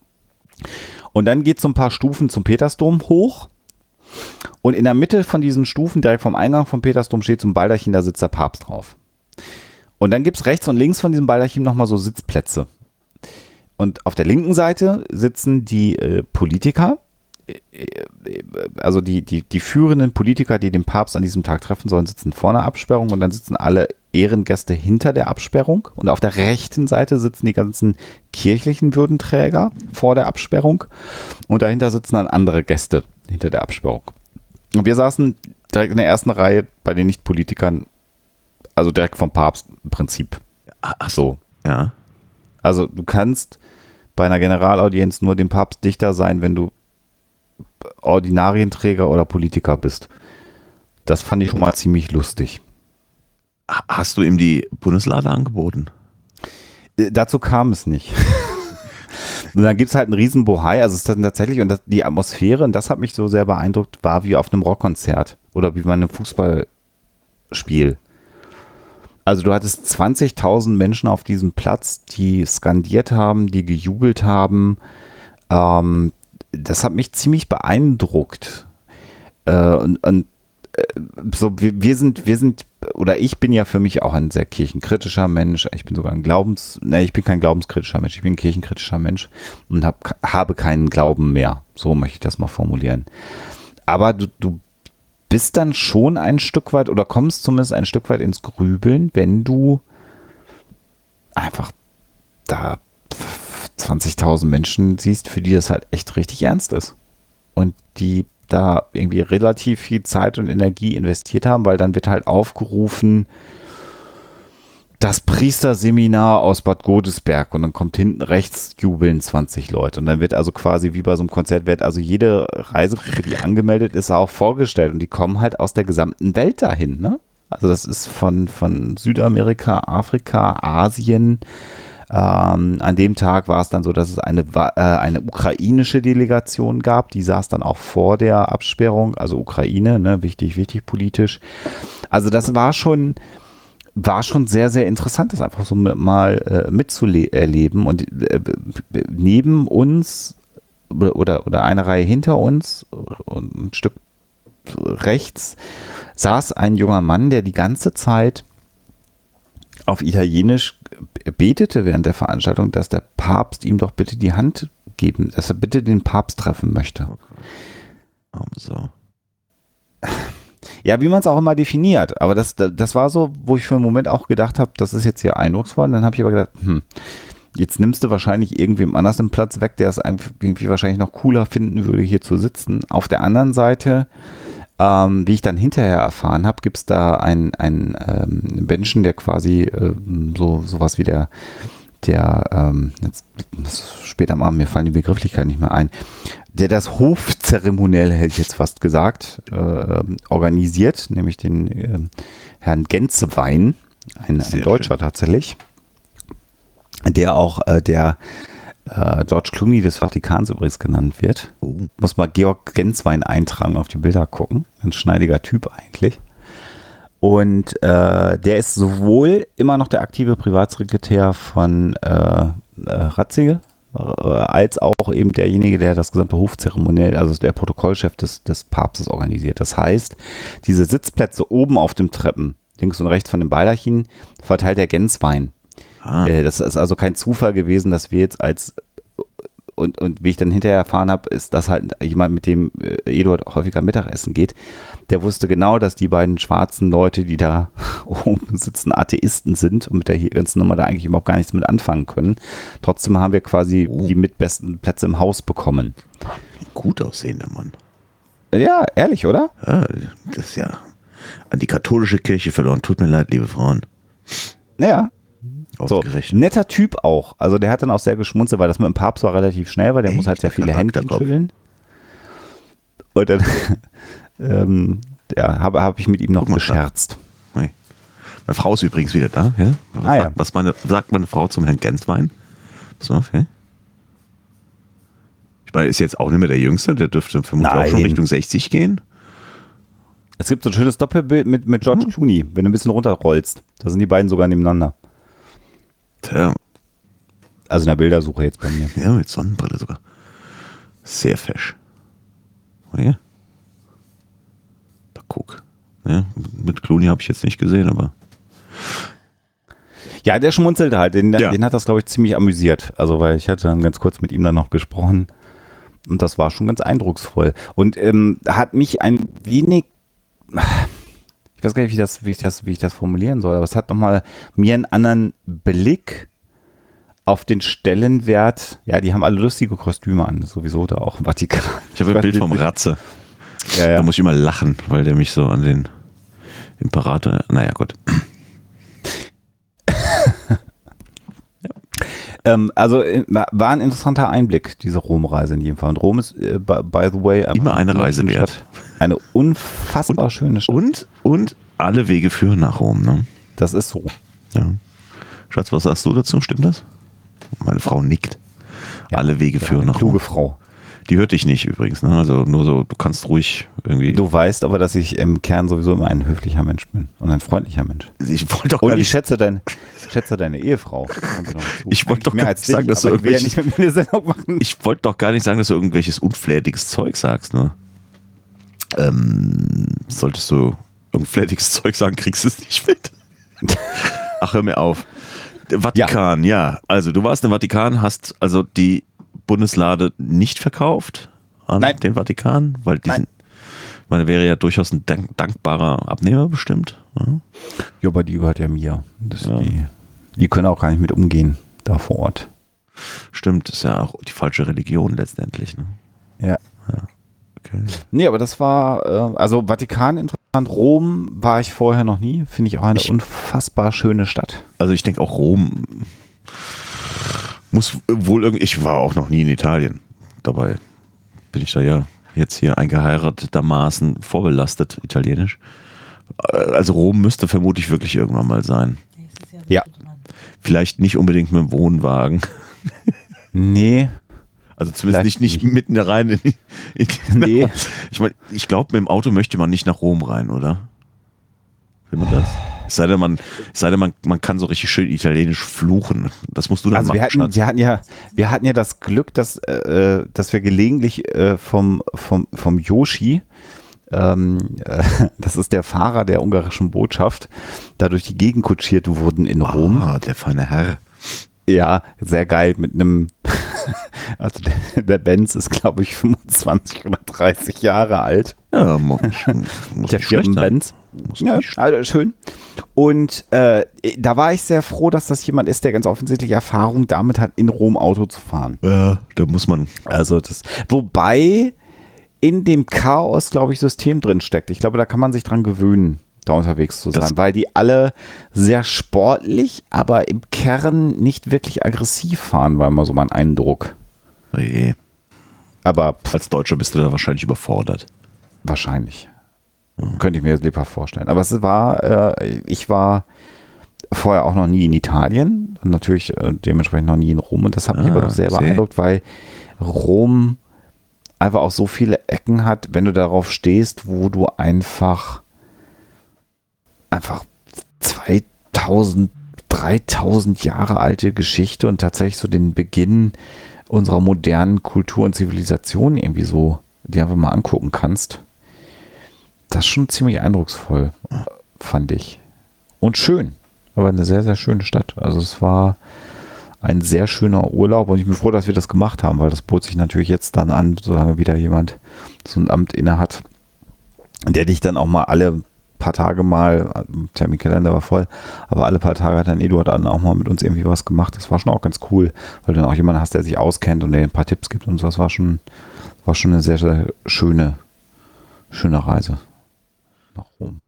[SPEAKER 1] Und dann geht es so ein paar Stufen zum Petersdom hoch. Und in der Mitte von diesen Stufen, direkt vom Eingang vom Petersdom, steht so ein Baldachin, da sitzt der Papst drauf. Und dann gibt es rechts und links von diesem Baldachin nochmal so Sitzplätze. Und auf der linken Seite sitzen die Politiker, also die führenden Politiker, die den Papst an diesem Tag treffen sollen, sitzen vor einer Absperrung und dann sitzen alle Ehrengäste hinter der Absperrung. Und auf der rechten Seite sitzen die ganzen kirchlichen Würdenträger vor der Absperrung. Und dahinter sitzen dann andere Gäste hinter der Absperrung. Und wir saßen direkt in der ersten Reihe bei den Nicht-Politikern, also direkt vom Papst im Prinzip.
[SPEAKER 2] Ach so. Ja.
[SPEAKER 1] Also du kannst bei einer Generalaudienz nur dem Papst dichter sein, wenn du Ordinarienträger oder Politiker bist. Das fand ich schon mal ziemlich lustig.
[SPEAKER 2] Hast du ihm die Bundeslade angeboten?
[SPEAKER 1] Dazu kam es nicht. Und dann gibt es halt einen riesen Bohai, also es ist dann tatsächlich, und die Atmosphäre, und das hat mich so sehr beeindruckt, war wie auf einem Rockkonzert oder wie bei einem Fußballspiel. Also du hattest 20.000 Menschen auf diesem Platz, die skandiert haben, die gejubelt haben. Das hat mich ziemlich beeindruckt. Und wir sind, oder ich bin ja für mich auch ein sehr kirchenkritischer Mensch. Ich bin sogar ich bin kein glaubenskritischer Mensch, ich bin ein kirchenkritischer Mensch und habe keinen Glauben mehr. So möchte ich das mal formulieren. Aber du bist dann schon ein Stück weit oder kommst zumindest ein Stück weit ins Grübeln, wenn du einfach da 20.000 Menschen siehst, für die das halt echt richtig ernst ist. Und die da irgendwie relativ viel Zeit und Energie investiert haben, weil dann wird halt aufgerufen, das Priesterseminar aus Bad Godesberg und dann kommt hinten rechts jubeln 20 Leute und dann wird also quasi wie bei so einem Konzert, wird also jede Reisegruppe, die angemeldet ist, auch vorgestellt und die kommen halt aus der gesamten Welt dahin, ne? Also das ist von Südamerika, Afrika, Asien. An dem Tag war es dann so, dass es eine ukrainische Delegation gab, die saß dann auch vor der Absperrung, also Ukraine, ne, wichtig politisch. Also das war schon sehr, sehr interessant, das einfach so mal mitzuerleben und neben uns oder eine Reihe hinter uns und ein Stück rechts saß ein junger Mann, der die ganze Zeit auf Italienisch betete während der Veranstaltung, dass der Papst ihm doch bitte die Hand geben, dass er bitte den Papst treffen möchte.
[SPEAKER 2] So.
[SPEAKER 1] Ja, wie man es auch immer definiert, aber das war so, wo ich für einen Moment auch gedacht habe, das ist jetzt hier eindrucksvoll, und dann habe ich aber gedacht, jetzt nimmst du wahrscheinlich irgendwem anders den Platz weg, der es irgendwie wahrscheinlich noch cooler finden würde, hier zu sitzen. Auf der anderen Seite, wie ich dann hinterher erfahren habe, gibt es da einen Menschen, der quasi sowas wie der jetzt später am Abend, mir fallen die Begrifflichkeiten nicht mehr ein, der das Hofzeremoniell, hätte ich jetzt fast gesagt, organisiert, nämlich den Herrn Gänsewein, ein Deutscher tatsächlich, der auch George Clooney des Vatikans übrigens genannt wird. Muss mal Georg Genswein eintragen, auf die Bilder gucken. Ein schneidiger Typ eigentlich. Und der ist sowohl immer noch der aktive Privatsekretär von Ratzinger, als auch eben derjenige, der das gesamte Hofzeremoniell, also der Protokollchef des Papstes organisiert. Das heißt, diese Sitzplätze oben auf dem Treppen, links und rechts von dem Baldachin, verteilt der Genswein. Das ist also kein Zufall gewesen, dass wir jetzt und wie ich dann hinterher erfahren habe, ist das halt jemand, mit dem Eduard häufiger Mittagessen geht, der wusste genau, dass die beiden schwarzen Leute, die da oben sitzen, Atheisten sind und mit der ganzen Nummer da eigentlich überhaupt gar nichts mit anfangen können. Trotzdem haben wir quasi die mitbesten Plätze im Haus bekommen.
[SPEAKER 2] Gut aussehender Mann.
[SPEAKER 1] Ja, ehrlich, oder?
[SPEAKER 2] Ja, das ist ja an die katholische Kirche verloren. Tut mir leid, liebe Frauen.
[SPEAKER 1] Ja. So,
[SPEAKER 2] Ausgerechnet.
[SPEAKER 1] netter Typ auch. Also der hat dann auch sehr geschmunzelt, weil das mit dem Papst war relativ schnell, weil der muss halt sehr viele Hände schütteln. Und dann habe ich mit ihm noch gescherzt.
[SPEAKER 2] Hey. Meine Frau ist übrigens wieder da. Ja?
[SPEAKER 1] Ja.
[SPEAKER 2] Was sagt meine Frau zum Herrn Genswein? Pass auf, ja? Ich meine, ist jetzt auch nicht mehr der Jüngste, der dürfte vermutlich auch schon Richtung 60 gehen.
[SPEAKER 1] Es gibt so ein schönes Doppelbild mit George Clooney, wenn du ein bisschen runterrollst. Da sind die beiden sogar nebeneinander.
[SPEAKER 2] Tja.
[SPEAKER 1] Also in der Bildersuche jetzt bei mir.
[SPEAKER 2] Ja, mit Sonnenbrille sogar. Sehr fesch. Oh ja. Da guck. Ja, mit Clooney habe ich jetzt nicht gesehen, aber.
[SPEAKER 1] Ja, der schmunzelte halt. Den hat das, glaube ich, ziemlich amüsiert. Also, weil ich hatte dann ganz kurz mit ihm dann noch gesprochen. Und das war schon ganz eindrucksvoll. Und hat mich ein wenig, ich weiß gar nicht, wie ich das formulieren soll, aber es hat nochmal mir einen anderen Blick auf den Stellenwert. Ja, die haben alle lustige Kostüme an, sowieso da auch im Vatikan.
[SPEAKER 2] Ich habe ein Bild vom Ratze.
[SPEAKER 1] Ja.
[SPEAKER 2] Da muss ich immer lachen, weil der mich so an den Imperator, naja, Gott.
[SPEAKER 1] Also war ein interessanter Einblick, diese Rom-Reise in jedem Fall. Und Rom ist, by the way,
[SPEAKER 2] immer eine Reise wert.
[SPEAKER 1] Eine unfassbar schöne Stadt.
[SPEAKER 2] Und alle Wege führen nach Rom, ne?
[SPEAKER 1] Das ist so.
[SPEAKER 2] Ja. Schatz, was sagst du dazu? Stimmt das? Meine Frau nickt. Ja, alle Wege führen nach Rom.
[SPEAKER 1] Kluge Frau.
[SPEAKER 2] Die hört dich nicht übrigens, ne? Also nur so, du kannst ruhig irgendwie.
[SPEAKER 1] Du weißt aber, dass ich im Kern sowieso immer ein höflicher Mensch bin und ein freundlicher Mensch.
[SPEAKER 2] Ich wollte doch
[SPEAKER 1] und ich schätze deine Ehefrau.
[SPEAKER 2] Ich wollte doch gar nicht sagen, dass du irgendwelches, ich wollte doch gar nicht sagen, dass du irgendwelches unflätiges Zeug sagst, ne? solltest du irgendein flätiges Zeug sagen, kriegst du es nicht mit. Ach, hör mir auf. Der Vatikan, ja. Also du warst im Vatikan, hast also die Bundeslade nicht verkauft an den Vatikan, weil meine, wäre ja durchaus ein dankbarer Abnehmer bestimmt.
[SPEAKER 1] Ja, aber die gehört ja mir. Die können auch gar nicht mit umgehen, da vor Ort.
[SPEAKER 2] Stimmt, ist ja auch die falsche Religion letztendlich. Ne?
[SPEAKER 1] Ja.
[SPEAKER 2] Okay.
[SPEAKER 1] Nee, aber das war, also Vatikan interessant. Rom war ich vorher noch nie. Finde ich auch eine unfassbar schöne Stadt.
[SPEAKER 2] Also ich denke auch Rom muss wohl irgendwie, ich war auch noch nie in Italien. Dabei bin ich da ja jetzt hier eingeheiratetermaßen vorbelastet, italienisch. Also Rom müsste vermutlich wirklich irgendwann mal sein.
[SPEAKER 1] Ja.
[SPEAKER 2] Vielleicht nicht unbedingt mit dem Wohnwagen.
[SPEAKER 1] Nee.
[SPEAKER 2] Also zumindest nicht mitten rein.
[SPEAKER 1] Nee.
[SPEAKER 2] Ich meine, ich glaube, mit dem Auto möchte man nicht nach Rom rein, oder? Will man das? Es sei denn, man kann so richtig schön italienisch fluchen. Das musst du dann machen.
[SPEAKER 1] Wir hatten ja das Glück, dass wir gelegentlich vom Yoshi, das ist der Fahrer der ungarischen Botschaft, da durch die Gegend kutschiert wurden in Rom.
[SPEAKER 2] Ah, der feine Herr.
[SPEAKER 1] Ja, sehr geil mit einem, also der Benz ist, glaube ich, 25 oder 30 Jahre alt.
[SPEAKER 2] Ja, muss
[SPEAKER 1] der Firmenbenz. Ja, also schön. Und da war ich sehr froh, dass das jemand ist, der ganz offensichtlich Erfahrung damit hat, in Rom Auto zu fahren.
[SPEAKER 2] Ja, da muss man.
[SPEAKER 1] Also wobei in dem Chaos, glaube ich, System drin steckt. Ich glaube, da kann man sich dran gewöhnen, da unterwegs zu sein, weil die alle sehr sportlich, aber im Kern nicht wirklich aggressiv fahren, war immer so mein Eindruck.
[SPEAKER 2] Nee.
[SPEAKER 1] Aber
[SPEAKER 2] als Deutscher bist du da wahrscheinlich überfordert.
[SPEAKER 1] Wahrscheinlich. Könnte ich mir jetzt lieber vorstellen. Aber es war, ich war vorher auch noch nie in Italien und natürlich dementsprechend noch nie in Rom und das hat mich aber doch sehr beeindruckt, weil Rom einfach auch so viele Ecken hat, wenn du darauf stehst, wo du einfach 2000, 3000 Jahre alte Geschichte und tatsächlich so den Beginn unserer modernen Kultur und Zivilisation irgendwie so, die einfach mal angucken kannst. Das ist schon ziemlich eindrucksvoll, fand ich. Und schön. Aber eine sehr, sehr schöne Stadt. Also es war ein sehr schöner Urlaub und ich bin froh, dass wir das gemacht haben, weil das bot sich natürlich jetzt dann an, solange wieder jemand so ein Amt inne hat, der dich dann auch mal alle paar Tage mal, Terminkalender war voll, aber alle paar Tage hat dann Eduard dann auch mal mit uns irgendwie was gemacht. Das war schon auch ganz cool, weil du dann auch jemanden hast, der sich auskennt und der ein paar Tipps gibt und so. Das war schon eine sehr, sehr schöne Reise nach Rom.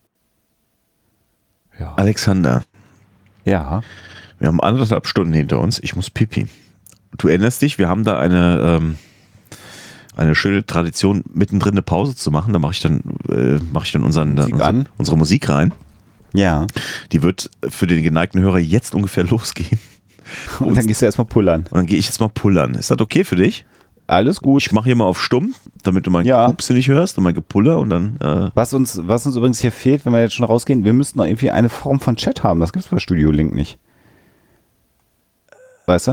[SPEAKER 1] Ja.
[SPEAKER 2] Alexander.
[SPEAKER 1] Ja.
[SPEAKER 2] Wir haben 1,5 Stunden hinter uns. Ich muss pipi. Du erinnerst dich, wir haben da eine schöne Tradition, mittendrin eine Pause zu machen. Da mache ich dann unsere Musik rein.
[SPEAKER 1] Ja.
[SPEAKER 2] Die wird für den geneigten Hörer jetzt ungefähr losgehen.
[SPEAKER 1] Und dann gehst du erstmal pullern.
[SPEAKER 2] Und dann gehe ich jetzt mal pullern. Ist das okay für dich?
[SPEAKER 1] Alles gut.
[SPEAKER 2] Ich mache hier mal auf stumm, damit du mein Pupse nicht hörst und mein Gepuller und dann.
[SPEAKER 1] Was uns übrigens hier fehlt, wenn wir jetzt schon rausgehen, wir müssten noch irgendwie eine Form von Chat haben. Das gibt es bei Studio Link nicht. Weißt du?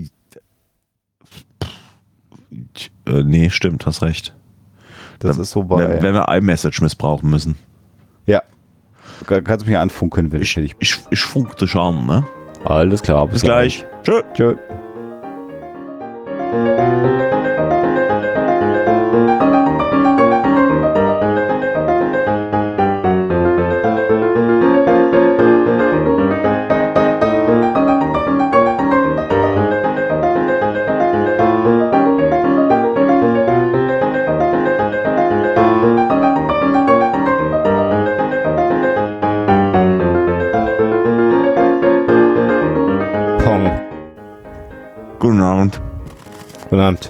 [SPEAKER 2] Nee, stimmt, hast recht.
[SPEAKER 1] Das ist so bei.
[SPEAKER 2] Wenn wir iMessage missbrauchen müssen.
[SPEAKER 1] Ja. Kannst du mich anfunken, will ich.
[SPEAKER 2] Ich funk dich an, ne?
[SPEAKER 1] Alles klar.
[SPEAKER 2] Bis gleich.
[SPEAKER 1] Tschö. Tschö.
[SPEAKER 2] Guten Abend.
[SPEAKER 1] Guten Abend.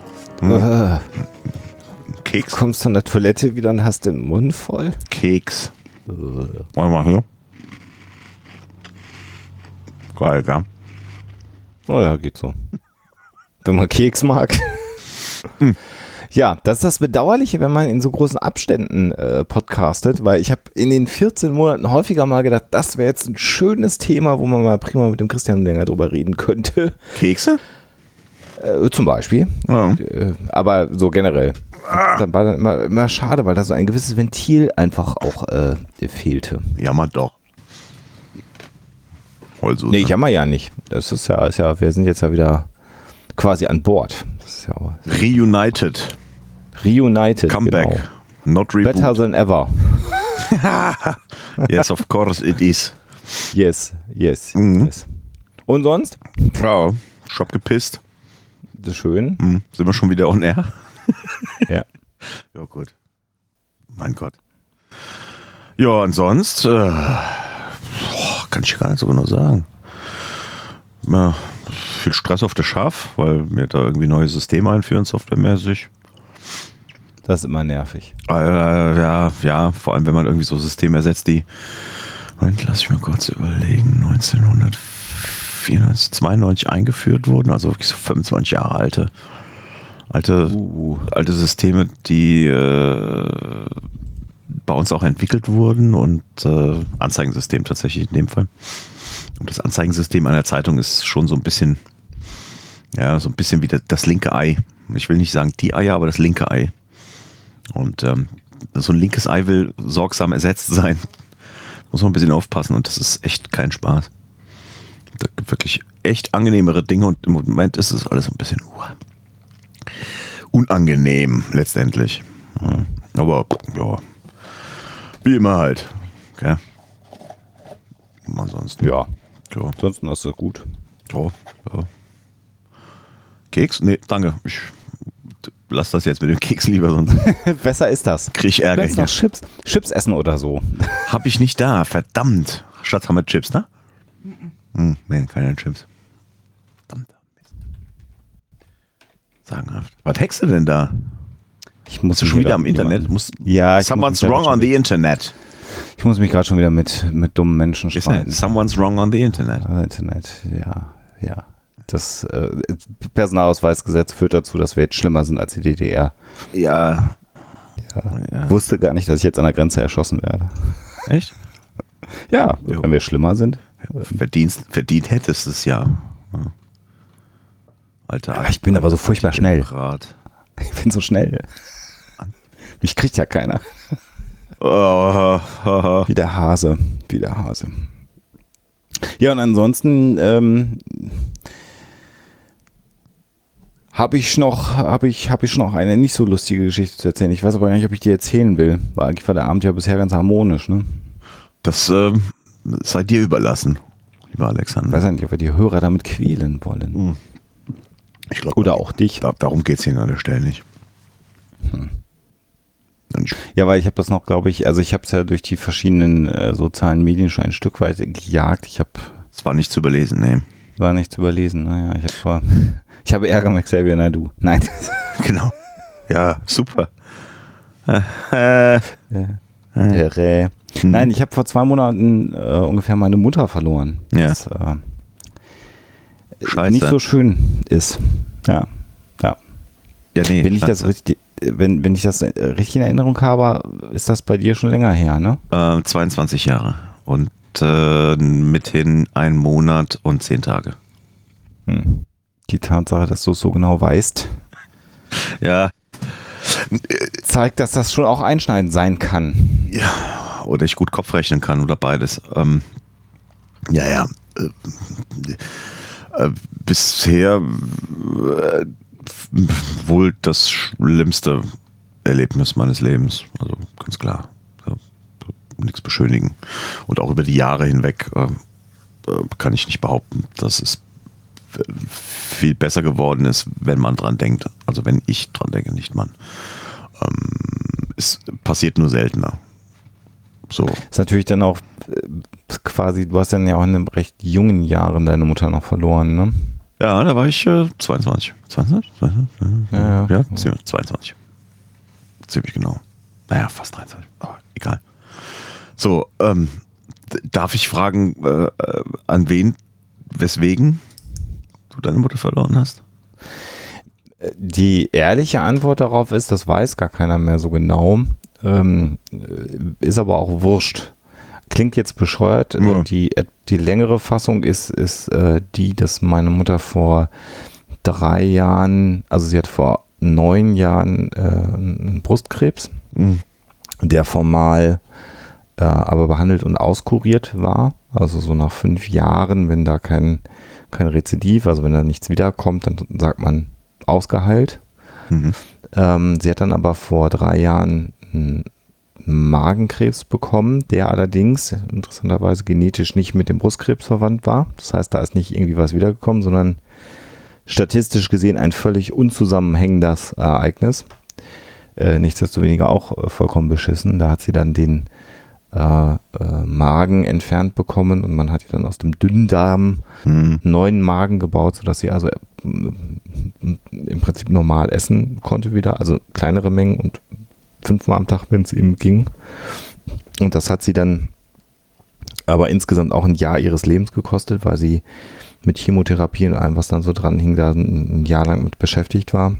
[SPEAKER 2] Keks.
[SPEAKER 1] Kommst von der Toilette wieder und hast den Mund voll?
[SPEAKER 2] Keks. Wollen wir mal hier? Geil, gell?
[SPEAKER 1] Oh ja, geht so. Wenn man Keks mag. Ja, das ist das Bedauerliche, wenn man in so großen Abständen podcastet, weil ich habe in den 14 Monaten häufiger mal gedacht, das wäre jetzt ein schönes Thema, wo man mal prima mit dem Christian länger drüber reden könnte.
[SPEAKER 2] Kekse?
[SPEAKER 1] Zum Beispiel.
[SPEAKER 2] Ja.
[SPEAKER 1] Aber so generell. Dann war dann immer schade, weil da so ein gewisses Ventil einfach auch fehlte.
[SPEAKER 2] Jammer doch. Also,
[SPEAKER 1] Nee, ich jammer ja nicht. Das ist ja, wir sind jetzt ja wieder quasi an Bord. Das ist ja
[SPEAKER 2] Reunited.
[SPEAKER 1] reunited.
[SPEAKER 2] Comeback.
[SPEAKER 1] Genau.
[SPEAKER 2] Not reboot.
[SPEAKER 1] Better than ever.
[SPEAKER 2] Yes, of course it is.
[SPEAKER 1] Yes.
[SPEAKER 2] Mhm.
[SPEAKER 1] Yes. Und sonst?
[SPEAKER 2] Ja, Shop gepisst.
[SPEAKER 1] Das ist schön.
[SPEAKER 2] Sind wir schon wieder on air?
[SPEAKER 1] Ja.
[SPEAKER 2] Ja, gut. Mein Gott. Ja, und sonst kann ich gar nicht so genau sagen. Ja, viel Stress auf der Schaf, weil wir da irgendwie neue Systeme einführen, softwaremäßig.
[SPEAKER 1] Das ist immer nervig.
[SPEAKER 2] Ja, vor allem wenn man irgendwie so Systeme ersetzt, die, Moment, lass ich mal kurz überlegen, 1994, 92 eingeführt wurden, also wirklich so 25 Jahre alte Systeme, die bei uns auch entwickelt wurden und Anzeigensystem tatsächlich in dem Fall. Und das Anzeigensystem einer Zeitung ist schon so ein bisschen wie das linke Ei. Ich will nicht sagen die Eier, aber das linke Ei. Und so ein linkes Ei will sorgsam ersetzt sein. Muss man ein bisschen aufpassen und das ist echt kein Spaß. Da gibt wirklich echt angenehmere Dinge und im Moment ist es alles ein bisschen unangenehm letztendlich. Ja. Aber ja, wie immer halt. Okay. Ansonsten.
[SPEAKER 1] Ja.
[SPEAKER 2] Ja.
[SPEAKER 1] Ansonsten ist das gut.
[SPEAKER 2] Ja. Keks? Nee, danke. Ich lass das jetzt mit dem Keks lieber, sonst
[SPEAKER 1] Besser ist das.
[SPEAKER 2] krieg ich Ärger
[SPEAKER 1] Kannst noch
[SPEAKER 2] hier.
[SPEAKER 1] Chips essen oder so.
[SPEAKER 2] Hab ich nicht da, verdammt. Schatz, haben wir Chips, ne? Nee, keine Chips. Verdammt. Sagenhaft. Was hackst du denn da?
[SPEAKER 1] Ich muss
[SPEAKER 2] Bist du schon wieder am Internet? Someone's wrong on the Internet.
[SPEAKER 1] Ich muss mich gerade schon wieder mit dummen Menschen streiten.
[SPEAKER 2] Someone's wrong on the Internet.
[SPEAKER 1] Internet, ja. Das Personalausweisgesetz führt dazu, dass wir jetzt schlimmer sind als die DDR.
[SPEAKER 2] Ja.
[SPEAKER 1] Ich wusste gar nicht, dass ich jetzt an der Grenze erschossen werde.
[SPEAKER 2] Echt?
[SPEAKER 1] Ja,
[SPEAKER 2] Jo.
[SPEAKER 1] wenn wir schlimmer sind.
[SPEAKER 2] Verdient hättest es ja. Alter.
[SPEAKER 1] Ja, ich bin aber so furchtbar schnell.
[SPEAKER 2] Rat.
[SPEAKER 1] Ich bin so schnell. Mich kriegt ja keiner. Wie der Hase. Ja, und ansonsten habe ich noch eine nicht so lustige Geschichte zu erzählen. Ich weiß aber gar nicht, ob ich die erzählen will. Weil eigentlich war der Abend ja bisher ganz harmonisch, ne?
[SPEAKER 2] Das sei dir überlassen, lieber
[SPEAKER 1] Ich
[SPEAKER 2] Alexander.
[SPEAKER 1] weiß ja nicht, ob wir die Hörer damit quälen wollen.
[SPEAKER 2] Ich glaub,
[SPEAKER 1] Oder auch dich.
[SPEAKER 2] darum geht es hier an der Stelle nicht.
[SPEAKER 1] Ja, weil ich habe das noch, glaube ich, also ich habe es ja durch die verschiedenen sozialen Medien schon ein Stück weit gejagt.
[SPEAKER 2] Es war nicht zu überlesen, nee.
[SPEAKER 1] War nicht zu überlesen. Naja, ich habe Ärger mit Xavier Naidoo. Nein.
[SPEAKER 2] Genau. Ja, super.
[SPEAKER 1] Nein, ich habe vor 2 Monaten ungefähr meine Mutter verloren.
[SPEAKER 2] Ja.
[SPEAKER 1] Das
[SPEAKER 2] Scheiße.
[SPEAKER 1] nicht so schön ist. Ja.
[SPEAKER 2] Ja, nee.
[SPEAKER 1] Wenn ich das richtig, wenn ich das richtig in Erinnerung habe, ist das bei dir schon länger her, ne?
[SPEAKER 2] 22 Jahre und mithin 1 Monat und 10 Tage.
[SPEAKER 1] Die Tatsache, dass du es so genau weißt,
[SPEAKER 2] Ja.
[SPEAKER 1] zeigt, dass das schon auch einschneidend sein kann.
[SPEAKER 2] Ja, oder ich gut Kopf rechnen kann oder beides. Bisher wohl das schlimmste Erlebnis meines Lebens. Also ganz klar. Nichts beschönigen. Und auch über die Jahre hinweg kann ich nicht behaupten, dass es viel besser geworden ist, wenn man dran denkt. Also wenn ich dran denke, nicht man. Es passiert nur seltener. So.
[SPEAKER 1] Ist natürlich dann auch quasi, du hast dann ja auch in einem recht jungen Jahren deine Mutter noch verloren, ne?
[SPEAKER 2] Ja, da war ich 22. 22?
[SPEAKER 1] Ja.
[SPEAKER 2] 22. Ziemlich genau. Naja, fast 23. Aber egal. So, darf ich fragen, an wen, weswegen du deine Mutter verloren hast?
[SPEAKER 1] Die ehrliche Antwort darauf ist, das weiß gar keiner mehr so genau. Ist aber auch wurscht. Klingt jetzt bescheuert.
[SPEAKER 2] Ja.
[SPEAKER 1] Die längere Fassung ist die, dass meine Mutter vor 3 Jahren, also sie hat vor 9 Jahren einen Brustkrebs,
[SPEAKER 2] Mhm.
[SPEAKER 1] der formal aber behandelt und auskuriert war. Also so nach 5 Jahren, wenn da kein Rezidiv, also wenn da nichts wiederkommt, dann sagt man ausgeheilt.
[SPEAKER 2] Mhm.
[SPEAKER 1] Sie hat dann aber vor 3 Jahren einen Magenkrebs bekommen, der allerdings interessanterweise genetisch nicht mit dem Brustkrebs verwandt war. Das heißt, da ist nicht irgendwie was wiedergekommen, sondern statistisch gesehen ein völlig unzusammenhängendes Ereignis. Nichtsdestoweniger auch vollkommen beschissen. Da hat sie dann den Magen entfernt bekommen und man hat ihr dann aus dem Dünndarm
[SPEAKER 2] Mhm.
[SPEAKER 1] einen neuen Magen gebaut, sodass sie also im Prinzip normal essen konnte wieder, also kleinere Mengen und 5-mal am Tag, wenn es eben ging. Und das hat sie dann aber insgesamt auch ein Jahr ihres Lebens gekostet, weil sie mit Chemotherapie und allem, was dann so dran hing, da ein Jahr lang mit beschäftigt war.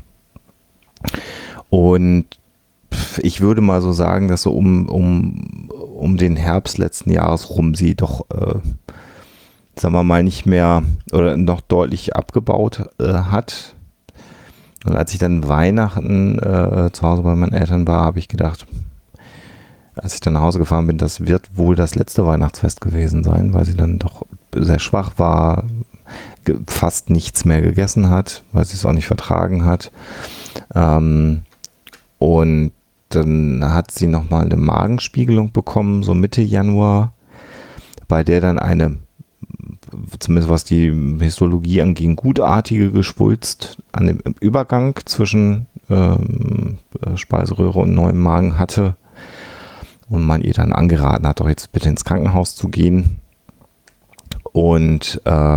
[SPEAKER 1] Und ich würde mal so sagen, dass so um den Herbst letzten Jahres rum sie doch, sagen wir mal, nicht mehr oder noch deutlich abgebaut hat. Und als ich dann Weihnachten zu Hause bei meinen Eltern war, habe ich gedacht, als ich dann nach Hause gefahren bin, das wird wohl das letzte Weihnachtsfest gewesen sein, weil sie dann doch sehr schwach war, fast nichts mehr gegessen hat, weil sie es auch nicht vertragen hat. Und dann hat sie nochmal eine Magenspiegelung bekommen, so Mitte Januar, bei der dann eine, zumindest was die Histologie anging, gutartige Geschwulst an dem Übergang zwischen Speiseröhre und neuem Magen hatte und man ihr dann angeraten hat, doch jetzt bitte ins Krankenhaus zu gehen. Und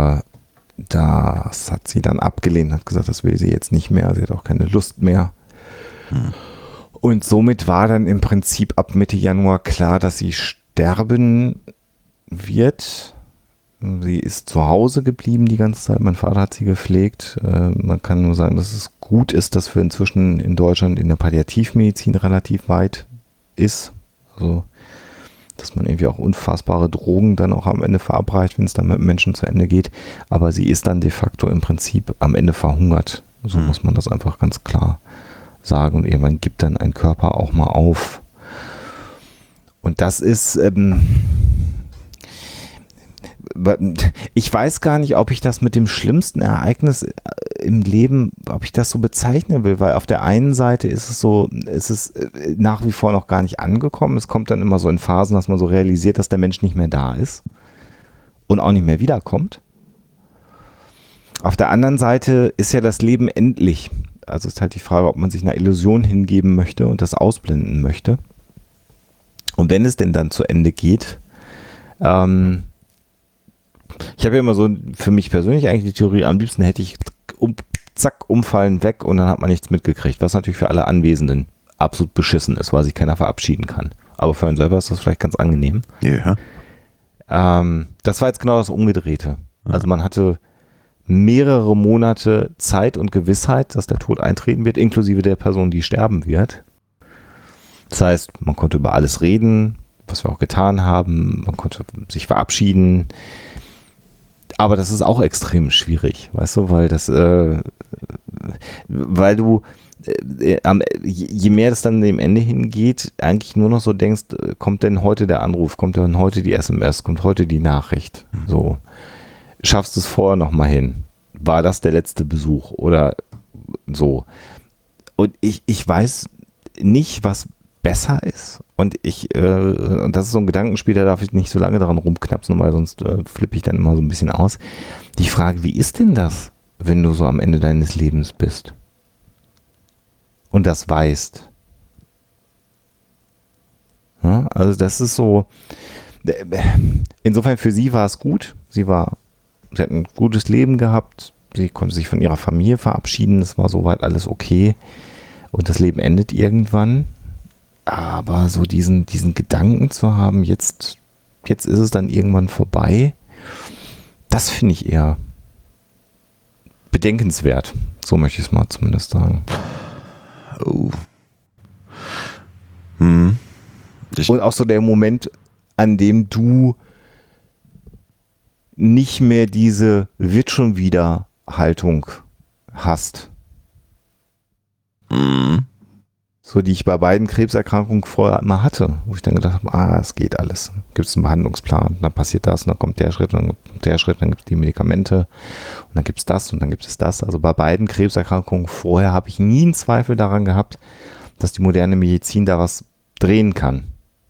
[SPEAKER 1] das hat sie dann abgelehnt, hat gesagt, das will sie jetzt nicht mehr, sie hat auch keine Lust mehr. Und somit war dann im Prinzip ab Mitte Januar klar, dass sie sterben wird. Sie ist zu Hause geblieben die ganze Zeit. Mein Vater hat sie gepflegt. Man kann nur sagen, dass es gut ist, dass wir inzwischen in Deutschland in der Palliativmedizin relativ weit ist. Also, dass man irgendwie auch unfassbare Drogen dann auch am Ende verabreicht, wenn es dann mit Menschen zu Ende geht. Aber sie ist dann de facto im Prinzip am Ende verhungert. So muss man das einfach ganz klar sagen. Und irgendwann gibt dann ein Körper auch mal auf. Und das ist, ich weiß gar nicht, ob ich das mit dem schlimmsten Ereignis im Leben, ob ich das so bezeichnen will, weil auf der einen Seite ist es so, es ist nach wie vor noch gar nicht angekommen. Es kommt dann immer so in Phasen, dass man so realisiert, dass der Mensch nicht mehr da ist und auch nicht mehr wiederkommt. Auf der anderen Seite ist ja das Leben endlich. Also ist halt die Frage, ob man sich einer Illusion hingeben möchte und das ausblenden möchte. Und wenn es denn dann zu Ende geht, ich habe ja immer so für mich persönlich eigentlich die Theorie, am liebsten hätte ich zack, umfallen, weg und dann hat man nichts mitgekriegt, was natürlich für alle Anwesenden absolut beschissen ist, weil sich keiner verabschieden kann. Aber für einen selber ist das vielleicht ganz angenehm.
[SPEAKER 2] Ja.
[SPEAKER 1] Das war jetzt genau das Umgedrehte. Also man hatte mehrere Monate Zeit und Gewissheit, dass der Tod eintreten wird, inklusive der Person, die sterben wird. Das heißt, man konnte über alles reden, was wir auch getan haben, man konnte sich verabschieden. Aber das ist auch extrem schwierig, weißt du, weil das, weil du, je mehr das dann dem Ende hingeht, eigentlich nur noch so denkst, kommt denn heute der Anruf, kommt denn heute die SMS, kommt heute die Nachricht, so. Schaffst du es vorher noch mal hin? War das der letzte Besuch oder so? Und ich weiß nicht, was besser ist. Und und das ist so ein Gedankenspiel, da darf ich nicht so lange daran rumknapsen, weil sonst flippe ich dann immer so ein bisschen aus. Die Frage, wie ist denn das, wenn du so am Ende deines Lebens bist? Und das weißt. Ja, also das ist so, insofern für sie war es gut. Sie hat ein gutes Leben gehabt. Sie konnte sich von ihrer Familie verabschieden. Es war soweit alles okay. Und das Leben endet irgendwann. Aber so diesen Gedanken zu haben, jetzt ist es dann irgendwann vorbei, das finde ich eher bedenkenswert. So möchte ich es mal zumindest sagen.
[SPEAKER 2] Oh.
[SPEAKER 1] Und auch so der Moment, an dem du nicht mehr diese wird schon wieder Haltung hast.
[SPEAKER 4] So, die ich bei beiden Krebserkrankungen vorher immer hatte, wo ich dann gedacht habe, es geht alles. Gibt es einen Behandlungsplan, dann passiert das, und dann kommt der Schritt, und dann kommt der Schritt, dann gibt es die Medikamente und dann gibt es das und dann gibt es das. Also bei beiden Krebserkrankungen vorher habe ich nie einen Zweifel daran gehabt, dass die moderne Medizin da was drehen kann.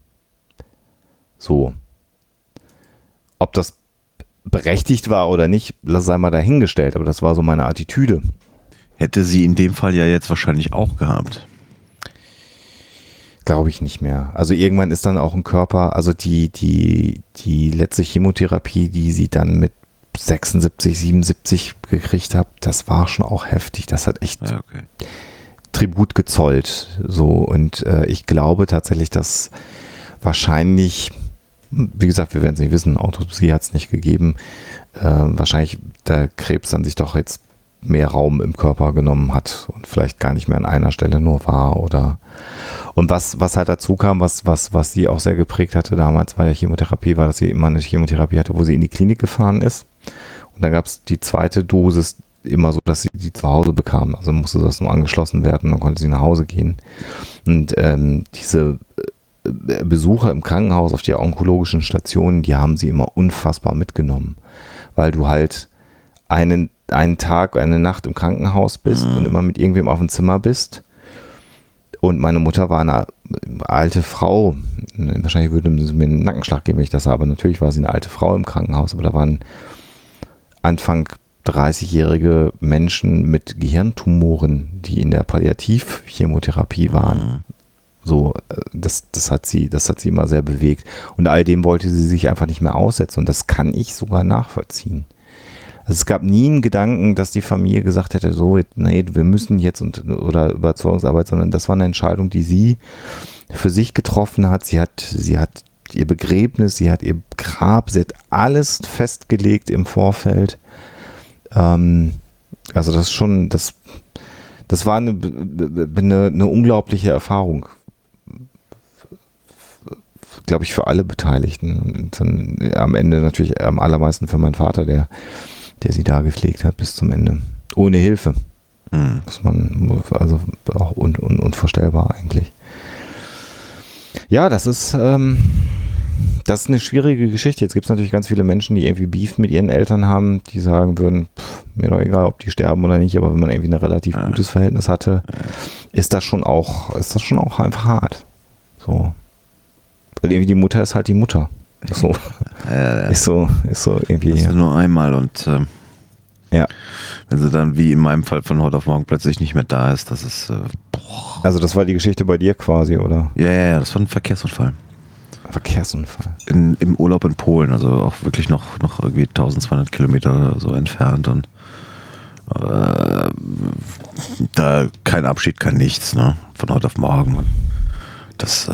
[SPEAKER 4] So. Ob das berechtigt war oder nicht, lass sei mal dahingestellt, aber das war so meine Attitüde.
[SPEAKER 2] Hätte sie in dem Fall ja jetzt wahrscheinlich auch gehabt.
[SPEAKER 4] Glaube ich nicht mehr. Also irgendwann ist dann auch ein Körper, also die letzte Chemotherapie, die sie dann mit 76, 77 gekriegt hat, das war schon auch heftig. Das hat echt Tribut gezollt. So, und ich glaube tatsächlich, dass wahrscheinlich, wie gesagt, wir werden es nicht wissen, Autopsie hat es nicht gegeben, wahrscheinlich der Krebs dann sich doch jetzt mehr Raum im Körper genommen hat und vielleicht gar nicht mehr an einer Stelle nur war oder und was halt dazu kam, was sie auch sehr geprägt hatte damals bei der Chemotherapie, war, dass sie immer eine Chemotherapie hatte, wo sie in die Klinik gefahren ist und dann gab es die zweite Dosis immer so, dass sie die zu Hause bekam, also musste das nur angeschlossen werden, dann konnte sie nach Hause gehen und diese Besuche im Krankenhaus auf der onkologischen Station, die haben sie immer unfassbar mitgenommen, weil du halt einen Tag, eine Nacht im Krankenhaus bist und immer mit irgendwem auf dem Zimmer bist. Und meine Mutter war eine alte Frau. Wahrscheinlich würde sie mir einen Nackenschlag geben, wenn ich das sage. Aber natürlich war sie eine alte Frau im Krankenhaus. Aber da waren Anfang 30-jährige Menschen mit Gehirntumoren, die in der Palliativchemotherapie waren. So, das hat sie immer sehr bewegt. Und all dem wollte sie sich einfach nicht mehr aussetzen. Und das kann ich sogar nachvollziehen. Also es gab nie einen Gedanken, dass die Familie gesagt hätte, so, nee, wir müssen jetzt oder Überzeugungsarbeit, sondern das war eine Entscheidung, die sie für sich getroffen hat. Sie hat ihr Begräbnis, sie hat ihr Grab, sie hat alles festgelegt im Vorfeld. Also das ist schon, das war eine unglaubliche Erfahrung. Glaube ich, für alle Beteiligten. Und dann am Ende natürlich am allermeisten für meinen Vater, der sie da gepflegt hat bis zum Ende. Ohne Hilfe. Muss man, also auch unvorstellbar eigentlich. Ja, das ist eine schwierige Geschichte. Jetzt gibt es natürlich ganz viele Menschen, die irgendwie Beef mit ihren Eltern haben, die sagen würden, mir doch egal, ob die sterben oder nicht, aber wenn man irgendwie ein relativ gutes Verhältnis hatte, ist das schon auch einfach hart. So. Weil irgendwie die Mutter ist halt die Mutter. So. Ist so irgendwie.
[SPEAKER 2] Das ist nur einmal und
[SPEAKER 4] ja.
[SPEAKER 2] Wenn sie dann wie in meinem Fall von heute auf morgen plötzlich nicht mehr da ist, das ist
[SPEAKER 4] Also das war die Geschichte bei dir quasi, oder?
[SPEAKER 2] Ja, das war ein Verkehrsunfall. Im Urlaub in Polen, also auch wirklich noch irgendwie 1200 Kilometer oder so entfernt und da kein Abschied, kein nichts, ne? Von heute auf morgen. Das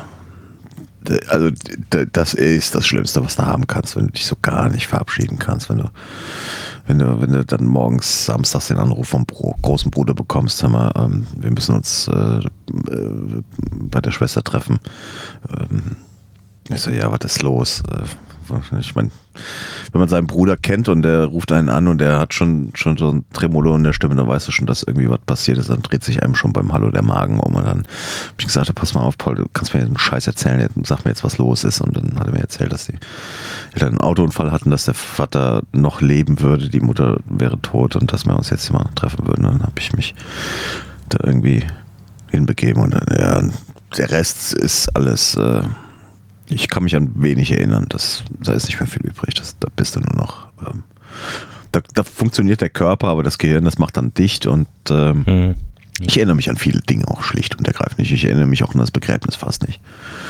[SPEAKER 2] ist das Schlimmste, was du haben kannst, wenn du dich so gar nicht verabschieden kannst, wenn du dann morgens samstags den Anruf vom großen Bruder bekommst, sag mal, wir müssen uns bei der Schwester treffen. Ich so, ja, was ist los? Ich meine, wenn man seinen Bruder kennt und der ruft einen an und der hat schon so ein Tremolo in der Stimme, dann weißt du schon, dass irgendwie was passiert ist, dann dreht sich einem schon beim Hallo der Magen um und dann hab ich gesagt, pass mal auf, Paul, du kannst mir einen Scheiß erzählen, sag mir jetzt, was los ist, und dann hat er mir erzählt, dass die Eltern einen Autounfall hatten, dass der Vater noch leben würde, die Mutter wäre tot und dass wir uns jetzt mal treffen würden, und dann habe ich mich da irgendwie hinbegeben und dann, ja, der Rest ist alles ich kann mich an wenig erinnern, da ist nicht mehr viel übrig, da bist du nur noch, da funktioniert der Körper, aber das Gehirn, das macht dann dicht und ich erinnere mich an viele Dinge auch schlicht und ergreifend nicht. Ich erinnere mich auch an das Begräbnis fast nicht.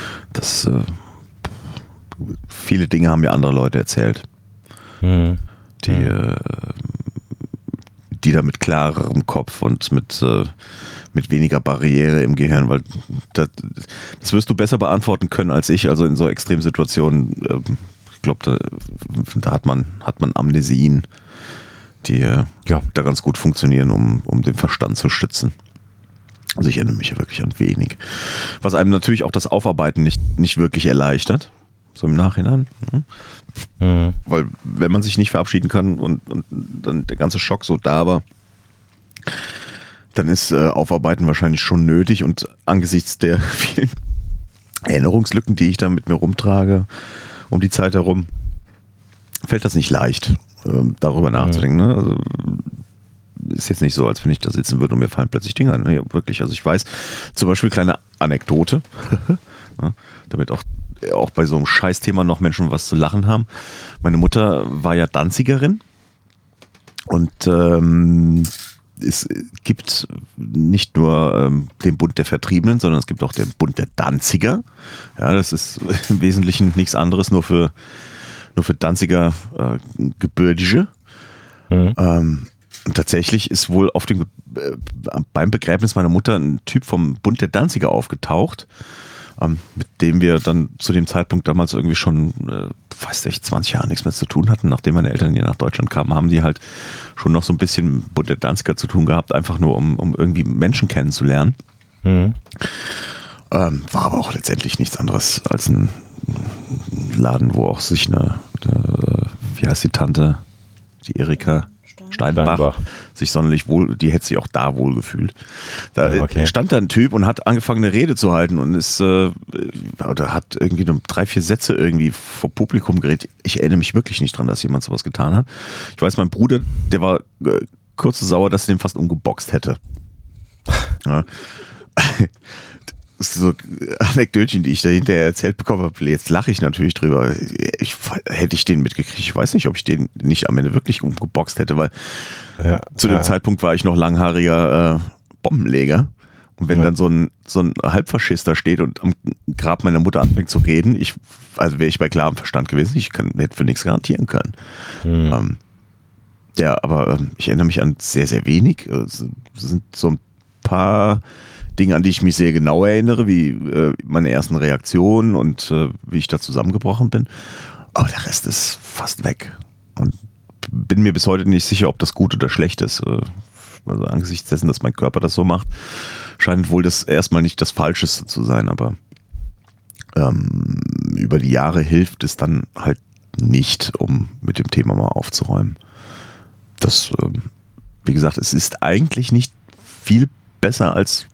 [SPEAKER 2] Viele Dinge haben mir andere Leute erzählt, die da mit klarerem Kopf und mit weniger Barriere im Gehirn, weil das wirst du besser beantworten können als ich. Also in so Extremsituationen, ich glaube, da hat man Amnesien, die da ganz gut funktionieren, um den Verstand zu stützen. Also ich erinnere mich ja wirklich an wenig. Was einem natürlich auch das Aufarbeiten nicht wirklich erleichtert, so im Nachhinein. Weil wenn man sich nicht verabschieden kann und dann der ganze Schock so da war, dann ist Aufarbeiten wahrscheinlich schon nötig und angesichts der vielen Erinnerungslücken, die ich da mit mir rumtrage, um die Zeit herum, fällt das nicht leicht, darüber nachzudenken. Ne? Also, ist jetzt nicht so, als wenn ich da sitzen würde und mir fallen plötzlich Dinge ein. Nee, wirklich, also ich weiß, zum Beispiel kleine Anekdote, ja, damit auch bei so einem Scheißthema noch Menschen was zu lachen haben. Meine Mutter war ja Danzigerin und es gibt nicht nur den Bund der Vertriebenen, sondern es gibt auch den Bund der Danziger. Ja, das ist im Wesentlichen nichts anderes, nur für Danziger Gebürtige. Und tatsächlich ist wohl beim Begräbnis meiner Mutter ein Typ vom Bund der Danziger aufgetaucht, mit dem wir dann zu dem Zeitpunkt damals irgendwie schon, 20 Jahre nichts mehr zu tun hatten. Nachdem meine Eltern hier nach Deutschland kamen, haben die halt schon noch so ein bisschen Bund der Danziger zu tun gehabt, einfach nur um irgendwie Menschen kennenzulernen. War aber auch letztendlich nichts anderes als ein Laden, wo auch sich wie heißt die Tante, die Erika Steinbach, sich sonderlich wohl, die hätte sich auch da wohl gefühlt. Da stand da ein Typ und hat angefangen, eine Rede zu halten und hat irgendwie nur 3-4 Sätze irgendwie vor Publikum geredet. Ich erinnere mich wirklich nicht dran, dass jemand sowas getan hat. Ich weiß, mein Bruder, der war kurz so sauer, dass er den fast umgeboxt hätte. Ja. So Anekdötchen, die ich da hinterher erzählt bekommen habe, jetzt lache ich natürlich drüber. Hätte ich den mitgekriegt, ich weiß nicht, ob ich den nicht am Ende wirklich umgeboxt hätte, weil zu dem Zeitpunkt war ich noch langhaariger Bombenleger. Und wenn dann so ein Halbfaschist da steht und am Grab meiner Mutter anfängt zu reden, wäre ich bei klarem Verstand gewesen, hätte für nichts garantieren können. Aber ich erinnere mich an sehr, sehr wenig. Es sind so ein paar Dinge, an die ich mich sehr genau erinnere, wie meine ersten Reaktionen und wie ich da zusammengebrochen bin. Aber der Rest ist fast weg. Und bin mir bis heute nicht sicher, ob das gut oder schlecht ist. Also angesichts dessen, dass mein Körper das so macht, scheint wohl das erstmal nicht das Falscheste zu sein. Aber über die Jahre hilft es dann halt nicht, um mit dem Thema mal aufzuräumen. Das, wie gesagt, es ist eigentlich nicht viel besser als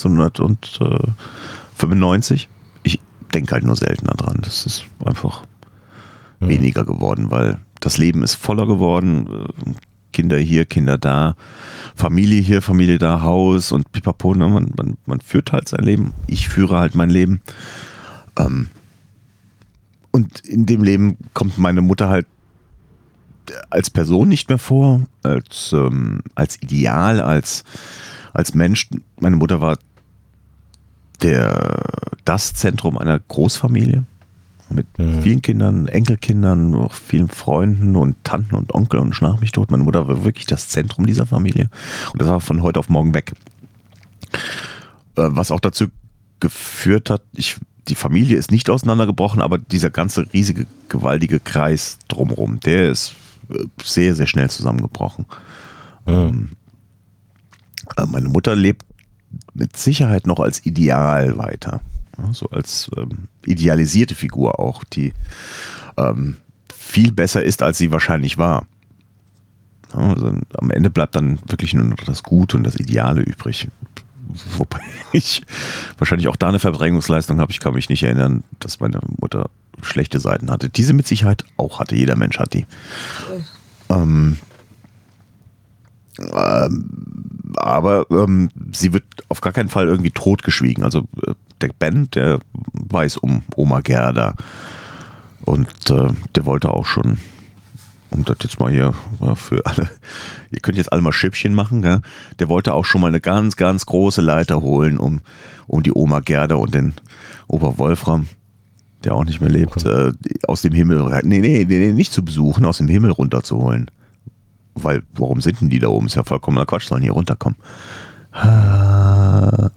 [SPEAKER 2] 1995. Ich denke halt nur seltener dran. Das ist einfach weniger geworden, weil das Leben ist voller geworden. Kinder hier, Kinder da, Familie hier, Familie da, Haus und pipapo. Ne? Man führt halt sein Leben. Ich führe halt mein Leben. Und in dem Leben kommt meine Mutter halt als Person nicht mehr vor, als Ideal, als Mensch. Meine Mutter war das Zentrum einer Großfamilie mit vielen Kindern, Enkelkindern, auch vielen Freunden und Tanten und Onkel und schlag mich tot. Meine Mutter war wirklich das Zentrum dieser Familie und das war von heute auf morgen weg. Was auch dazu geführt hat, die Familie ist nicht auseinandergebrochen, aber dieser ganze riesige, gewaltige Kreis drumherum, der ist sehr, sehr schnell zusammengebrochen. Meine Mutter lebt mit Sicherheit noch als Ideal weiter. Ja, so als idealisierte Figur auch, die viel besser ist, als sie wahrscheinlich war. Ja, also am Ende bleibt dann wirklich nur noch das Gute und das Ideale übrig. Wobei ich wahrscheinlich auch da eine Verdrängungsleistung habe. Ich kann mich nicht erinnern, dass meine Mutter schlechte Seiten hatte. Diese mit Sicherheit auch hatte. Jeder Mensch hat die. Aber sie wird auf gar keinen Fall irgendwie totgeschwiegen. Also der Ben, der weiß um Oma Gerda und der wollte auch schon, um das jetzt mal hier für alle, ihr könnt jetzt alle mal Schippchen machen, gell? Der wollte auch schon mal eine ganz, ganz große Leiter holen, um die Oma Gerda und den Opa Wolfram, der auch nicht mehr lebt, aus dem Himmel, nee, nicht zu besuchen, aus dem Himmel runterzuholen. Weil, warum sind denn die da oben? Ist ja vollkommener Quatsch, sollen hier runterkommen. Ja.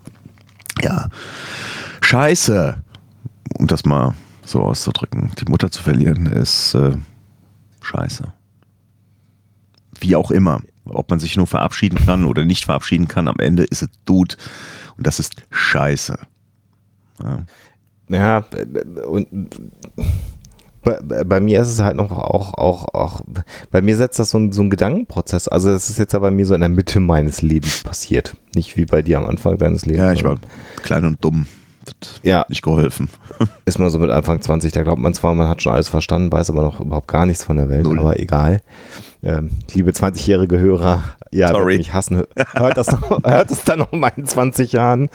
[SPEAKER 2] Scheiße. Um das mal so auszudrücken. Die Mutter zu verlieren ist scheiße. Wie auch immer. Ob man sich nur verabschieden kann oder nicht verabschieden kann, am Ende ist es Dude. Und das ist scheiße.
[SPEAKER 4] Ja, und Bei mir ist es halt noch auch, bei mir setzt das so ein Gedankenprozess. Also das ist jetzt aber bei mir so in der Mitte meines Lebens passiert. Nicht wie bei dir am Anfang deines Lebens.
[SPEAKER 2] Ja, ich war klein und dumm. Das hat nicht geholfen.
[SPEAKER 4] Ist man so mit Anfang 20, da glaubt man zwar, man hat schon alles verstanden, weiß aber noch überhaupt gar nichts von der Welt,
[SPEAKER 2] Null.
[SPEAKER 4] aber egal. Liebe 20-jährige Hörer, ja,
[SPEAKER 2] Sorry.
[SPEAKER 4] wird mich hassen, hört das dann noch in meinen 20 Jahren.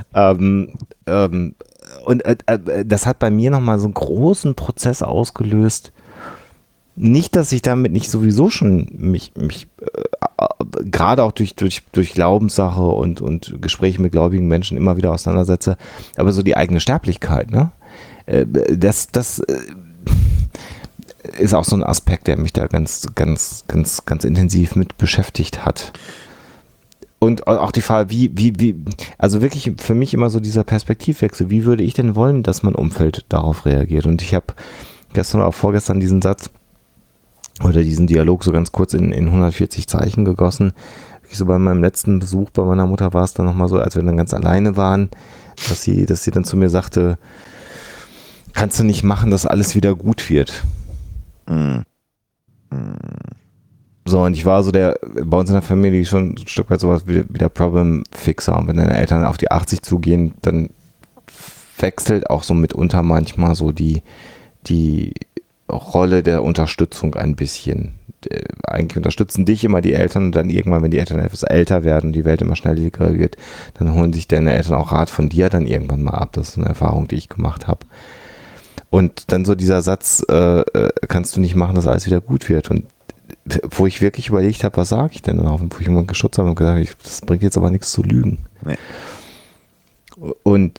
[SPEAKER 4] Das hat bei mir nochmal so einen großen Prozess ausgelöst. Nicht, dass ich damit nicht sowieso schon mich gerade auch durch Glaubenssache und Gespräche mit gläubigen Menschen immer wieder auseinandersetze, aber so die eigene Sterblichkeit, ne? Das ist auch so ein Aspekt, der mich da ganz intensiv mit beschäftigt hat. Und auch die Frage, also wirklich für mich immer so dieser Perspektivwechsel, wie würde ich denn wollen, dass mein Umfeld darauf reagiert? Und ich habe gestern oder auch vorgestern diesen Satz oder diesen Dialog so ganz kurz in 140 Zeichen gegossen. Ich so bei meinem letzten Besuch bei meiner Mutter war es dann nochmal so, als wir dann ganz alleine waren, dass sie dann zu mir sagte, kannst du nicht machen, dass alles wieder gut wird. So, und ich war so bei uns in der Familie schon ein Stück weit sowas wie der Problem-Fixer. Und wenn deine Eltern auf die 80 zugehen, dann wechselt auch so mitunter manchmal so die Rolle der Unterstützung ein bisschen. Eigentlich unterstützen dich immer die Eltern und dann irgendwann, wenn die Eltern etwas älter werden und die Welt immer schneller wird, dann holen sich deine Eltern auch Rat von dir dann irgendwann mal ab. Das ist eine Erfahrung, die ich gemacht habe. Und dann so dieser Satz, kannst du nicht machen, dass alles wieder gut wird. Und wo ich wirklich überlegt habe, was sage ich denn darauf? Und wo ich immer geschützt habe und gesagt, das bringt jetzt aber nichts zu lügen. Nee. Und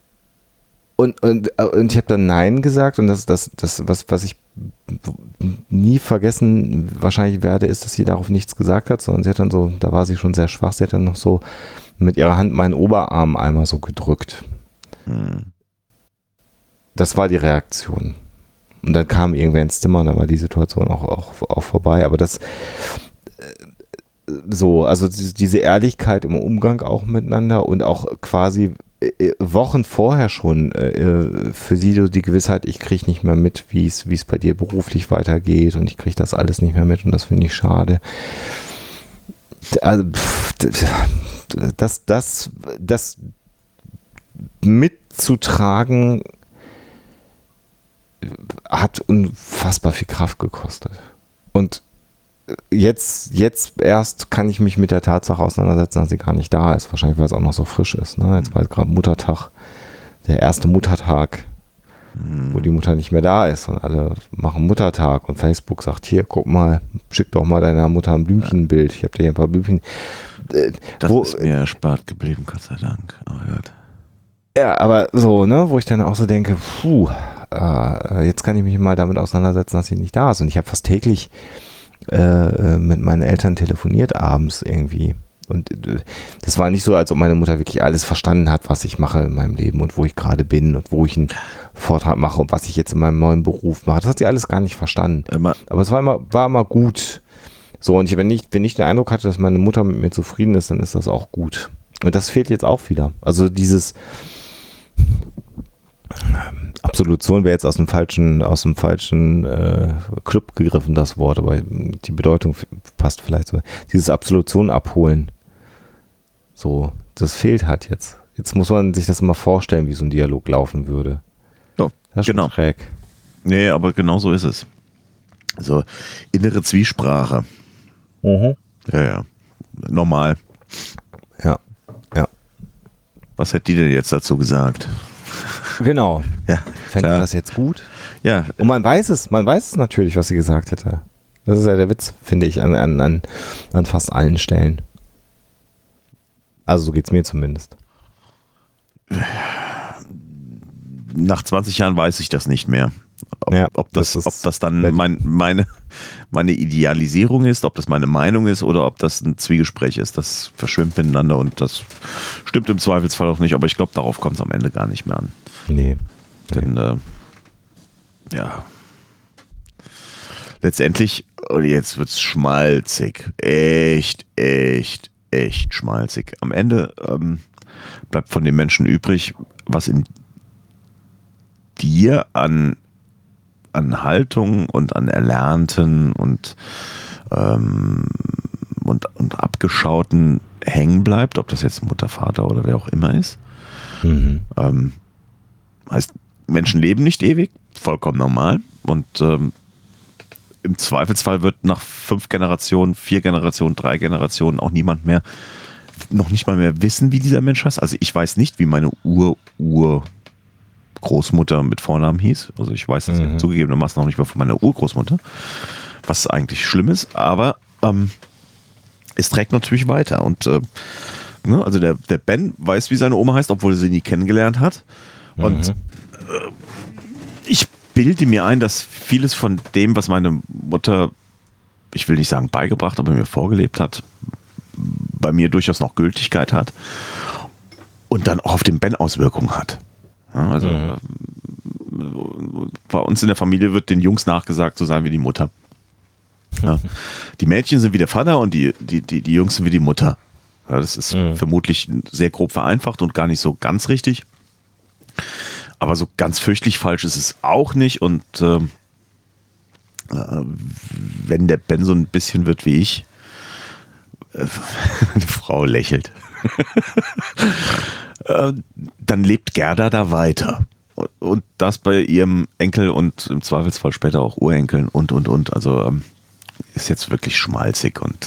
[SPEAKER 4] ich habe dann Nein gesagt und das was ich nie vergessen wahrscheinlich werde, ist, dass sie darauf nichts gesagt hat, sondern sie hat dann so, da war sie schon sehr schwach, sie hat dann noch so mit ihrer Hand meinen Oberarm einmal so gedrückt. Das war die Reaktion. Und dann kam irgendwer ins Zimmer und dann war die Situation auch vorbei. Aber das so, also diese Ehrlichkeit im Umgang auch miteinander und auch quasi Wochen vorher schon für sie so die Gewissheit, ich kriege nicht mehr mit, wie es bei dir beruflich weitergeht und ich kriege das alles nicht mehr mit und das finde ich schade. Also, das mitzutragen hat unfassbar viel Kraft gekostet. Und jetzt erst kann ich mich mit der Tatsache auseinandersetzen, dass sie gar nicht da ist. Wahrscheinlich, weil es auch noch so frisch ist. Ne? Jetzt war gerade Muttertag, der erste Muttertag, wo die Mutter nicht mehr da ist und alle machen Muttertag und Facebook sagt, hier, guck mal, schick doch mal deiner Mutter ein Blümchenbild. Ich habe dir hier ein paar Blümchen.
[SPEAKER 2] Das ist mir erspart geblieben, Gott sei Dank. Oh Gott.
[SPEAKER 4] Ja, aber so, ne, wo ich dann auch so denke, jetzt kann ich mich mal damit auseinandersetzen, dass sie nicht da ist. Und ich habe fast täglich mit meinen Eltern telefoniert abends irgendwie. Und das war nicht so, als ob meine Mutter wirklich alles verstanden hat, was ich mache in meinem Leben und wo ich gerade bin und wo ich einen Vortrag mache und was ich jetzt in meinem neuen Beruf mache. Das hat sie alles gar nicht verstanden. Aber es war immer gut. So, und wenn ich den Eindruck hatte, dass meine Mutter mit mir zufrieden ist, dann ist das auch gut. Und das fehlt jetzt auch wieder. Also dieses Absolution wäre jetzt aus dem falschen Club gegriffen, das Wort, aber die Bedeutung passt vielleicht so. Dieses Absolution abholen. So, das fehlt halt jetzt. Jetzt muss man sich das mal vorstellen, wie so ein Dialog laufen würde.
[SPEAKER 2] Ja,
[SPEAKER 4] das ist
[SPEAKER 2] genau.
[SPEAKER 4] Schräg.
[SPEAKER 2] Nee, aber genau so ist es. Also, innere Zwiesprache. Ja. Normal.
[SPEAKER 4] Ja.
[SPEAKER 2] Was hätte die denn jetzt dazu gesagt?
[SPEAKER 4] Genau.
[SPEAKER 2] Ja,
[SPEAKER 4] fände das jetzt gut?
[SPEAKER 2] Ja.
[SPEAKER 4] Und man weiß es natürlich, was sie gesagt hätte. Das ist ja der Witz, finde ich, an fast allen Stellen. Also so geht's mir zumindest.
[SPEAKER 2] Nach 20 Jahren weiß ich das nicht mehr. Ob das dann meine Idealisierung ist, ob das meine Meinung ist oder ob das ein Zwiegespräch ist. Das verschwimmt miteinander und das stimmt im Zweifelsfall auch nicht, aber ich glaube, darauf kommt es am Ende gar nicht mehr an.
[SPEAKER 4] Nee.
[SPEAKER 2] Denn letztendlich, und jetzt wird es schmalzig. Echt schmalzig. Am Ende bleibt von den Menschen übrig, was in dir an an Haltung und an Erlernten und Abgeschauten hängen bleibt, ob das jetzt Mutter, Vater oder wer auch immer ist. Heißt, Menschen leben nicht ewig, vollkommen normal. Und im Zweifelsfall wird nach 5 Generationen, 4 Generationen, 3 Generationen auch niemand mehr, noch nicht mal mehr wissen, wie dieser Mensch heißt. Also ich weiß nicht, wie meine Großmutter mit Vornamen hieß. Also ich weiß das zugegebenermaßen noch nicht mal von meiner Urgroßmutter, was eigentlich schlimm ist, aber es trägt natürlich weiter. Und also der Ben weiß, wie seine Oma heißt, obwohl er sie nie kennengelernt hat. Und ich bilde mir ein, dass vieles von dem, was meine Mutter, ich will nicht sagen beigebracht, aber mir vorgelebt hat, bei mir durchaus noch Gültigkeit hat und dann auch auf den Ben Auswirkungen hat. Ja, also bei uns in der Familie wird den Jungs nachgesagt, so sein wie die Mutter. Ja. Die Mädchen sind wie der Vater und die Jungs sind wie die Mutter. Ja, das ist vermutlich sehr grob vereinfacht und gar nicht so ganz richtig. Aber so ganz fürchterlich falsch ist es auch nicht. Und wenn der Ben so ein bisschen wird wie ich, die Frau lächelt, dann lebt Gerda da weiter. Und das bei ihrem Enkel und im Zweifelsfall später auch Urenkeln und. Also ist jetzt wirklich schmalzig und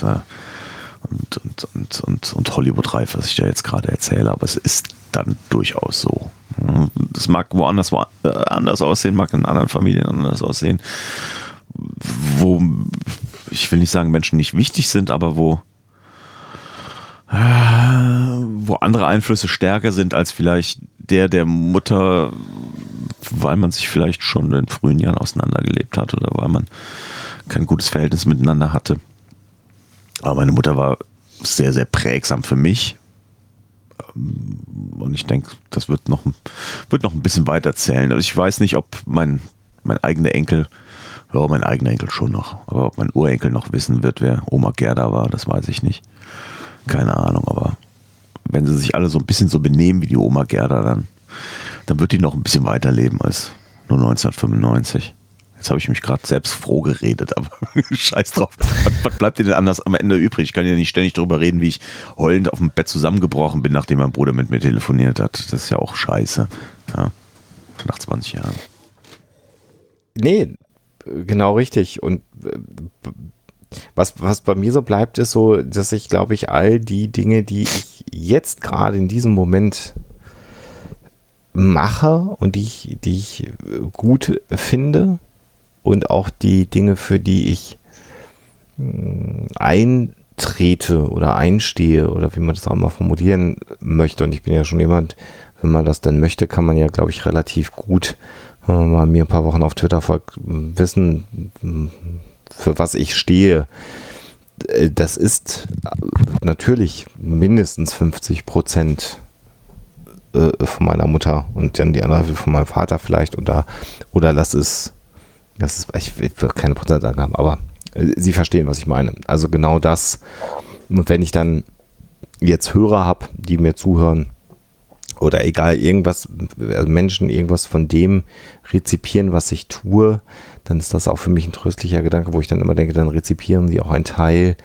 [SPEAKER 2] Hollywood-reif, was ich da jetzt gerade erzähle, aber es ist dann durchaus so. Das mag woanders anders aussehen, mag in anderen Familien anders aussehen, wo, ich will nicht sagen, Menschen nicht wichtig sind, aber wo andere Einflüsse stärker sind als vielleicht der Mutter, weil man sich vielleicht schon in frühen Jahren auseinandergelebt hat oder weil man kein gutes Verhältnis miteinander hatte. Aber meine Mutter war sehr, sehr prägsam für mich. Und ich denke, das wird noch ein bisschen weiter zählen. Also ich weiß nicht, ob mein eigener Enkel, ja, mein eigener Enkel schon noch, aber ob mein Urenkel noch wissen wird, wer Oma Gerda war, das weiß ich nicht. Keine Ahnung, aber wenn sie sich alle so ein bisschen so benehmen wie die Oma Gerda, dann wird die noch ein bisschen weiterleben als nur 1995. Jetzt habe ich mich gerade selbst froh geredet, aber scheiß drauf. Was bleibt dir denn anders am Ende übrig? Ich kann ja nicht ständig darüber reden, wie ich heulend auf dem Bett zusammengebrochen bin, nachdem mein Bruder mit mir telefoniert hat. Das ist ja auch scheiße. Ja, nach 20 Jahren.
[SPEAKER 4] Nee, genau richtig. Und was bei mir so bleibt, ist so, dass ich, glaube ich, all die Dinge, die ich jetzt gerade in diesem Moment mache und die ich gut finde, und auch die Dinge, für die ich eintrete oder einstehe oder wie man das auch mal formulieren möchte. Und ich bin ja schon jemand, wenn man das dann möchte, kann man ja, glaube ich, relativ gut, wenn man mal mir ein paar Wochen auf Twitter folgt, wissen, für was ich stehe. Das ist natürlich mindestens 50% von meiner Mutter und dann die andere von meinem Vater vielleicht oder das ist, ich will keine Prozentangaben, aber Sie verstehen, was ich meine. Also genau das. Und wenn ich dann jetzt Hörer habe, die mir zuhören oder egal, irgendwas, Menschen irgendwas von dem rezipieren, was ich tue, dann ist das auch für mich ein tröstlicher Gedanke, wo ich dann immer denke, dann rezipieren sie auch einen Teil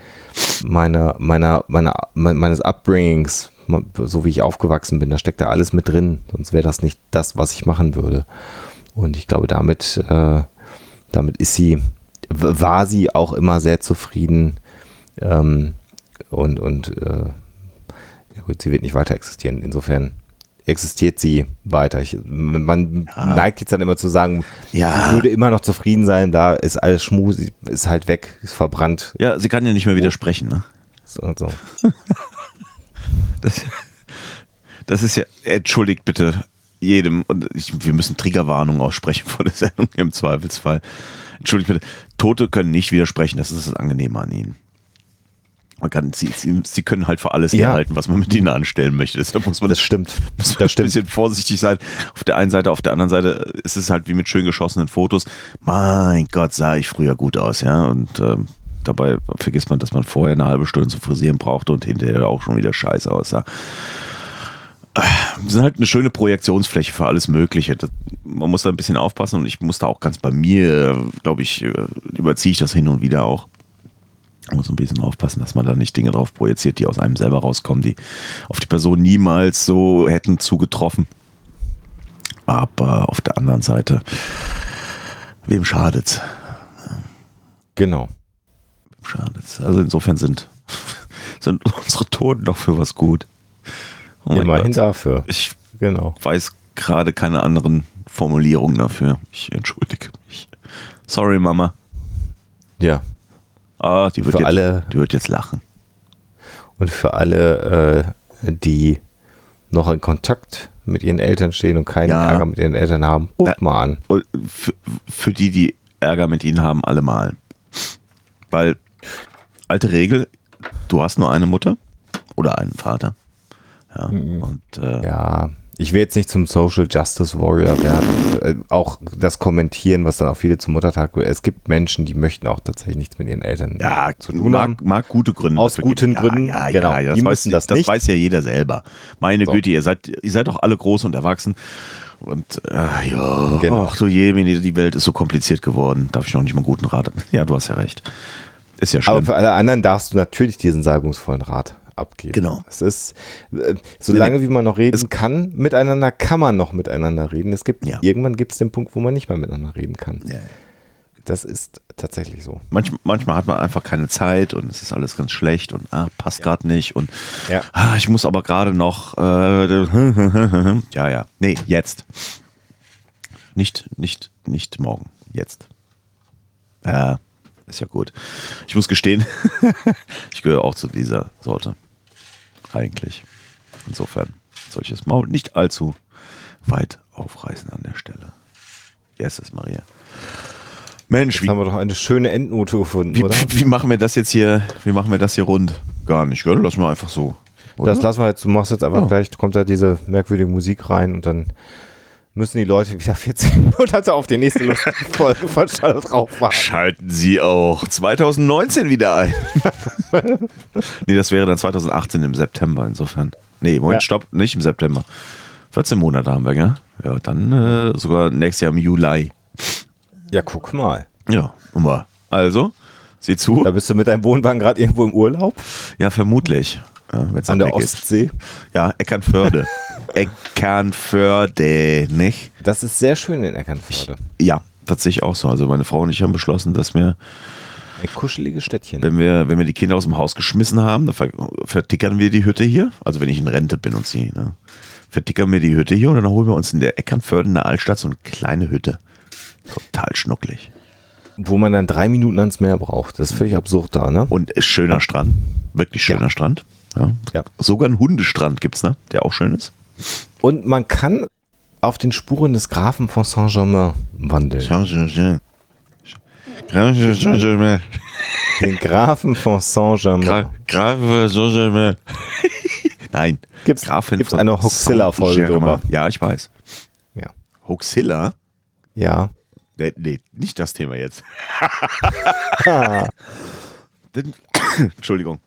[SPEAKER 4] meines Upbringings, so wie ich aufgewachsen bin. Da steckt da alles mit drin, sonst wäre das nicht das, was ich machen würde. Und ich glaube, damit war sie auch immer sehr zufrieden, ja gut, sie wird nicht weiter existieren. Insofern existiert sie weiter. Man neigt jetzt dann immer zu sagen, sie würde immer noch zufrieden sein, da ist alles Schmu, sie ist halt weg, ist verbrannt.
[SPEAKER 2] Ja, sie kann ja nicht mehr widersprechen, ne?
[SPEAKER 4] So und so.
[SPEAKER 2] Das ist ja, entschuldigt bitte jedem, und wir müssen Triggerwarnung aussprechen vor der Sendung im Zweifelsfall. Entschuldigt bitte, Tote können nicht widersprechen, das ist das Angenehme an ihnen. Sie können halt für alles herhalten, was man mit ihnen anstellen möchte. Deshalb muss man
[SPEAKER 4] das stimmt.
[SPEAKER 2] Ein bisschen vorsichtig sein. Auf der einen Seite, auf der anderen Seite ist es halt wie mit schön geschossenen Fotos. Mein Gott, sah ich früher gut aus, ja. Und dabei vergisst man, dass man vorher eine halbe Stunde zu frisieren brauchte und hinterher auch schon wieder scheiße aussah. sind halt eine schöne Projektionsfläche für alles Mögliche. Man muss da ein bisschen aufpassen und ich muss da auch ganz bei mir, glaube ich, überziehe ich das hin und wieder auch. Man muss ein bisschen aufpassen, dass man da nicht Dinge drauf projiziert, die aus einem selber rauskommen, die auf die Person niemals so hätten zugetroffen. Aber auf der anderen Seite, wem schadet's?
[SPEAKER 4] Genau.
[SPEAKER 2] Wem schadet's? Also insofern sind unsere Toten doch für was gut. Oh mein
[SPEAKER 4] Immerhin
[SPEAKER 2] Gott.
[SPEAKER 4] dafür.
[SPEAKER 2] Ich
[SPEAKER 4] Genau.
[SPEAKER 2] weiß gerade keine anderen Formulierungen dafür. Ich entschuldige mich. Sorry, Mama.
[SPEAKER 4] Ja.
[SPEAKER 2] Ah, die
[SPEAKER 4] Für alle-
[SPEAKER 2] wird jetzt lachen.
[SPEAKER 4] Und für alle, die noch in Kontakt mit ihren Eltern stehen und keinen
[SPEAKER 2] Ja.
[SPEAKER 4] Ärger mit ihren Eltern haben, guckt mal an.
[SPEAKER 2] Und für die, die Ärger mit ihnen haben, allemal. Weil, alte Regel, du hast nur eine Mutter oder einen Vater. Ja, und
[SPEAKER 4] Ja, ich will jetzt nicht zum Social Justice Warrior werden. Auch das kommentieren, was dann auch viele zum Muttertag. Es gibt Menschen, die möchten auch tatsächlich nichts mit ihren Eltern
[SPEAKER 2] ja,
[SPEAKER 4] zu tun haben.
[SPEAKER 2] mag gute Gründe.
[SPEAKER 4] Aus
[SPEAKER 2] dafür
[SPEAKER 4] guten
[SPEAKER 2] geben.
[SPEAKER 4] Gründen,
[SPEAKER 2] Ja,
[SPEAKER 4] genau.
[SPEAKER 2] ja,
[SPEAKER 4] Die
[SPEAKER 2] das, weiß,
[SPEAKER 4] müssen das
[SPEAKER 2] das
[SPEAKER 4] nicht.
[SPEAKER 2] weiß ja jeder selber. Meine
[SPEAKER 4] So.
[SPEAKER 2] Güte, ihr seid doch alle groß und erwachsen. Und ja,
[SPEAKER 4] Genau.
[SPEAKER 2] ach so Jemini, die Welt ist so kompliziert geworden. Darf ich noch nicht mal einen guten Rat? Ja, du hast ja recht. Ist ja schlimm.
[SPEAKER 4] Aber für alle anderen darfst du natürlich diesen salbungsvollen Rat abgeben.
[SPEAKER 2] Genau.
[SPEAKER 4] Es ist, solange wie man noch reden kann, miteinander kann man noch miteinander reden.
[SPEAKER 2] Ja.
[SPEAKER 4] Irgendwann gibt es den Punkt, wo man nicht mehr miteinander reden kann.
[SPEAKER 2] Ja.
[SPEAKER 4] Das ist tatsächlich so.
[SPEAKER 2] Manchmal hat man einfach keine Zeit und es ist alles ganz schlecht und passt gerade nicht und
[SPEAKER 4] Ja.
[SPEAKER 2] ich muss aber gerade noch ja. Nee, jetzt. Nicht morgen. Jetzt. Ist ja gut. Ich muss gestehen, ich gehöre auch zu dieser Sorte. Eigentlich. Insofern soll ich das Maul nicht allzu weit aufreißen an der Stelle. Erstes Maria. Mensch,
[SPEAKER 4] Jetzt haben wir doch eine schöne Endnote gefunden, oder?
[SPEAKER 2] wie machen wir das jetzt hier? Wie machen wir das hier rund? Gar nicht, gell? Lass mal einfach so. Oder?
[SPEAKER 4] Das lassen wir jetzt, du machst jetzt einfach
[SPEAKER 2] Ja.
[SPEAKER 4] gleich, kommt da diese merkwürdige Musik rein und dann müssen die Leute wieder 14 Monate auf die nächste lustige Folge von Schall drauf warten.
[SPEAKER 2] Schalten Sie auch 2019 wieder ein. Nee, das wäre dann 2018 im September insofern. Nee, Moment,
[SPEAKER 4] Ja.
[SPEAKER 2] stopp, nicht im September. 14 Monate haben wir, gell? Ja, dann sogar nächstes Jahr im Juli.
[SPEAKER 4] Ja, guck mal.
[SPEAKER 2] Ja, mal. Also, sieh zu.
[SPEAKER 4] Da bist du mit deinem Wohnwagen gerade irgendwo im Urlaub
[SPEAKER 2] Ja, vermutlich. Ja, wenn's
[SPEAKER 4] an
[SPEAKER 2] dann
[SPEAKER 4] der
[SPEAKER 2] weg ist.
[SPEAKER 4] Ostsee.
[SPEAKER 2] Ja, Eckernförde. Eckernförde, nicht?
[SPEAKER 4] Das ist sehr schön in Eckernförde.
[SPEAKER 2] Ja, tatsächlich auch so. Also meine Frau und ich haben beschlossen, dass wir,
[SPEAKER 4] Ein kuscheliges Städtchen.
[SPEAKER 2] wenn wir die Kinder aus dem Haus geschmissen haben, dann vertickern wir die Hütte hier. Also wenn ich in Rente bin und sie, ne? Vertickern wir die Hütte hier und dann holen wir uns in der Eckernförde in der Altstadt so eine kleine Hütte. Total schnucklig.
[SPEAKER 4] Wo man dann 3 Minuten ans Meer braucht. Das ist völlig absurd da, ne?
[SPEAKER 2] Und ist schöner Strand. Wirklich schöner Strand. Ja.
[SPEAKER 4] Ja.
[SPEAKER 2] Sogar einen Hundestrand gibt's, ne? Der auch schön ist.
[SPEAKER 4] Und man kann auf den Spuren des Grafen von Saint-Germain wandeln. Den Grafen von Saint-Germain.
[SPEAKER 2] Nein.
[SPEAKER 4] Gibt's
[SPEAKER 2] von
[SPEAKER 4] eine Hoaxilla-Folge
[SPEAKER 2] Saint-Germain.
[SPEAKER 4] drüber?
[SPEAKER 2] Ja, ich weiß.
[SPEAKER 4] Ja.
[SPEAKER 2] Hoaxilla?
[SPEAKER 4] Ja.
[SPEAKER 2] Nee, nicht das Thema jetzt. Entschuldigung.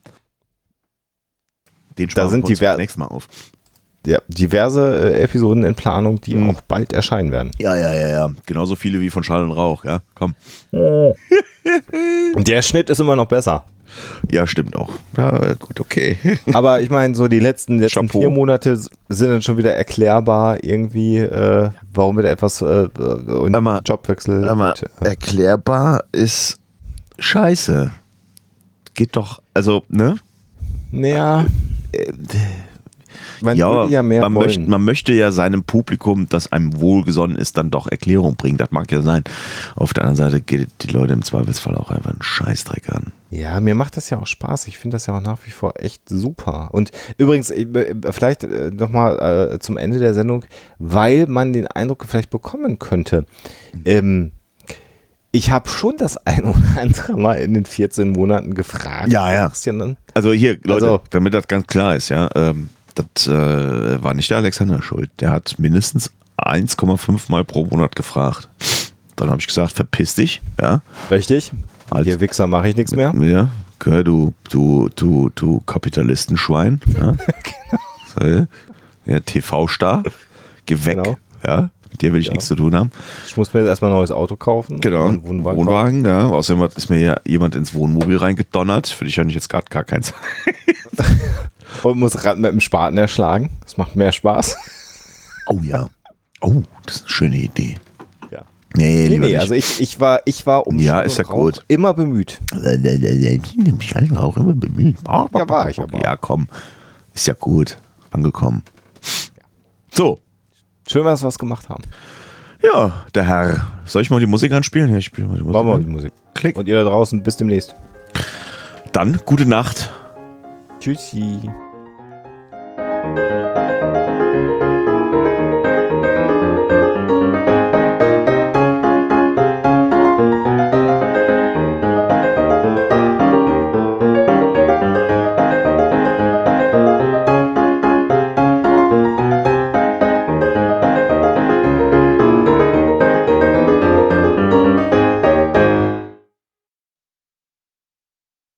[SPEAKER 2] Den sparen
[SPEAKER 4] sind
[SPEAKER 2] wir uns
[SPEAKER 4] diver-
[SPEAKER 2] beim nächsten Mal auf.
[SPEAKER 4] Ja, diverse Episoden in Planung, die auch bald erscheinen werden.
[SPEAKER 2] Ja. Genauso viele wie von Schall und Rauch, ja. Komm.
[SPEAKER 4] Und der Schnitt ist immer noch besser.
[SPEAKER 2] Ja, stimmt auch. Ja, gut, okay.
[SPEAKER 4] Aber ich meine, so die letzten
[SPEAKER 2] Chapeau.
[SPEAKER 4] 4 Monate sind dann schon wieder erklärbar irgendwie, warum wir da etwas und
[SPEAKER 2] Mal,
[SPEAKER 4] Jobwechsel.
[SPEAKER 2] erklärbar ist scheiße. Geht doch, also, ne?
[SPEAKER 4] Naja, man
[SPEAKER 2] Ja,
[SPEAKER 4] würde ja mehr
[SPEAKER 2] man,
[SPEAKER 4] wollen.
[SPEAKER 2] man möchte ja seinem Publikum, das einem wohlgesonnen ist, dann doch Erklärung bringen. Das mag ja sein. Auf der anderen Seite geht die Leute im Zweifelsfall auch einfach einen Scheißdreck an.
[SPEAKER 4] Ja, mir macht das ja auch Spaß. Ich finde das ja auch nach wie vor echt super. Und übrigens, vielleicht nochmal zum Ende der Sendung, weil man den Eindruck vielleicht bekommen könnte. Ich habe schon das ein oder andere Mal in den 14 Monaten gefragt.
[SPEAKER 2] Ja.
[SPEAKER 4] Christian,
[SPEAKER 2] Also hier, Leute,
[SPEAKER 4] Also-
[SPEAKER 2] damit das ganz klar ist, ja, das war nicht der Alexander schuld. Der hat mindestens 1,5 Mal pro Monat gefragt. Dann habe ich gesagt, verpiss dich, ja.
[SPEAKER 4] richtig?
[SPEAKER 2] Als-
[SPEAKER 4] Hier Wichser mache ich nichts mehr.
[SPEAKER 2] Ja, du Kapitalistenschwein. Ja. So, Ja, TV-Star. Geh weg.
[SPEAKER 4] Genau.
[SPEAKER 2] Ja, mit dir will ich nichts zu tun haben.
[SPEAKER 4] Ich muss mir jetzt erstmal ein neues Auto kaufen.
[SPEAKER 2] Genau.
[SPEAKER 4] Einen Wohnwagen.
[SPEAKER 2] Wohnwagen, ja. Außerdem ist mir ja jemand ins Wohnmobil reingedonnert. Für dich habe ich jetzt gerade gar keins.
[SPEAKER 4] Und muss Rad mit dem Spaten erschlagen. Das macht mehr Spaß.
[SPEAKER 2] Oh ja. Oh, das ist eine schöne Idee.
[SPEAKER 4] Ja.
[SPEAKER 2] Nee, lieber nicht.
[SPEAKER 4] Also ich war um
[SPEAKER 2] Ja, ist ja
[SPEAKER 4] Rauch
[SPEAKER 2] gut.
[SPEAKER 4] immer bemüht.
[SPEAKER 2] Ich auch immer bemüht.
[SPEAKER 4] Ja, war ich aber.
[SPEAKER 2] Ja, komm. Ist ja gut. Angekommen. So.
[SPEAKER 4] Schön, dass wir was gemacht haben.
[SPEAKER 2] Ja, der Herr. Soll ich mal die Musik anspielen? Ja, ich spiele mal die Musik.
[SPEAKER 4] Machen wir die Musik.
[SPEAKER 2] Klick.
[SPEAKER 4] Und ihr da draußen, bis demnächst.
[SPEAKER 2] Dann, gute Nacht.
[SPEAKER 4] Tschüssi.